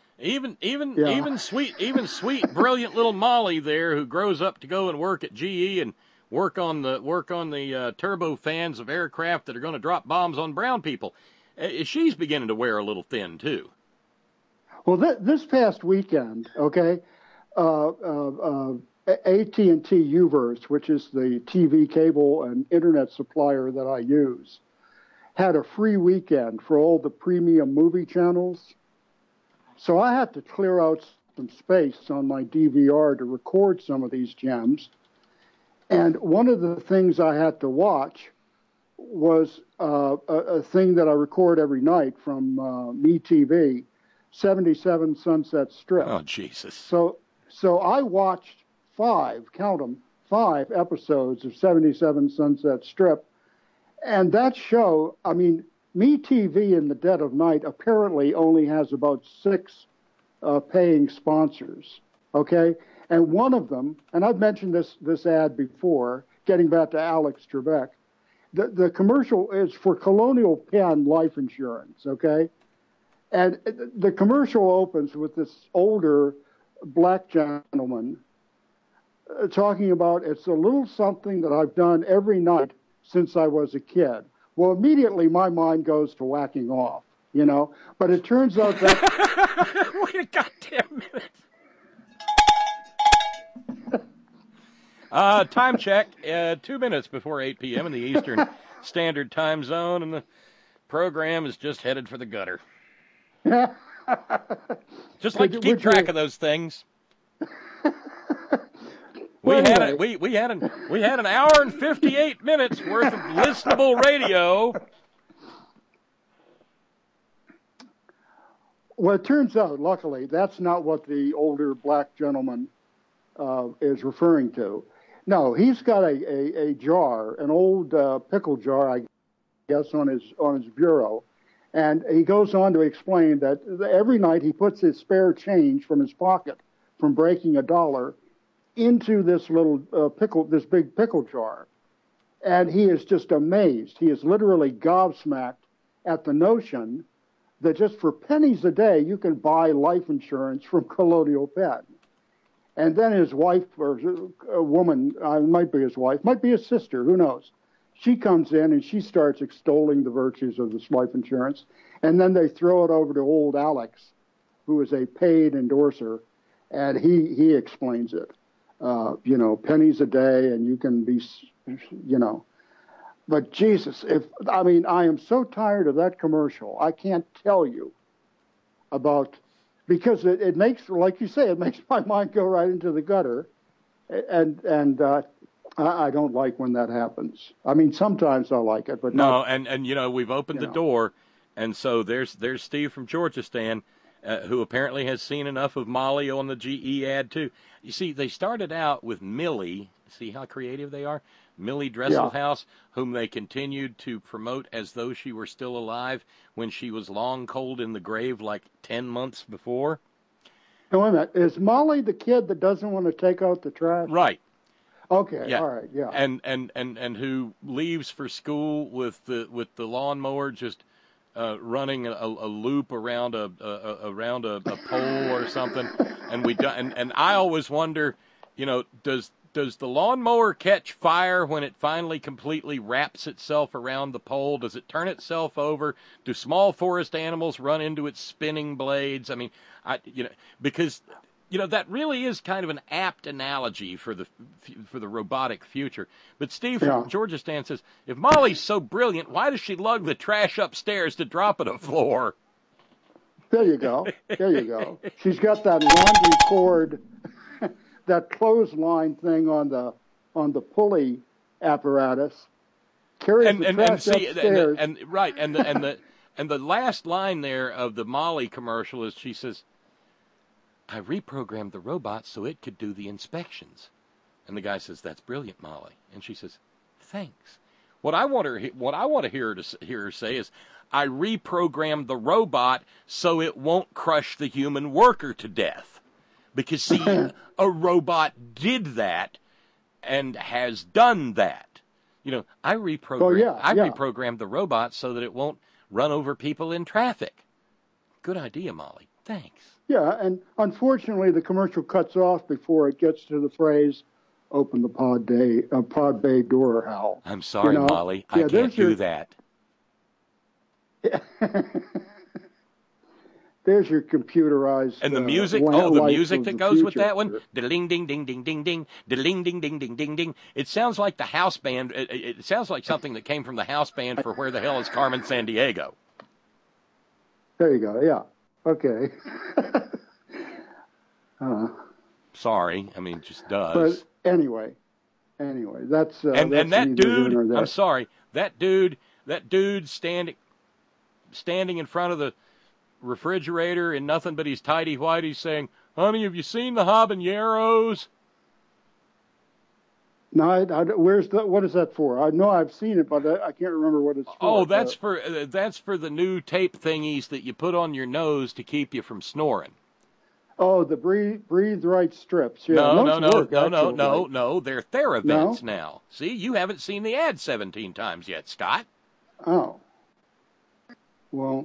sweet, brilliant little Molly there who grows up to go and work at GE and work on the turbofans of aircraft that are going to drop bombs on brown people. She's beginning to wear a little thin too. Well, this past weekend, okay. AT&T U-verse, which is the TV cable and internet supplier that I use, had a free weekend for all the premium movie channels. So I had to clear out some space on my DVR to record some of these gems. And one of the things I had to watch was a thing that I record every night from MeTV, 77 Sunset Strip. Oh, Jesus. So I watched 5 episodes of 77 Sunset Strip. And that show, I mean, MeTV in the dead of night apparently only has about 6 paying sponsors, okay? And one of them, and I've mentioned this ad before, getting back to Alex Trebek, the commercial is for Colonial Penn Life Insurance, okay? And the commercial opens with this older black gentleman talking about, it's a little something that I've done every night since I was a kid. Well, immediately my mind goes to whacking off, you know, but it turns out that... Wait a goddamn minute. Time check, 2 minutes before 8 p.m. in the Eastern Standard Time Zone, and the program is just headed for the gutter. Just like to keep track of those things. We had an hour and 58 minutes worth of listenable radio. Well, it turns out, luckily, that's not what the older black gentleman is referring to. No, he's got a jar, an old pickle jar, I guess, on his bureau. And he goes on to explain that every night he puts his spare change from his pocket from breaking $1 into this little this big pickle jar. And he is just amazed. He is literally gobsmacked at the notion that just for pennies a day, you can buy life insurance from Colonial Penn. And then his wife, or a woman, might be his wife, might be his sister, who knows? She comes in and she starts extolling the virtues of this life insurance. And then they throw it over to old Alex, who is a paid endorser, and he explains it. You know, pennies a day, and you can be, you know. But Jesus, I am so tired of that commercial. I can't tell you about, because it makes, like you say, it makes my mind go right into the gutter. And I don't like when that happens. I mean, sometimes I like it, but no. Not, and you know, we've opened the door, and so there's Steve from Georgistan, who apparently has seen enough of Molly on the GE ad too. You see, they started out with Millie. See how creative they are? Millie Dresselhaus, whom they continued to promote as though she were still alive when she was long cold in the grave like 10 months before. Now, wait a minute. Is Molly the kid that doesn't want to take out the trash? Right. Okay. Yeah. All right. Yeah. And who leaves for school with the lawnmower just running a loop around a pole or something. And I always wonder, you know, does the lawnmower catch fire when it finally completely wraps itself around the pole? Does it turn itself over? Do small forest animals run into its spinning blades? I mean, because that really is kind of an apt analogy for the robotic future. But Steve from Georgistan says, if Molly's so brilliant, why does she lug the trash upstairs to drop it on the floor? There you go. She's got that laundry cord. that clothesline thing on the pulley apparatus, carries the trash upstairs. And the last line there of the Molly commercial is she says, "I reprogrammed the robot so it could do the inspections." And the guy says, "That's brilliant, Molly." And she says, "Thanks." What I want to hear her say is, "I reprogrammed the robot so it won't crush the human worker to death." Because, see, a robot did that and has done that. You know, I reprogrammed the robot so that it won't run over people in traffic. Good idea, Molly. Thanks. Yeah, and unfortunately, the commercial cuts off before it gets to the phrase, "Open the pod bay door, Hal." I'm sorry, Molly. I can't do that. There's your computerized. And the music, the music that goes with that one, ding ding ding ding ding ding, ding ding ding ding ding ding. It sounds like the house band. It sounds like something that came from the house band for "Where the Hell Is Carmen Sandiego." There you go. Yeah. Okay. Sorry, I mean, it just does. But anyway, that's and that dude. I'm sorry, that dude standing in front of the refrigerator in nothing but his tidy whities saying, "Honey, have you seen the habaneros?" No, what is that for? I know I've seen it, but I can't remember what it's for. Oh, that's for the new tape thingies that you put on your nose to keep you from snoring. Oh, the breathe right strips. Yeah, no. They're Theravents now. See, you haven't seen the ad 17 times yet, Scott. Oh. Well.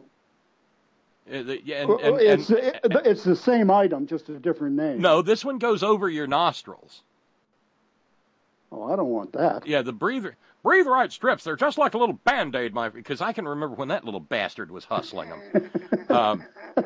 It's the same item, just a different name. No, this one goes over your nostrils. Oh, I don't want that. Yeah, the breathe right strips. They're just like a little Band-Aid, because I can remember when that little bastard was hustling them.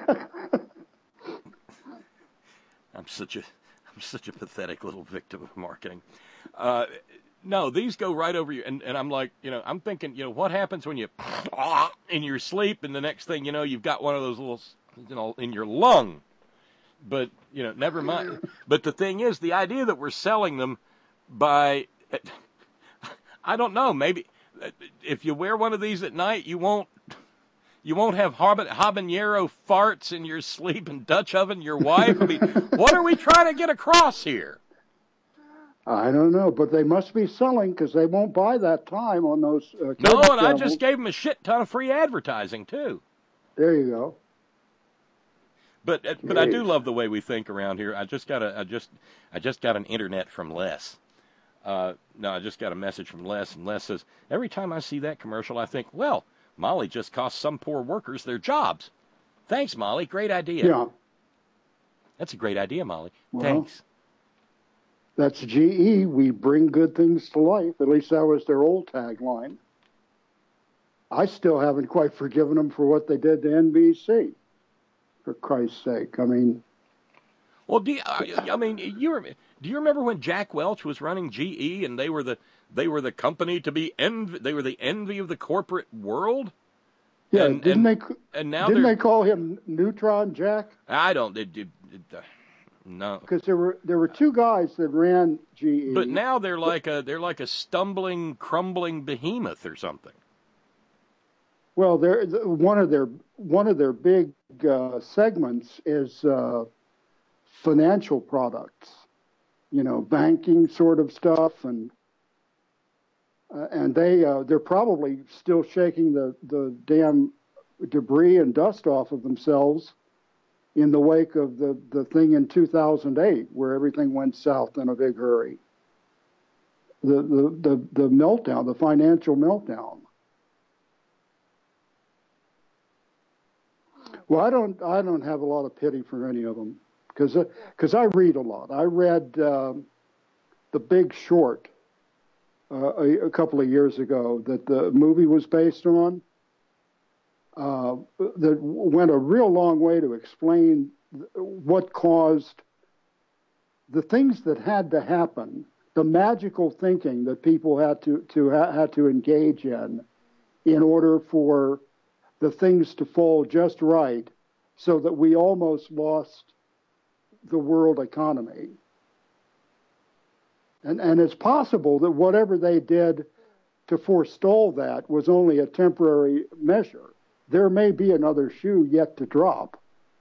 I'm such a pathetic little victim of marketing. No, these go right over you, and I'm like, I'm thinking, what happens when you in your sleep, and the next thing you know, you've got one of those little, in your lung. But never mind. But the thing is, the idea that we're selling them by, I don't know, maybe if you wear one of these at night, you won't have habanero farts in your sleep and Dutch oven your wife. I mean, what are we trying to get across here? I don't know, but they must be selling because they won't buy that time on those. No, and I just gave them a shit ton of free advertising too. There you go. But I do love the way we think around here. I just got an internet from Les. I just got a message from Les, and Les says, every time I see that commercial, I think, well, Molly just cost some poor workers their jobs. Thanks, Molly. Great idea. Yeah. That's a great idea, Molly. Well, thanks. That's GE. We bring good things to life. At least that was their old tagline. I still haven't quite forgiven them for what they did to NBC. For Christ's sake, I mean. Well, do you remember when Jack Welch was running GE and they were the company to be they were the envy of the corporate world? Yeah, didn't they call him Neutron Jack? I don't. No, because there were two guys that ran GE. But now they're like a stumbling, crumbling behemoth or something. Well, one of their big segments is financial products, banking sort of stuff, and they're probably still shaking the damn debris and dust off of themselves in the wake of the thing in 2008 where everything went south in a big hurry. The meltdown, the financial meltdown. Well, I don't have a lot of pity for any of them because I read a lot. I read The Big Short a couple of years ago that the movie was based on. That went a real long way to explain what caused the things that had to happen, the magical thinking that people had to engage in order for the things to fall just right, so that we almost lost the world economy. And it's possible that whatever they did to forestall that was only a temporary measure. There may be another shoe yet to drop.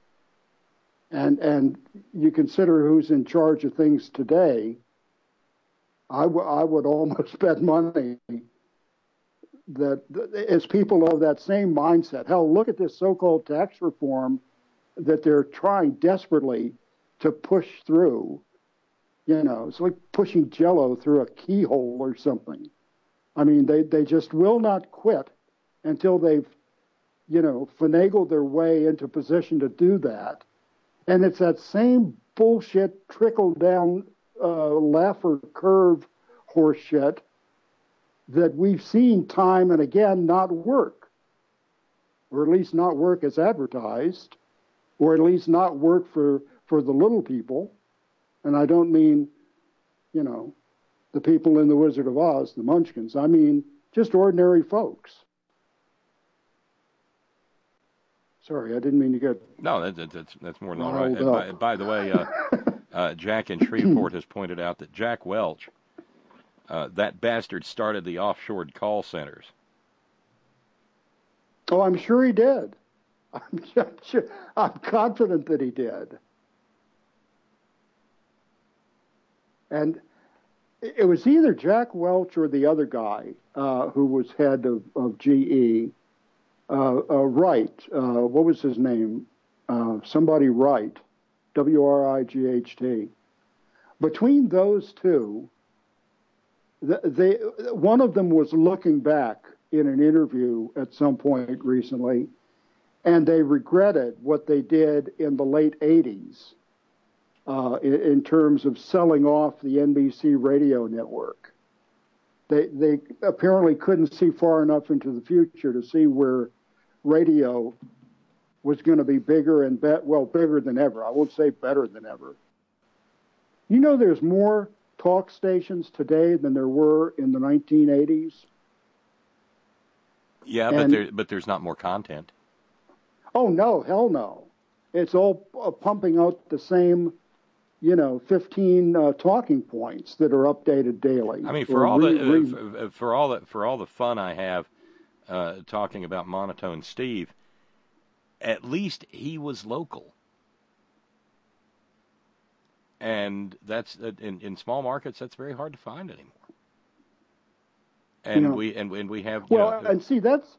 And you consider who's in charge of things today, I would almost bet money that it's people of that same mindset. Hell, look at this so-called tax reform that they're trying desperately to push through. You know, it's like pushing Jell-O through a keyhole or something. I mean, they just will not quit until they've, you know, finagled their way into position to do that. And it's that same bullshit trickle-down Laffer curve horse shit that we've seen time and again not work, or at least not work as advertised, or at least not work for the little people. And I don't mean, you know, the people in The Wizard of Oz, the Munchkins. I mean just ordinary folks. Sorry, I didn't mean to get... No, that's more than all right. And by the way, Jack in Shreveport has pointed out that Jack Welch, that bastard started the offshore call centers. Oh, I'm sure he did. I'm confident that he did. And it was either Jack Welch or the other guy who was head of GE, Wright. What was his name? Somebody Wright, W-R-I-G-H-T. Between those two, one of them was looking back in an interview at some point recently, and they regretted what they did in the late 80s in terms of selling off the NBC radio network. They apparently couldn't see far enough into the future to see where radio was going to be bigger and bigger than ever. I won't say better than ever. You know, there's more talk stations today than there were in the 1980s. Yeah, but there's not more content. Oh no, hell no! It's all pumping out the same, 15 talking points that are updated daily. I mean, for all the fun I have talking about Monotone Steve, at least he was local. And that's in small markets. That's very hard to find anymore. And we have and see that's.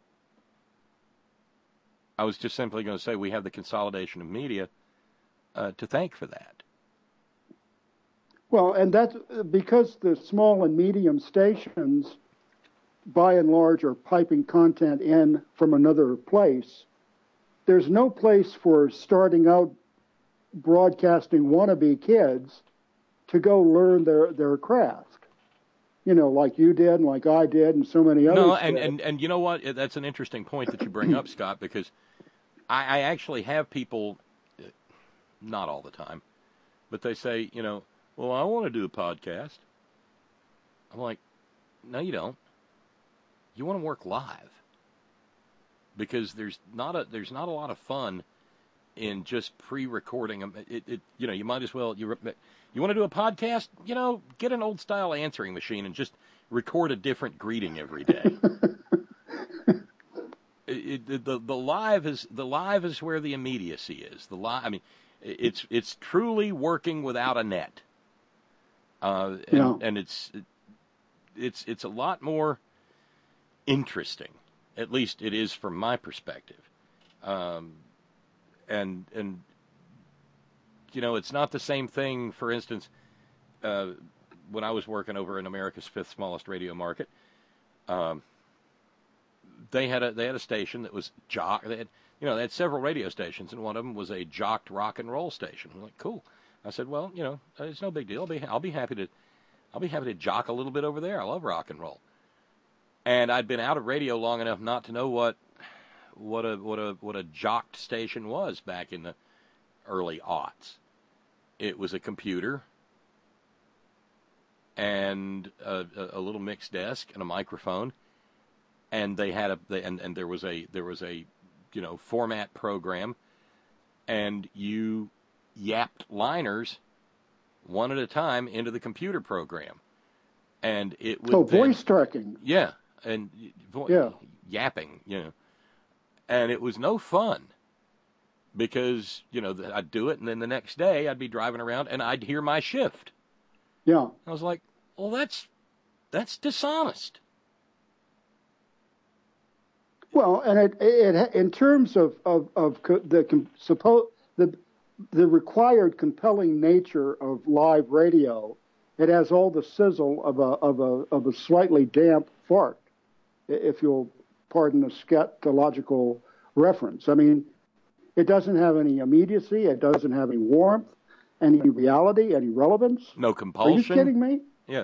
I was just simply going to say we have the consolidation of media to thank for that. Well, and that's because the small and medium stations, by and large, are piping content in from another place. There's no place for starting out broadcasting wannabe kids to go learn their craft. Like you did and like I did and so many others. No, and you know what? That's an interesting point that you bring up, Scott, because I actually have people, not all the time, but they say, well, I want to do a podcast. I'm like, no, you don't. You want to work live, because there's not a lot of fun in just pre-recording them. You might as well. You want to do a podcast? Get an old style answering machine and just record a different greeting every day. The live is where the immediacy is. It's truly working without a net, and it's a lot more interesting. At least it is from my perspective. And it's not the same thing. For instance, when I was working over in America's fifth smallest radio market, they had a station that was jock. They had several radio stations, and one of them was a jocked rock and roll station. I'm like, cool. I said, well, it's no big deal. I'll be happy to jock a little bit over there. I love rock and roll. And I'd been out of radio long enough not to know what a jocked station was back in the early aughts. It was a computer and a little mixed desk and a microphone, and they had and there was a format program, and you yapped liners one at a time into the computer program. And it would voice tracking. Yeah, and yapping, And it was no fun because, I'd do it, and then the next day I'd be driving around and I'd hear my shift. Yeah. I was like, well, that's dishonest. Well, and it in terms of the required compelling nature of live radio, it has all the sizzle of a slightly damp fart, if you'll pardon the scatological reference. I mean, it doesn't have any immediacy, it doesn't have any warmth, any reality, any relevance. No compulsion. Are you kidding me? Yeah.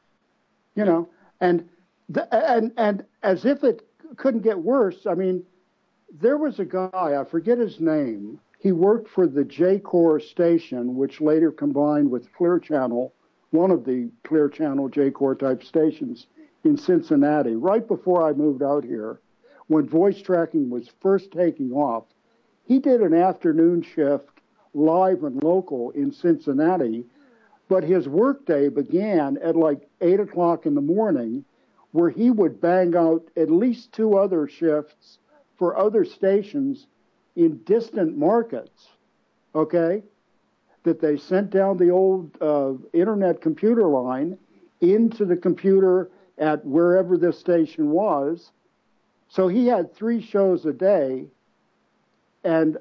And as if it couldn't get worse. I mean, there was a guy, I forget his name. He worked for the J-Core station, which later combined with Clear Channel, one of the Clear Channel J-Core type stations in Cincinnati, right before I moved out here, when voice tracking was first taking off. He did an afternoon shift live and local in Cincinnati, but his workday began at like 8 o'clock in the morning, where he would bang out at least 2 other shifts for other stations in distant markets, okay, that they sent down the old internet computer line into the computer at wherever this station was. So he had 3 shows a day, and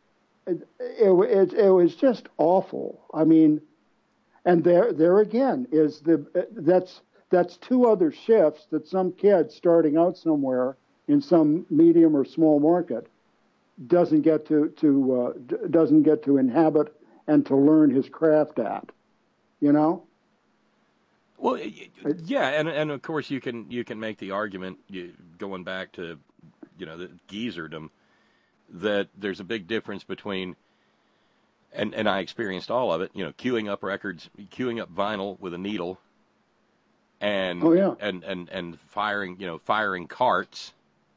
it was just awful. I mean, and there again is that's 2 other shifts that some kid starting out somewhere in some medium or small market doesn't get to inhabit and to learn his craft at, Well, yeah, and of course you can make the argument going back to the geezerdom that there's a big difference between and I experienced all of it, queuing up records, queuing up vinyl with a needle, and and firing carts.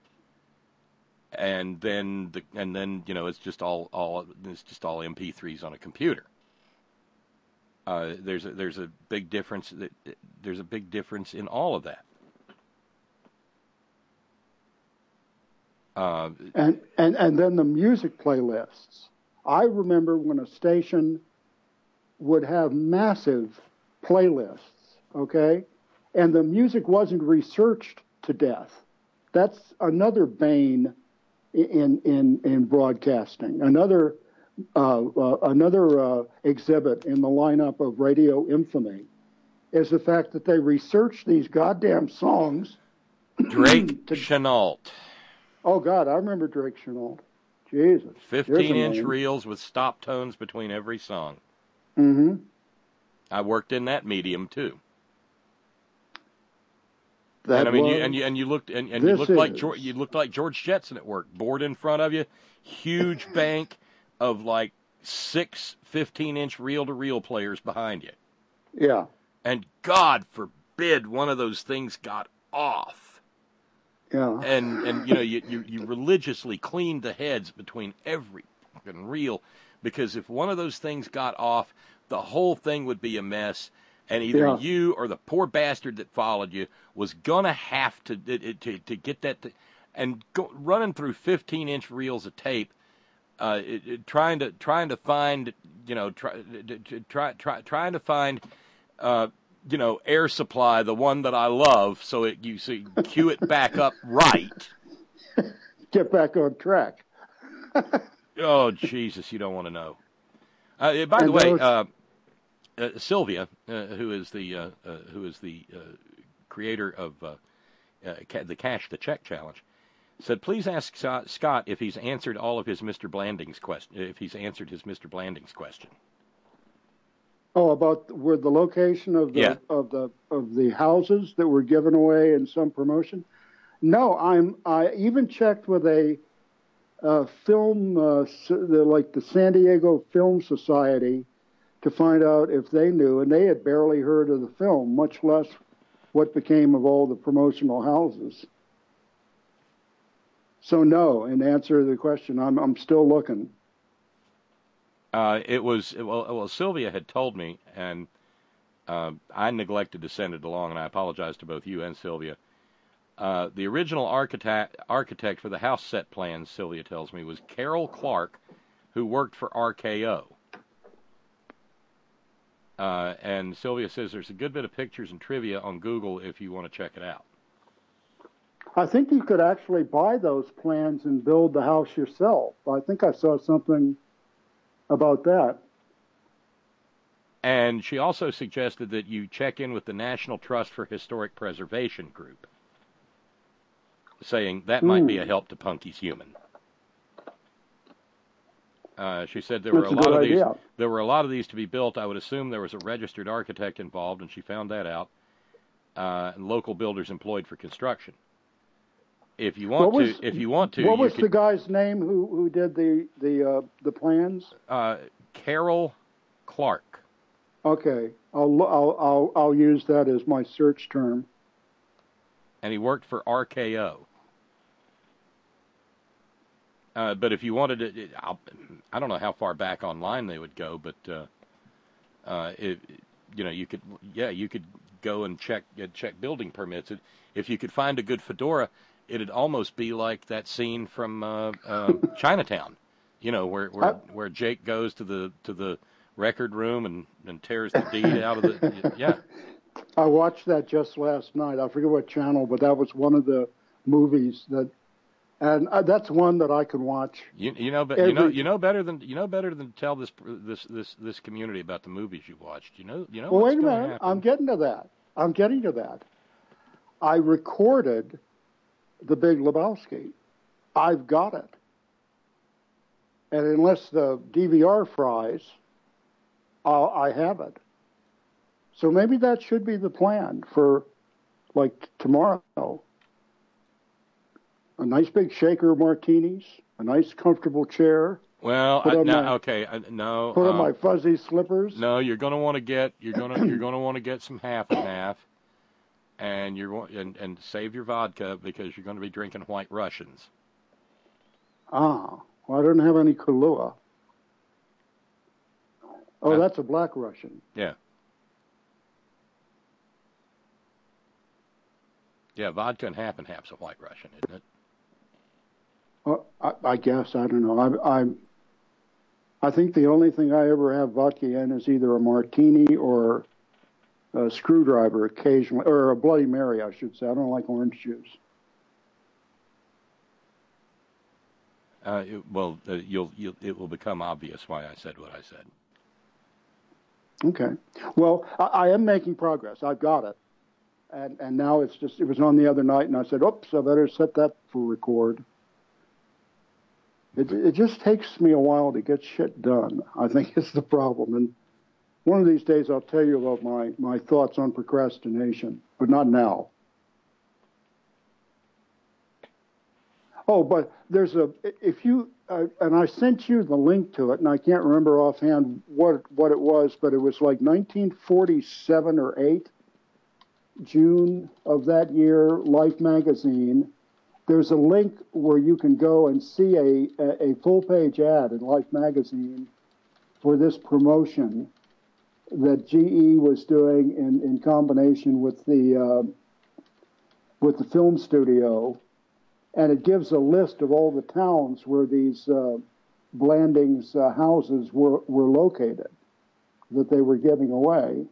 And then it's just all MP3s on a computer. There's a big difference. There's a big difference in all of that. And then the music playlists. I remember when a station would have massive playlists, okay, and the music wasn't researched to death. That's another bane in broadcasting. Another exhibit in the lineup of radio infamy is the fact that they research these goddamn songs. Drake Chenault. Oh God, I remember Drake Chenault. Jesus. 15-inch reels with stop tones between every song. Mm-hmm. I worked in that medium too. That you looked like George Jetson at work. Board in front of you, huge bank of like 6 15-inch reel-to-reel players behind you. Yeah. And God forbid one of those things got off. Yeah. And you religiously cleaned the heads between every fucking reel, because if one of those things got off, the whole thing would be a mess. And either you or the poor bastard that followed you was gonna have to get that, and running through 15-inch reels of tape, trying to find air supply, the one that I love, so you cue it back up right. Get back on track. Oh Jesus, you don't want to know. By the way. Sylvia, who is the creator of the Cash the Check Challenge, said, "Please ask Scott if he's answered all of his Mr. Blanding's question. If he's answered his Mr. Blanding's question." Oh, about where the location of the houses that were given away in some promotion? No, I even checked with a film, like the San Diego Film Society, to find out if they knew, and they had barely heard of the film, much less what became of all the promotional houses. So no, in answer to the question, I'm still looking. Well, Sylvia had told me, and I neglected to send it along, and I apologize to both you and Sylvia. The original architect for the house set plans, Sylvia tells me, was Carol Clark, who worked for RKO. And Sylvia says there's a good bit of pictures and trivia on Google if you want to check it out. I think you could actually buy those plans and build the house yourself. I think I saw something about that. And she also suggested that you check in with the National Trust for Historic Preservation group, saying that might be a help to Punky's Human. She said there were a lot of these. There were a lot of these to be built. I would assume there was a registered architect involved, and she found that out. And local builders employed for construction. If you want to, what was the guy's name who did the plans? Carol Clark. Okay, I'll use that as my search term. And he worked for RKO. But if you wanted to, I don't know how far back online they would go, but you could go and check building permits. If you could find a good fedora, it'd almost be like that scene from Chinatown, where Jake goes to the record room and tears the deed out of the yeah. I watched that just last night. I forget what channel, but that was one of the movies that. And that's one that I could watch. You know better than tell this community about the movies you watched. Well, wait a minute. Happen. I'm getting to that. I recorded The Big Lebowski. I've got it. And unless the DVR fries, I have it. So maybe that should be the plan for, like, tomorrow. A nice big shaker of martinis, a nice comfortable chair. Well, Put on my fuzzy slippers. No, you're going to want to get some half and half, and and save your vodka because you're going to be drinking White Russians. Well, I don't have any Kahlua. Oh, that's a Black Russian. Yeah. Yeah, vodka and half's a White Russian, isn't it? I guess, I don't know. I think the only thing I ever have vodka in is either a martini or a screwdriver occasionally, or a Bloody Mary, I should say. I don't like orange juice. It will become obvious why I said what I said. Okay. Well, I am making progress. I've got it. And now it was on the other night, and I said, oops, I better set that for record. It just takes me a while to get shit done, I think is the problem. And one of these days I'll tell you about my thoughts on procrastination, but not now. Oh, but there's and I sent you the link to it, and I can't remember offhand what it was, but it was like 1947 or 8, June of that year, Life magazine. There's a link where you can go and see a full-page ad in Life magazine for this promotion that GE was doing in combination with the film studio, and it gives a list of all the towns where these Blandings houses were located that they were giving away.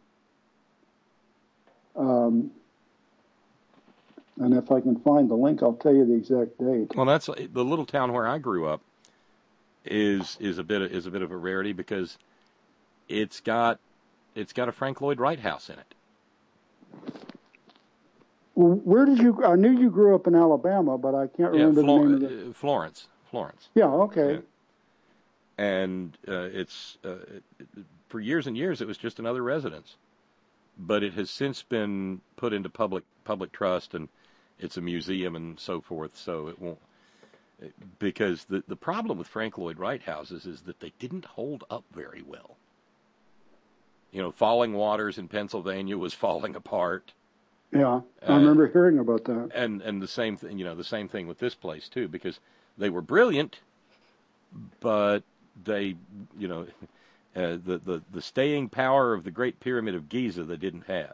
And if I can find the link, I'll tell you the exact date. Well, that's the little town where I grew up is a bit of a rarity because it's got a Frank Lloyd Wright house in it. Well, where did you? I knew you grew up in Alabama, but I can't remember the name of it. Florence. Yeah. Okay. Yeah. And it's for years and years it was just another residence, but it has since been put into public trust and. It's a museum and so forth, so it won't. Because the problem with Frank Lloyd Wright houses is that they didn't hold up very well. Falling Waters in Pennsylvania was falling apart. Yeah, I remember hearing about that. And the same thing, the same thing with this place too, because they were brilliant, but they, you know, the staying power of the Great Pyramid of Giza they didn't have.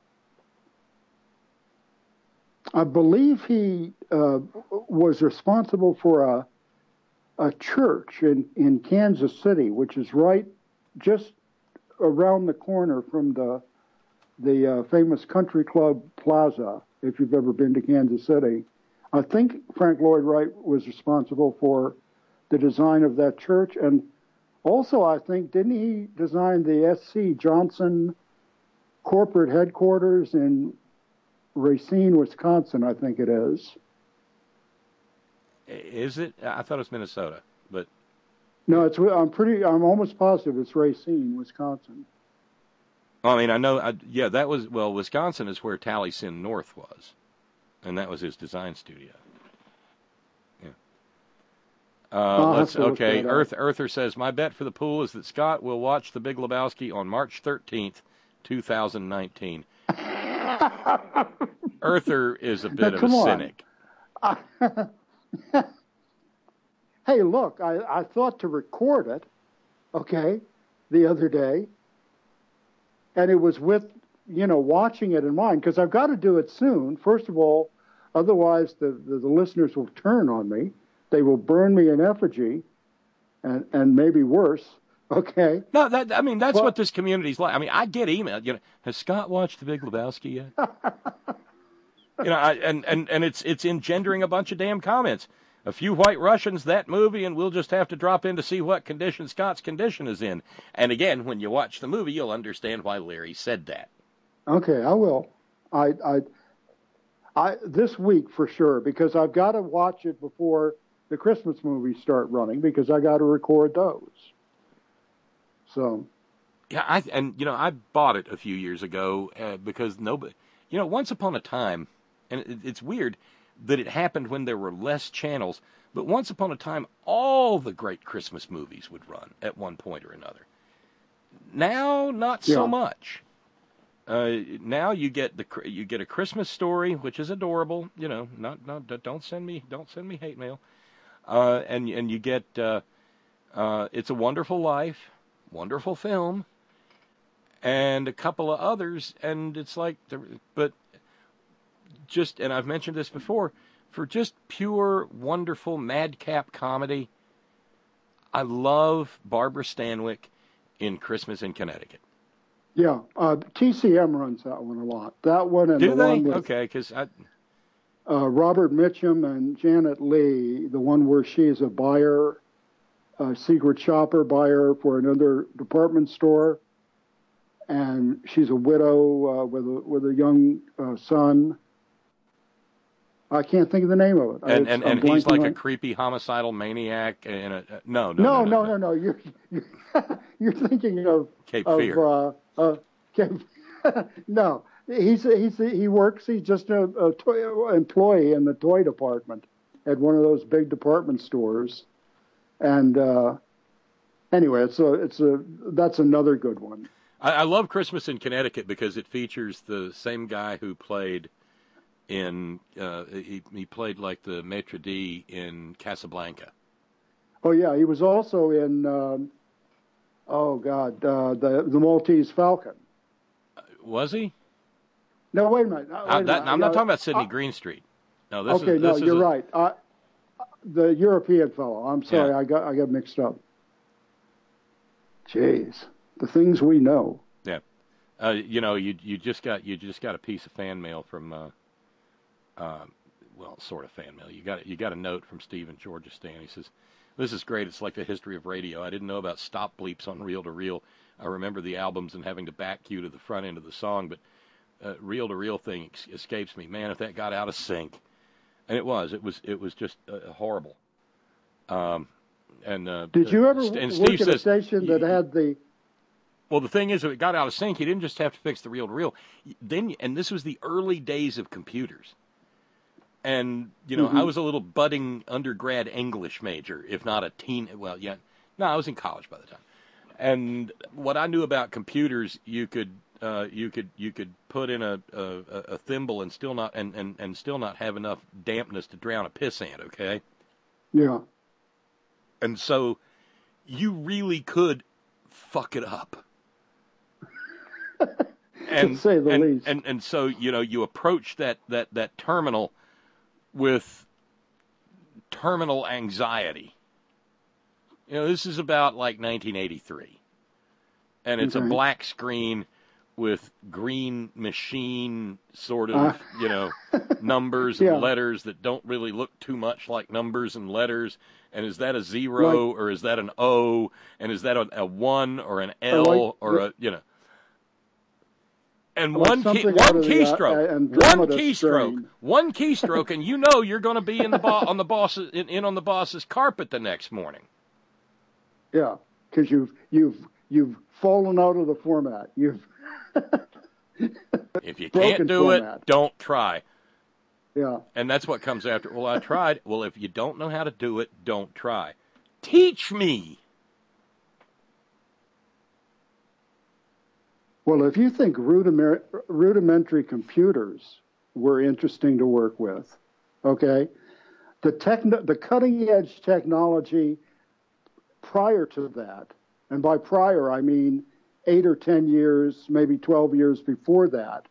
I believe he was responsible for a church in Kansas City, which is right just around the corner from the famous Country Club Plaza, if you've ever been to Kansas City. I think Frank Lloyd Wright was responsible for the design of that church. And also, I think, didn't he design the S.C. Johnson corporate headquarters in Racine, Wisconsin, I think it is. Is it? I thought it was Minnesota, but... No, I'm almost positive it's Racine, Wisconsin. I mean, I know, that was, Wisconsin is where Taliesin North was, and that was his design studio. Yeah. Earther says, my bet for the pool is that Scott will watch The Big Lebowski on March 13th, 2019. Earther is a bit of a cynic. Hey, look, I thought to record it, okay, the other day, and it was with, watching it in mind, because I've got to do it soon. First of all, otherwise the listeners will turn on me. They will burn me in effigy, and maybe worse, okay? No, that's what this community's like. I mean, I get email, has Scott watched The Big Lebowski yet? And it's engendering a bunch of damn comments. A few White Russians, that movie, and we'll just have to drop in to see what condition Scott's condition is in. And again, when you watch the movie, you'll understand why Larry said that. Okay, I will. I this week for sure, because I've got to watch it before the Christmas movies start running, because I got to record those. So. Yeah, I bought it a few years ago because nobody, once upon a time, and it's weird that it happened when there were less channels, but once upon a time, all the great Christmas movies would run at one point or another. Now, not so much. Now you get a Christmas Story, which is adorable. Don't send me hate mail. And you get It's a Wonderful Life, wonderful film, and a couple of others, and it's like, but. And I've mentioned this before, for just pure, wonderful, madcap comedy, I love Barbara Stanwyck in Christmas in Connecticut. Yeah, TCM runs that one a lot. That one and Do the they? one with Okay, because Robert Mitchum and Janet Leigh, the one where she is a buyer, a secret shopper buyer for another department store, and she's a widow with a young son. I can't think of the name of it. And he's like a creepy homicidal maniac. No. You're thinking of Cape Fear. No, he works. He's just an employee in the toy department at one of those big department stores. And anyway, that's another good one. I love Christmas in Connecticut because it features the same guy who played in he played like the maitre d' in Casablanca. Oh yeah, he was also in the Maltese Falcon. Was he? No, wait a minute. I'm not talking about Sidney Greenstreet. No, you're right. The European fellow. I'm sorry, yeah. I got mixed up. Jeez, the things we know. Yeah, you just got a piece of fan mail from. Sort of fan mail. You got a note from Steve in Georgia Stan. He says, "This is great. It's like the history of radio. I didn't know about stop bleeps on reel to reel. I remember the albums and having to back cue to the front end of the song, but reel to reel thing escapes me. Man, if that got out of sync, and it was just horrible." Did you ever work at a station that had the? Well, the thing is, if it got out of sync, you didn't just have to fix the reel to reel. And this was the early days of computers. And, I was a little budding undergrad English major, if not a teen. Well, yeah. No, I was in college by the time. And what I knew about computers, you could put in a thimble and still not and still not have enough dampness to drown a pissant, okay? Yeah. And so you really could fuck it up. And, to say the least. And so, you approach that terminal with terminal anxiety. This is about like 1983. And it's a black screen with green machine sort of, numbers and letters that don't really look too much like numbers and letters. And is that a 0 or is that an O? And is that a 1 or an L or a, And one keystroke, and you're going to be in on the boss's carpet the next morning. Yeah, because you've fallen out of the format. If you can't do it, don't try. Yeah. And that's what comes after. Well, I tried. Well, if you don't know how to do it, don't try. Teach me. Well, if you think rudimentary computers were interesting to work with, okay, the cutting edge technology prior to that, and by prior I mean 8 or 10 years, maybe 12 years before that,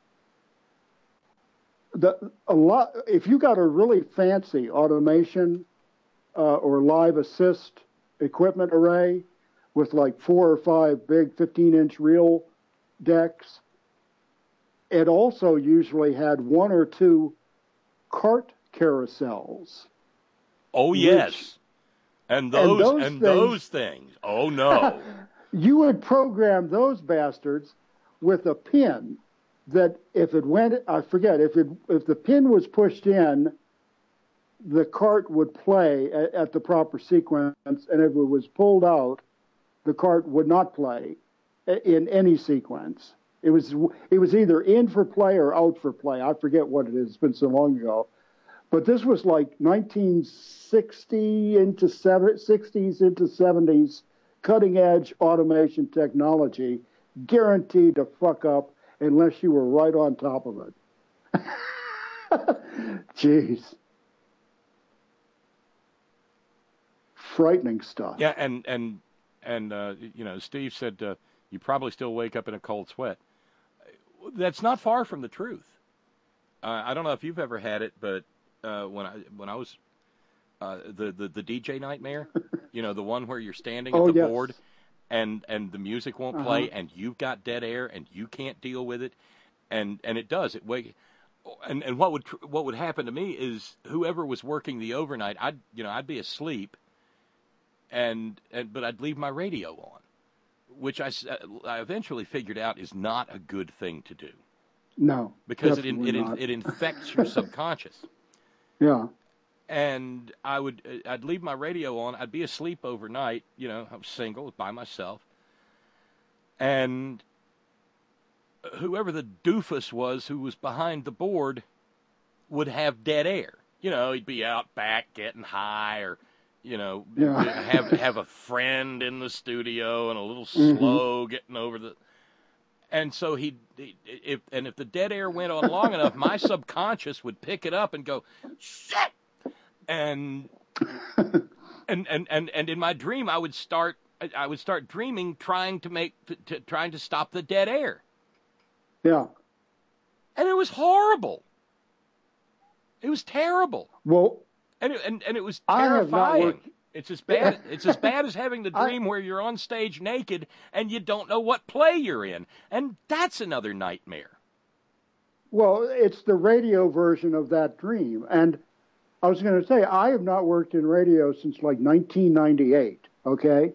if you got a really fancy automation or live assist equipment array with like 4 or 5 big 15-inch reel decks, it also usually had 1 or 2 cart carousels. Oh yes, and those things. Oh no. You would program those bastards with a pin that if it went, I forget, if the pin was pushed in, the cart would play at the proper sequence, and if it was pulled out, the cart would not play in any sequence. It was either in for play or out for play. I forget what it is. It's been so long ago. But this was like 1960 into 60s into 70s cutting edge automation technology, guaranteed to fuck up unless you were right on top of it. Jeez. Frightening stuff. Yeah, and Steve said you probably still wake up in a cold sweat. That's not far from the truth. I don't know if you've ever had it, but when I was the DJ nightmare, the one where you're standing at the board and the music won't play and you've got dead air and you can't deal with it, and it does it. And what would happen to me is whoever was working the overnight, I'd be asleep, but I'd leave my radio on, which I eventually figured out is not a good thing to do. No, because it infects your subconscious. Yeah. And I'd leave my radio on. I'd be asleep overnight. I was single, by myself. And whoever the doofus was who was behind the board would have dead air. He'd be out back getting high, or have a friend in the studio and a little slow getting over the. And so if the dead air went on long enough, my subconscious would pick it up and go, shit. And in my dream, I would start dreaming, trying to stop the dead air. Yeah. And it was horrible. It was terrible. Well, and it was terrifying. It's as bad. It's as bad as having the dream where you're on stage naked and you don't know what play you're in, and that's another nightmare. Well, it's the radio version of that dream, and I was going to say I have not worked in radio since like 1998. Okay,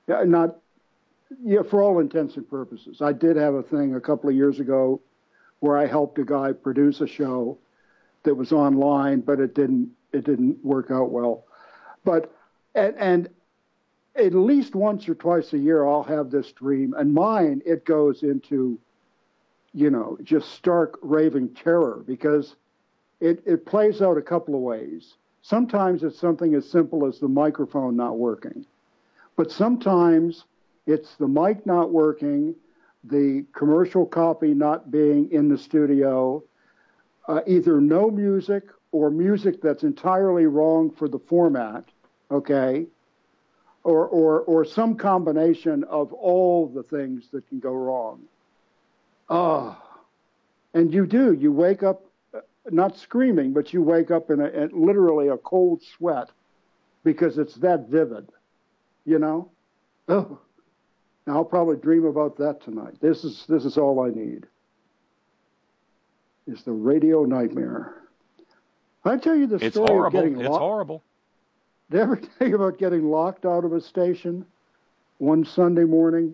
for all intents and purposes. I did have a thing a couple of years ago where I helped a guy produce a show that was online, but it didn't work out well. But and at least once or twice a year, I'll have this dream, and mine, it goes into, just stark raving terror, because it plays out a couple of ways. Sometimes it's something as simple as the microphone not working, but sometimes it's the mic not working, the commercial copy not being in the studio, either no music or music that's entirely wrong for the format, okay, or some combination of all the things that can go wrong. And you wake up, not screaming, but you wake up in literally a cold sweat because it's that vivid, you know? Oh, now I'll probably dream about that tonight. This is all I need. Is the radio nightmare. I tell you the It's story horrible. of getting It's horrible. Did I ever tell you about getting locked out of a station one Sunday morning?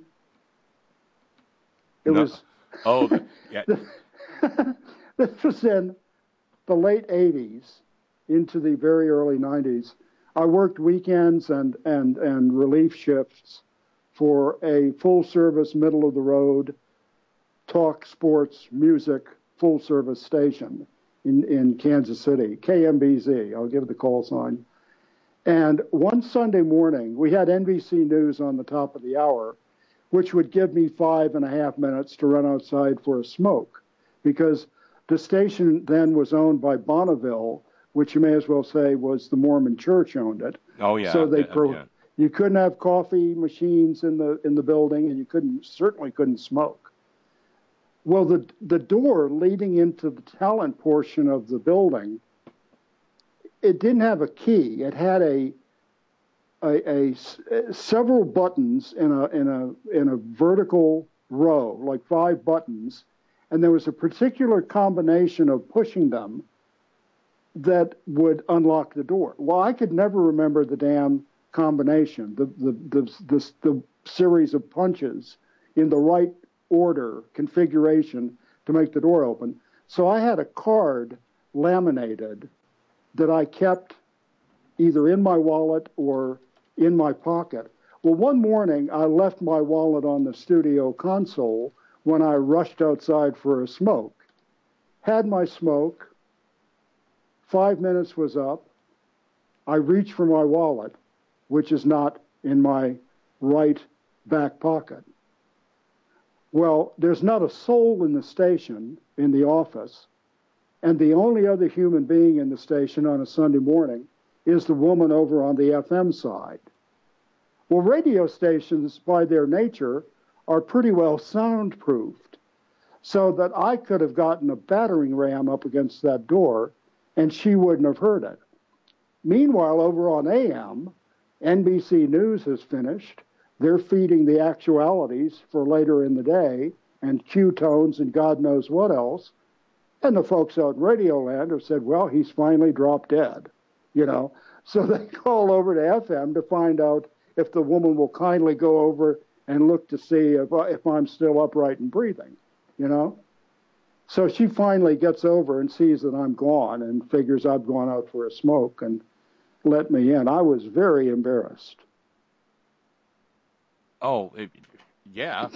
It was. Oh, yeah. This was in the late 80s into the very early 90s. I worked weekends and relief shifts for a full-service, middle-of-the-road, talk, sports, music, full-service station in Kansas City, KMBZ. I'll give the call sign. And one Sunday morning, we had NBC News on the top of the hour, which would give me 5.5 minutes to run outside for a smoke, because the station then was owned by Bonneville, which you may as well say was the Mormon Church owned it. Oh yeah. So Yeah. You couldn't have coffee machines in the building, and you certainly couldn't smoke. Well, the door leading into the talent portion of the building, it didn't have a key. It had several buttons in a vertical row, like 5 buttons, and there was a particular combination of pushing them that would unlock the door. Well, I could never remember the damn combination, the series of punches in the right order, configuration to make the door open. So I had a card laminated that I kept either in my wallet or in my pocket. Well, one morning I left my wallet on the studio console when I rushed outside for a smoke. Had my smoke. 5 minutes was up. I reached for my wallet, which is not in my right back pocket. Well, there's not a soul in the station, in the office, and the only other human being in the station on a Sunday morning is the woman over on the FM side. Well, radio stations, by their nature, are pretty well soundproofed, so that I could have gotten a battering ram up against that door, and she wouldn't have heard it. Meanwhile, over on AM, NBC News has finished. They're feeding the actualities for later in the day, and Q-tones and God knows what else. And the folks out in Radioland have said, well, he's finally dropped dead, you know. So they call over to FM to find out if the woman will kindly go over and look to see if I'm still upright and breathing, you know. So she finally gets over and sees that I'm gone and figures I've gone out for a smoke and let me in. I was very embarrassed. Oh, yeah.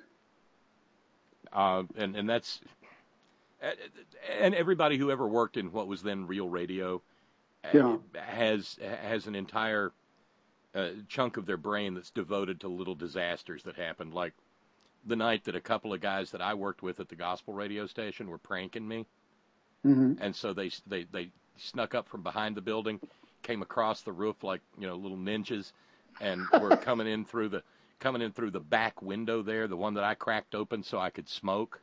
And that's... And everybody who ever worked in what was then Real Radio has an entire chunk of their brain that's devoted to little disasters that happened, like the night that a couple of guys that I worked with at the gospel radio station were pranking me. Mm-hmm. And so they snuck up from behind the building, came across the roof like, you know, little ninjas, and were coming in through the back window there, the one that I cracked open so I could smoke.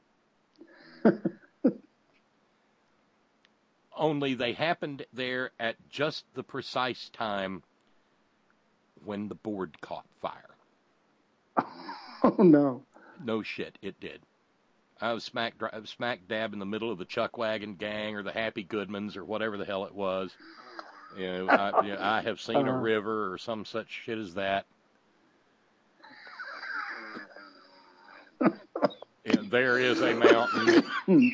Only they happened there at just the precise time when the board caught fire. Oh, no. No shit, it did. I was smack dab in the middle of the Chuck Wagon Gang or the Happy Goodmans or whatever the hell it was. You know, I have seen a river or some such shit as that. And there is a mountain.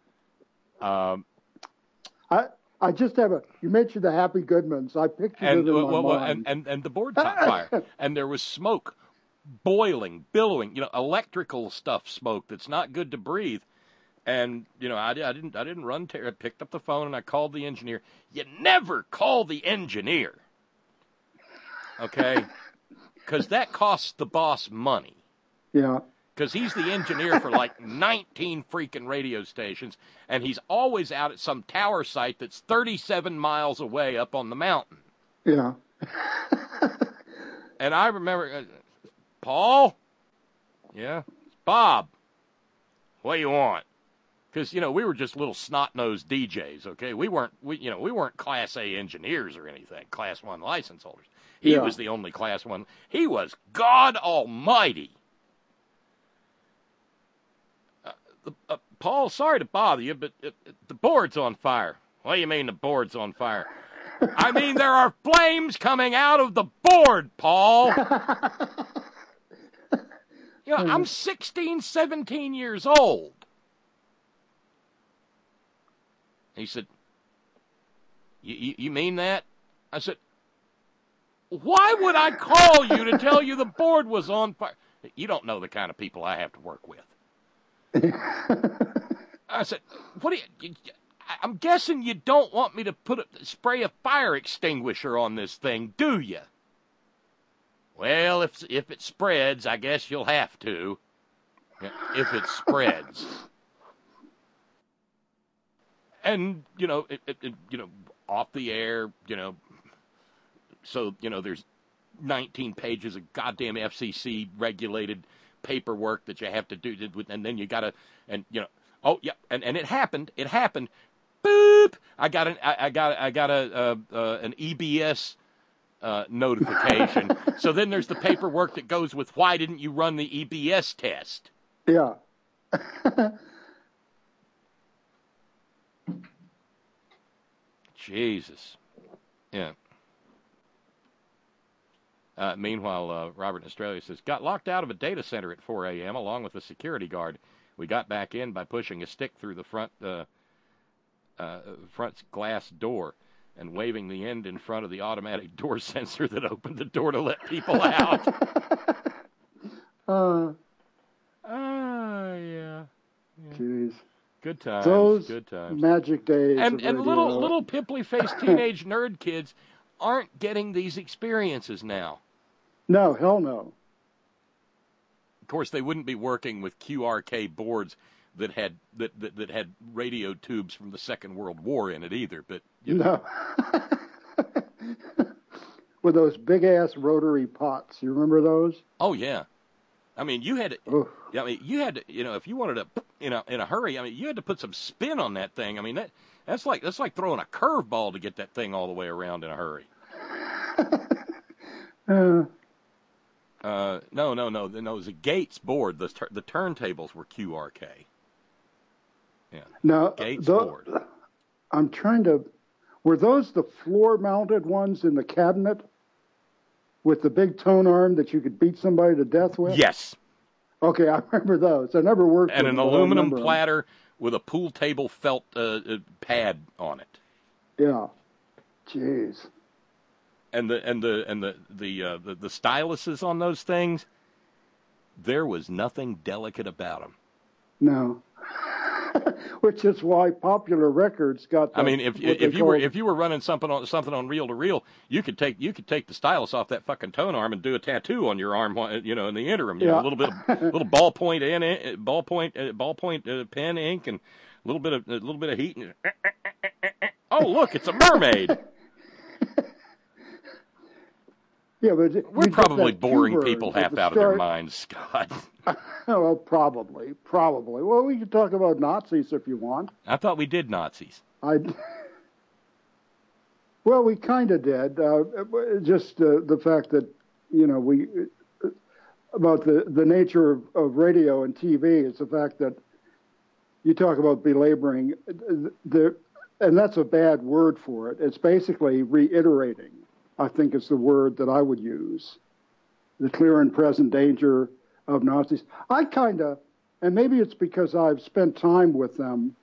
I just have you mentioned the Happy Goodmans. I pictured it in my mind. And the board caught fire. And there was smoke, boiling, billowing, you know, electrical stuff, smoke that's not good to breathe. And, you know, I didn't run I picked up the phone and I called the engineer. You never call the engineer. Okay? Because that costs the boss money. Yeah. Because he's the engineer for like 19 freaking radio stations, and he's always out at some tower site that's 37 miles away up on the mountain. Yeah. And I remember, Paul? Yeah? Bob, what do you want? Because, we were just little snot-nosed DJs, okay? We weren't Class A engineers or anything, Class 1 license holders. He was the only Class 1. He was God Almighty. Paul, sorry to bother you, but the board's on fire. What do you mean the board's on fire? I mean, there are flames coming out of the board, Paul. I'm 16, 17 years old. He said, you mean that? I said, why would I call you to tell you the board was on fire? You don't know the kind of people I have to work with. I said, I'm guessing you don't want me to spray a fire extinguisher on this thing, do you? Well, if it spreads, I guess you'll have to. If it spreads. And, off the air, so, there's 19 pages of goddamn FCC regulated paperwork that you have to do, and then you gotta, and, oh, yeah, and it happened. Boop! I got an EBS notification. So then there's the paperwork that goes with why didn't you run the EBS test? Yeah. Jesus. Yeah. Meanwhile, Robert in Australia says, got locked out of a data center at 4 a.m. along with a security guard. We got back in by pushing a stick through the front glass door and waving the end in front of the automatic door sensor that opened the door to let people out. Yeah. Jeez. Good times. Those good times. Magic days. And little pimply-faced teenage nerd kids aren't getting these experiences now. No, hell no. Of course, they wouldn't be working with QRK boards that had radio tubes from the Second World War in it either. But no, with those big ass rotary pots. You remember those? Oh yeah. I mean, you had to. I mean, you had to. If you wanted to, in a hurry. I mean, you had to put some spin on that thing. I mean, that's like throwing a curveball to get that thing all the way around in a hurry. No. It was a Gates board. The turntables were QRK. Yeah. Now, Gates board. I'm trying to. Were those the floor-mounted ones in the cabinet with the big tone arm that you could beat somebody to death with? Yes. Okay, I remember those. I never worked with them. And an aluminum platter with a pool table felt pad on it. Yeah. Jeez. And the styluses on those things, there was nothing delicate about them. No. Which is why Popular Records got. I mean, if you were running something on reel to reel, you could take the stylus off that fucking tone arm and do a tattoo on your arm, in the interim. You know, a little bit of little ballpoint pen ink and a little bit of heat. And, oh, look, it's a mermaid. Yeah, but we're probably boring people half out of their minds, Scott. Well, probably. Well, we can talk about Nazis if you want. I thought we did Nazis. Well, we kind of did. Just the fact that we about the nature of radio and TV is the fact that you talk about belaboring and that's a bad word for it. It's basically reiterating. I think is the word that I would use. The clear and present danger of Nazis. I kind of, and maybe it's because I've spent time with them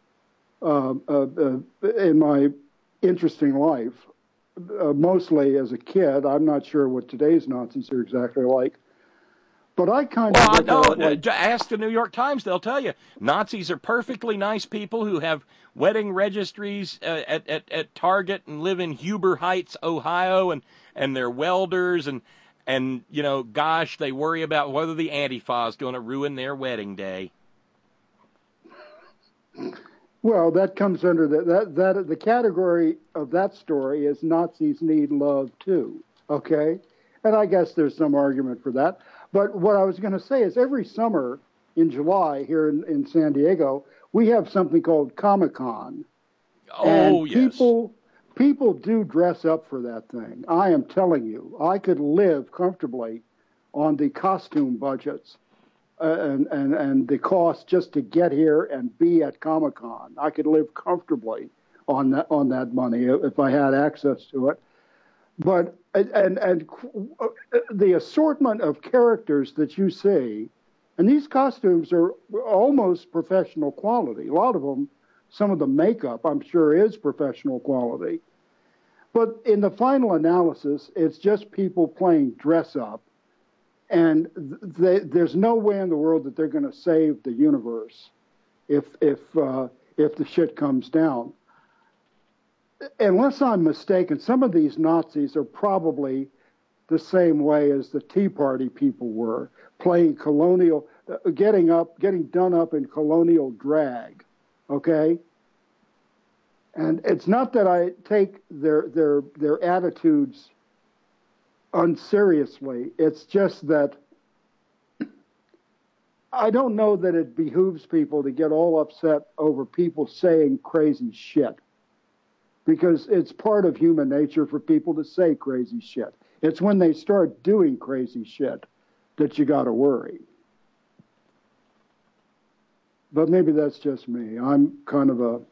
in my interesting life, mostly as a kid. I'm not sure what today's Nazis are exactly like. But I kind of... Well, ask the New York Times. They'll tell you. Nazis are perfectly nice people who have wedding registries at Target and live in Huber Heights, Ohio, and they're welders, and gosh, they worry about whether the Antifa is going to ruin their wedding day. Well, that comes under the category of that story is Nazis need love, too, okay? And I guess there's some argument for that. But what I was going to say is every summer in July here in San Diego, we have something called Comic-Con. Oh, And yes. people do dress up for that thing. I am telling you, I could live comfortably on the costume budgets and the cost just to get here and be at Comic-Con. I could live comfortably on that money if I had access to it. But and the assortment of characters that you see, and these costumes are almost professional quality. A lot of them, some of the makeup, I'm sure, is professional quality. But in the final analysis, it's just people playing dress up, and there's no way in the world that they're going to save the universe if the shit comes down. Unless I'm mistaken, some of these Nazis are probably the same way as the Tea Party people were, playing colonial, getting done up in colonial drag, okay? And it's not that I take their attitudes unseriously. It's just that I don't know that it behooves people to get all upset over people saying crazy shit. Because it's part of human nature for people to say crazy shit. It's when they start doing crazy shit that you got to worry. But maybe that's just me. I'm kind of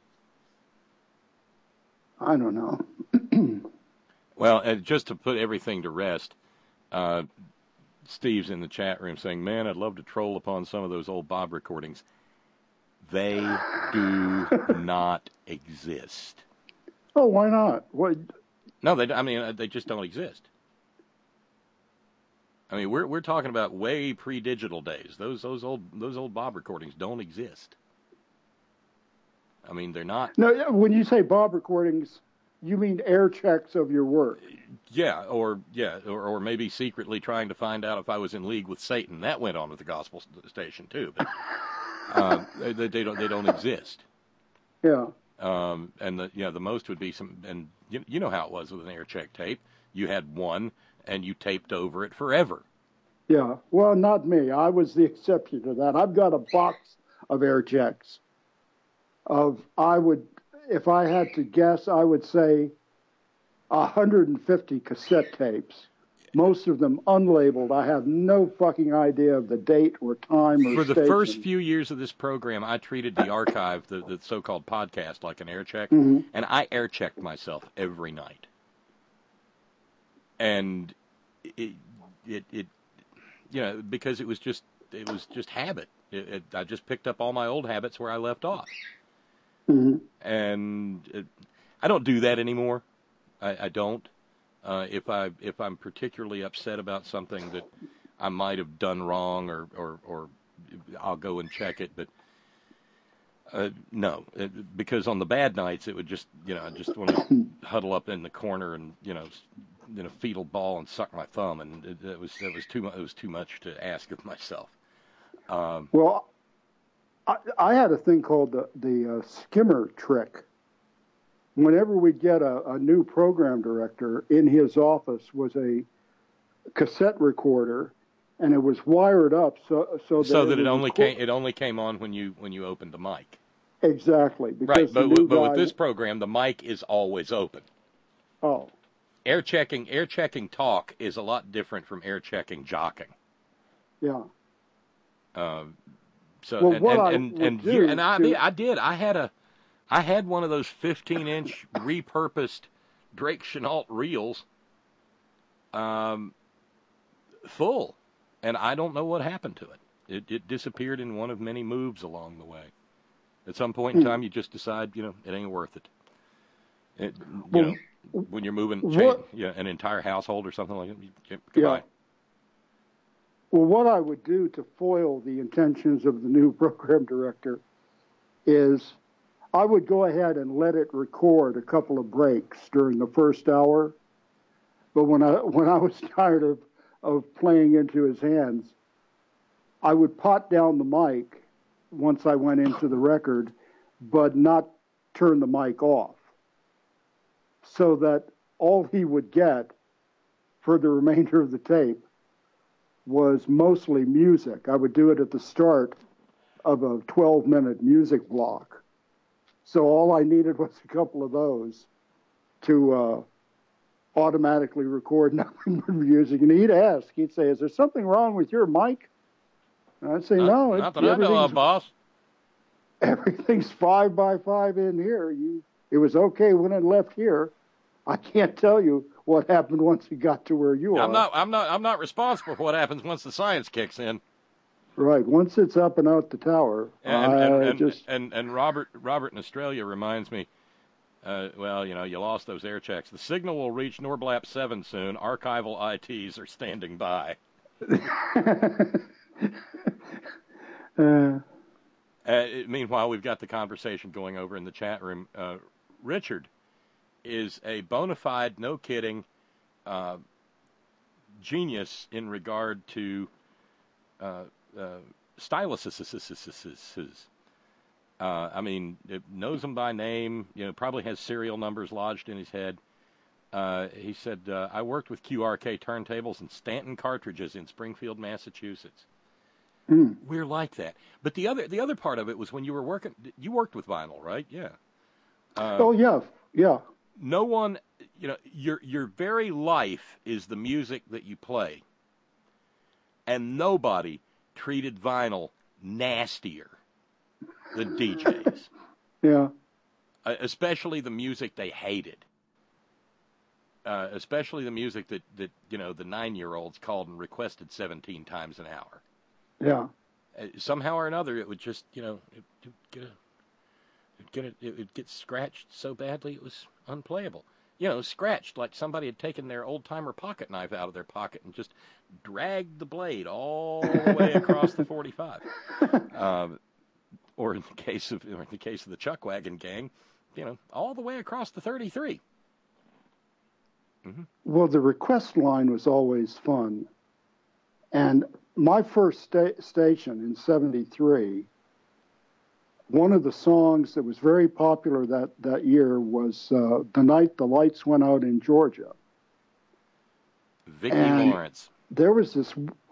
I don't know. Well, just to put everything to rest, Steve's in the chat room saying, man, I'd love to troll upon some of those old Bob recordings. They do not exist. Oh, why not? What? No, they just don't exist. I mean, we're talking about way pre-digital days. Those old Bob recordings don't exist. I mean, they're not. No, when you say Bob recordings, you mean air checks of your work. Yeah, or maybe secretly trying to find out if I was in league with Satan. That went on with the gospel station too, but they don't exist. Yeah. And the most would be some, and you know how it was with an air check tape. You had one, and you taped over it forever. Yeah. Well, not me. I was the exception to that. I've got a box of air checks. If I had to guess, I would say 150 cassette tapes. Most of them unlabeled. I have no fucking idea of the date or time or For the station. first few years of this program, I treated the archive, the so-called podcast, like an air check, Mm-hmm. and I air checked myself every night. And it because it was just habit. I just picked up all my old habits where I left off. Mm-hmm. And I don't do that anymore. I don't. If I'm particularly upset about something that I might have done wrong, or I'll go and check it. But no, because on the bad nights it would just I just want to huddle up in the corner and in a fetal ball and suck my thumb, and it was too much. It was too much to ask of myself. Well, I had a thing called the skimmer trick. Whenever we'd get a new program director, in his office was a cassette recorder, and it was wired up so that it only came on when you opened the mic. Exactly. Right, but with this program, the mic is always open. Oh. Air checking talk is a lot different from air checking jocking. Yeah. I had one of those 15-inch repurposed Drake Chenault reels, full, and I don't know what happened to it. It disappeared in one of many moves along the way. At some point in time, you just decide, it ain't worth it. When you're moving an entire household or something like that, goodbye. Yeah. Well, what I would do to foil the intentions of the new program director is I would go ahead and let it record a couple of breaks during the first hour. But when I was tired of playing into his hands, I would pot down the mic once I went into the record, but not turn the mic off, so that all he would get for the remainder of the tape was mostly music. I would do it at the start of a 12-minute music block. So all I needed was a couple of those to automatically record nothing but music. And he'd ask, he'd say, is there something wrong with your mic? And I'd say, no. Not that I know of, boss. Everything's 5 by 5 in here. It was okay when it left here. I can't tell you what happened once it got to where you are. I'm not responsible for what happens once the science kicks in. Right. Once it's up and out the tower, and Robert in Australia reminds me. Well, you lost those air checks. The signal will reach Norblap 7 soon. Archival ITs are standing by. Meanwhile, we've got the conversation going over in the chat room. Richard is a bona fide, no kidding, genius in regard to styluses. It knows them by name, probably has serial numbers lodged in his head. He said, I worked with QRK turntables and Stanton cartridges in Springfield, Massachusetts. We're like that. But the other part of it was when you worked with vinyl, right? Yeah. Yeah. No one, your very life is the music that you play. And nobody treated vinyl nastier than DJs. Yeah. Especially the music they hated. Especially the music that the 9-year-olds called and requested 17 times an hour. Yeah. Somehow or another, it would just, it would get scratched so badly it was unplayable. Scratched like somebody had taken their old-timer pocket knife out of their pocket and just dragged the blade all the way across the 45. Or in the case of the Chuck Wagon Gang, all the way across the 33. Mm-hmm. Well, the request line was always fun. And my first station in 73, one of the songs that was very popular that year was The Night the Lights Went Out in Georgia. Vicki Lawrence. There was this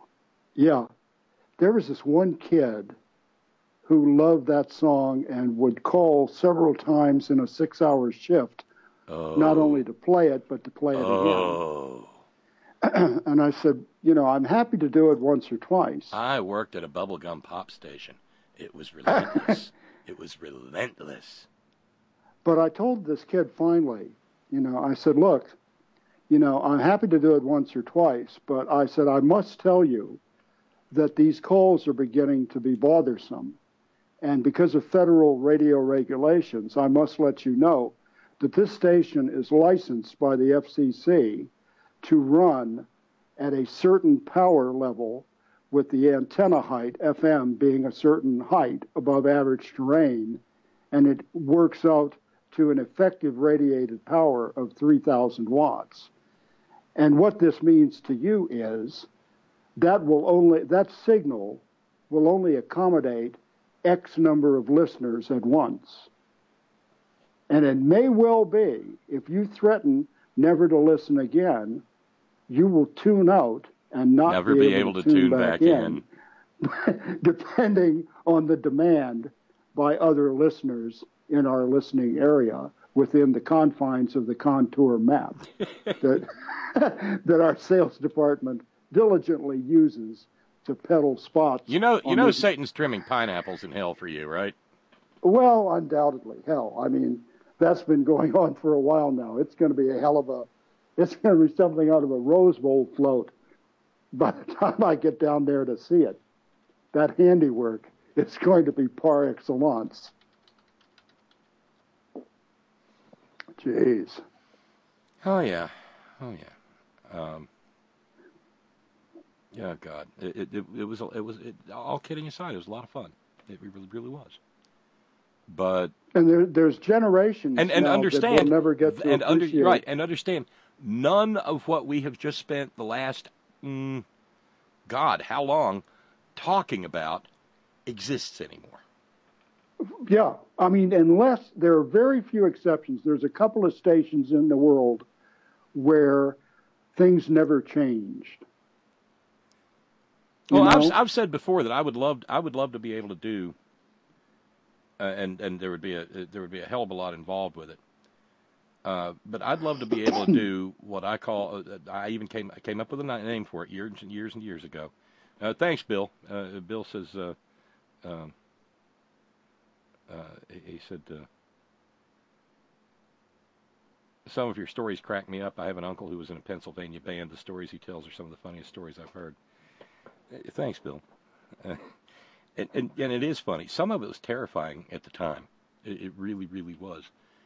one kid who loved that song and would call several times in a 6-hour shift, not only to play it, but to play it again. And I said, I'm happy to do it once or twice. I worked at a bubblegum pop station. It was relentless. It was relentless. But I told this kid finally, I said, look, I'm happy to do it once or twice, but I said, I must tell you that these calls are beginning to be bothersome. And because of federal radio regulations, I must let you know that this station is licensed by the FCC to run at a certain power level, with the antenna height, FM, being a certain height above average terrain, and it works out to an effective radiated power of 3,000 watts. And what this means to you is that signal will only accommodate X number of listeners at once. And it may well be, if you threaten never to listen again, you will tune out and not never be able to tune back in. Depending on the demand by other listeners in our listening area within the confines of the contour map that our sales department diligently uses to peddle spots. Satan's trimming pineapples in hell for you, right? Well, undoubtedly. Hell, that's been going on for a while now. It's going to be it's going to be something out of a Rose Bowl float by the time I get down there to see it. That handiwork is going to be par excellence. Jeez. Oh, yeah. Yeah, God. It was all kidding aside, it was a lot of fun. It really was. But there's generations and now understand that will never get to appreciate. Right, and understand, none of what we have just spent the last, God, how long, talking about exists anymore. Yeah, unless there are very few exceptions. There's a couple of stations in the world where things never changed. Well, I've said before that I would love to be able to do, and there would be a hell of a lot involved with it. But I'd love to be able to do what I call. I even came up with a name for it years and years and years ago. Thanks, Bill. Bill says he said some of your stories crack me up. I have an uncle who was in a Pennsylvania band. The stories he tells are some of the funniest stories I've heard. Thanks, Bill. And it is funny. Some of it was terrifying at the time. It really, really was.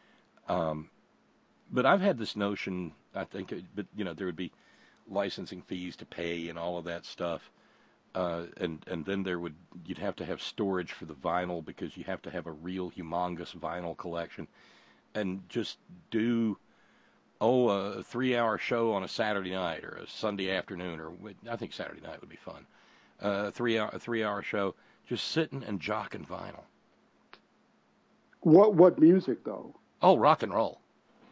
But I've had this notion, I think, there would be licensing fees to pay and all of that stuff. And then you'd have to have storage for the vinyl because you have to have a real humongous vinyl collection. And just do, a 3-hour show on a Saturday night or a Sunday afternoon, or I think Saturday night would be fun. A 3-hour show, just sitting and jocking vinyl. What music, though? Oh, rock and roll.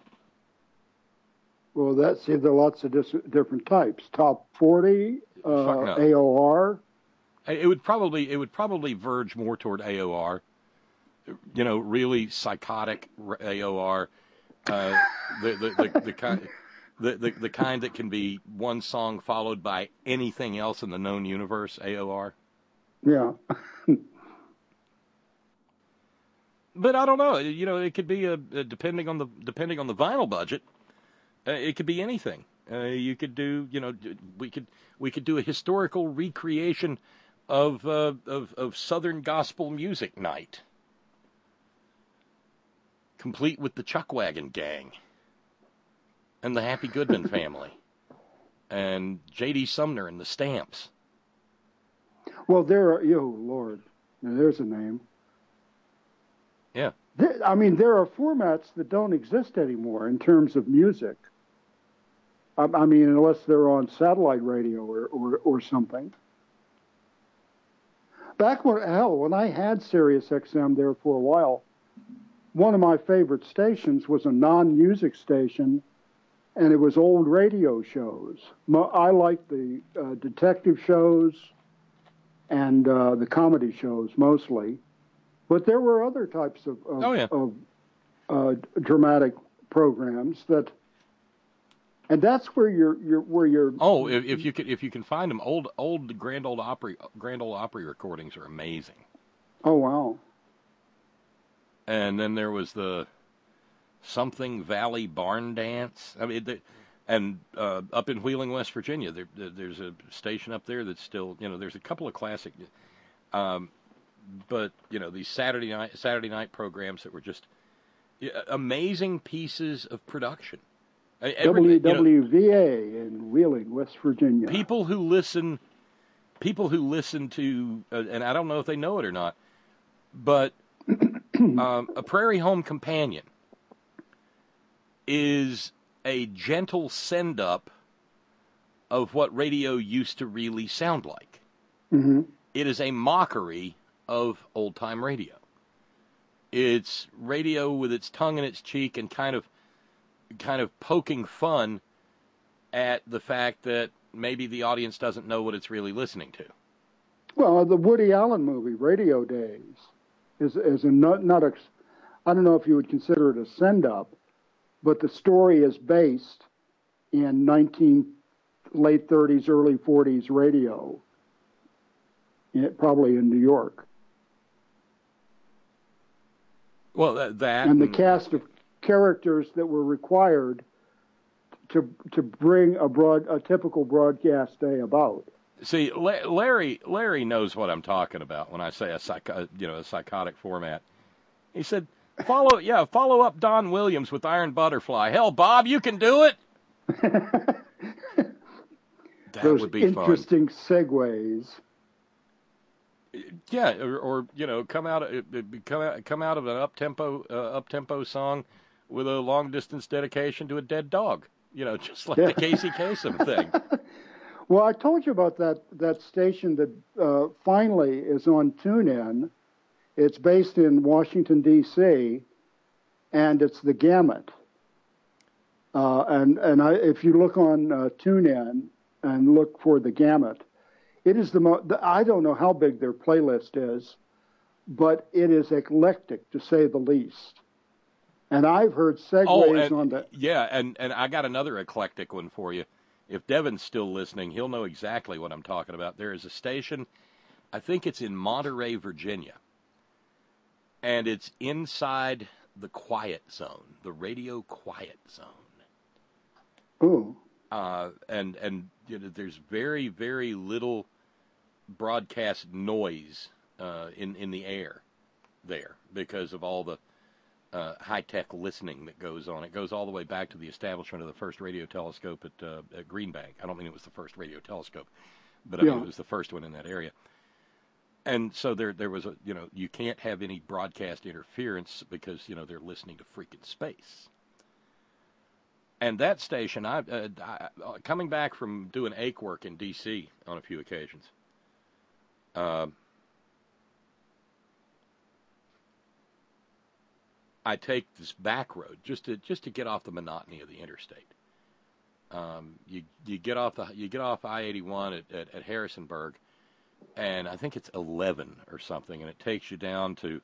Well, there are lots of different types. Top 40, No. AOR. It would probably verge more toward AOR. Really psychotic AOR. The kind that can be one song followed by anything else in the known universe. AOR. Yeah. But I don't know. It could be depending on the vinyl budget. It could be anything. You could do. We could do a historical recreation of Southern gospel music night, complete with the Chuckwagon Gang and the Happy Goodman family and J.D. Sumner and the Stamps. Well, Lord, now there's a name. Yeah. There are formats that don't exist anymore in terms of music. Unless they're on satellite radio or something. Back when I had Sirius XM there for a while, one of my favorite stations was a non-music station, and it was old radio shows. I liked the detective shows and the comedy shows mostly, but there were other types of dramatic programs that. And that's where you're. Oh, if you can find them, old Grand Ole Opry recordings are amazing. Oh wow! And then there was the Something Valley Barn Dance. And up in Wheeling, West Virginia, there's a station up there that's still, there's a couple of classic, but these Saturday night programs that were just amazing pieces of production. WWVA in Wheeling, West Virginia. People who listen to, and I don't know if they know it or not, but a Prairie Home Companion is a gentle send-up of what radio used to really sound like. Mm-hmm. It is a mockery of old-time radio. It's radio with its tongue in its cheek and kind of poking fun at the fact that maybe the audience doesn't know what it's really listening to. Well, the Woody Allen movie, Radio Days, is not a, I don't know if you would consider it a send-up, but the story is based in late 30s, early 40s radio, probably in New York. Well, and the cast of characters that were required to bring a typical broadcast day about. See, Larry knows what I'm talking about when I say a psychotic format. He said, follow up Don Williams with Iron Butterfly. Hell, Bob, you can do it. That Those would be interesting fun. Segues. Yeah, or come out of an up-tempo song with a long-distance dedication to a dead dog. Just like the Casey Kasem thing. Well, I told you about that station that finally is on TuneIn. It's based in Washington, D.C., and it's The Gamut. If you look on TuneIn and look for the Gamut, it is I don't know how big their playlist is, but it is eclectic to say the least. And I've heard segues on that. Yeah, and I got another eclectic one for you. If Devin's still listening, he'll know exactly what I'm talking about. There is a station, I think it's in Monterey, Virginia, and it's inside the quiet zone, the radio quiet zone. Ooh. And you know, there's very, very little broadcast noise in the air there because of all the high-tech listening that goes on. It goes all the way back to the establishment of the first radio telescope at Green Bank. I don't mean it was the first radio telescope, but I mean it was the first one in that area. And so there was you can't have any broadcast interference because, they're listening to freaking space. And that station, I coming back from doing ache work in D.C. on a few occasions, I take this back road just to get off the monotony of the interstate. You get off I-81 at Harrisonburg, and I think it's 11 or something, and it takes you down to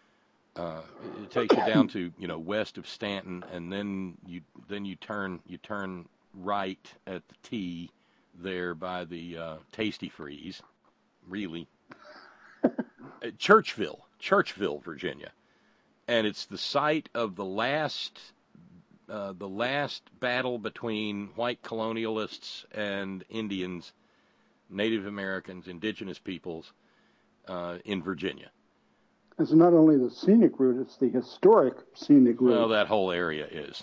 west of Stanton, and then you turn right at the T there by the Tasty Freeze, really. Churchville, Virginia. And it's the site of the last battle between white colonialists and Indians, Native Americans, indigenous peoples in Virginia. It's not only the scenic route; it's the historic scenic route. Well, that whole area is.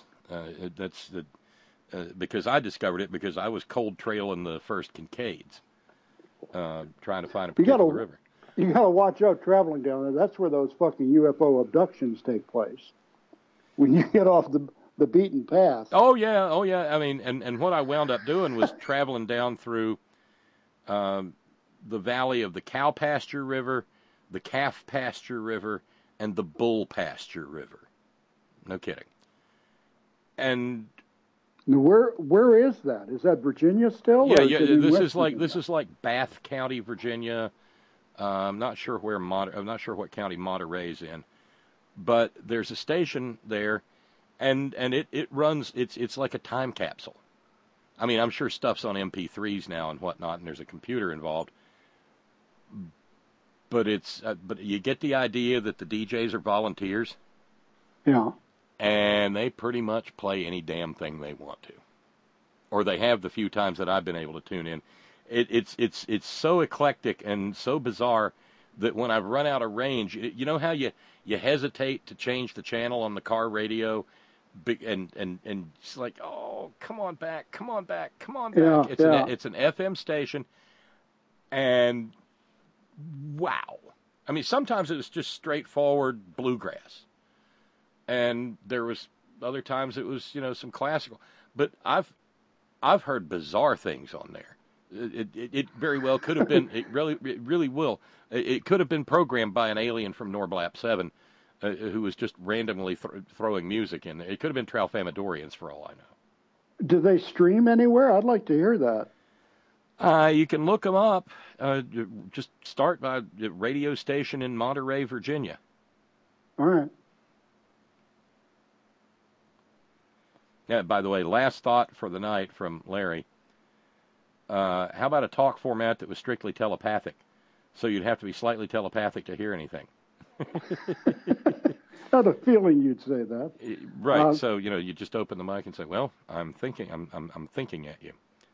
Because I discovered it because I was cold trailing the first Kincaids, trying to find a particular river. You got to watch out traveling down there. That's where those fucking UFO abductions take place. When you get off the beaten path. Oh yeah. I mean, and what I wound up doing was traveling down through the valley of the Cow Pasture River, the Calf Pasture River, and the Bull Pasture River. No kidding. And where is that? Is that Virginia still? Yeah. This is like Bath County, Virginia. I'm not sure what county Monterey's in, but there's a station there, and it runs. It's like a time capsule. I mean, I'm sure stuff's on MP3s now and whatnot, and there's a computer involved. But but you get the idea that the DJs are volunteers. Yeah. And they pretty much play any damn thing they want to, or they have the few times that I've been able to tune in. It's so eclectic and so bizarre that when I've run out of range, you know how you hesitate to change the channel on the car radio, and it's like, oh, come on back. Yeah, It's an FM station, and wow. I mean, sometimes it was just straightforward bluegrass, and there was other times it was some classical. But I've heard bizarre things on there. It very well could have been. It really will. It could have been programmed by an alien from Norblap 7, who was just randomly throwing music in. It could have been Tralfamadorians for all I know. Do they stream anywhere? I'd like to hear that. You can look them up. Just start by the radio station in Monterey, Virginia. All right. Yeah. By the way, last thought for the night from Larry. How about a talk format that was strictly telepathic? So you'd have to be slightly telepathic to hear anything. Had a feeling you'd say that. Right. So you just open the mic and say, "Well, I'm thinking. I'm thinking at you."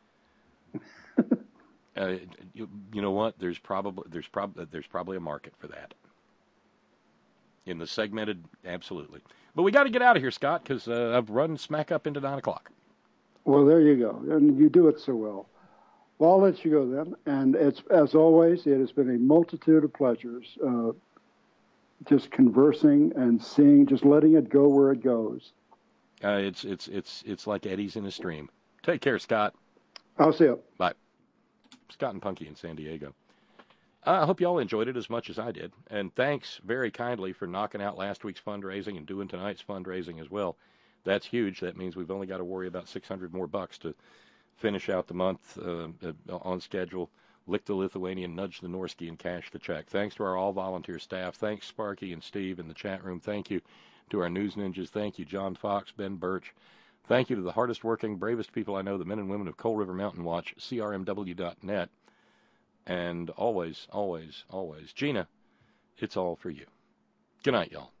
You know what? There's probably a market for that. In the segmented, absolutely. But we got to get out of here, Scott, because I've run smack up into 9 o'clock. Well, there you go, and you do it so well. Well, I'll let you go then. And it's, as always, it has been a multitude of pleasures, just conversing and seeing, just letting it go where it goes. It's like eddies in a stream. Take care, Scott. I'll see you. Bye. Scott and Punky in San Diego. I hope you all enjoyed it as much as I did. And thanks very kindly for knocking out last week's fundraising and doing tonight's fundraising as well. That's huge. That means we've only got to worry about $600 more to finish out the month on schedule. Lick the Lithuanian, nudge the Norski, and cash the check. Thanks to our all-volunteer staff. Thanks, Sparky and Steve in the chat room. Thank you to our news ninjas. Thank you, John Fox, Ben Birch. Thank you to the hardest-working, bravest people I know, the men and women of Coal River Mountain Watch, crmw.net. And always, always, always, Gina, it's all for you. Good night, y'all.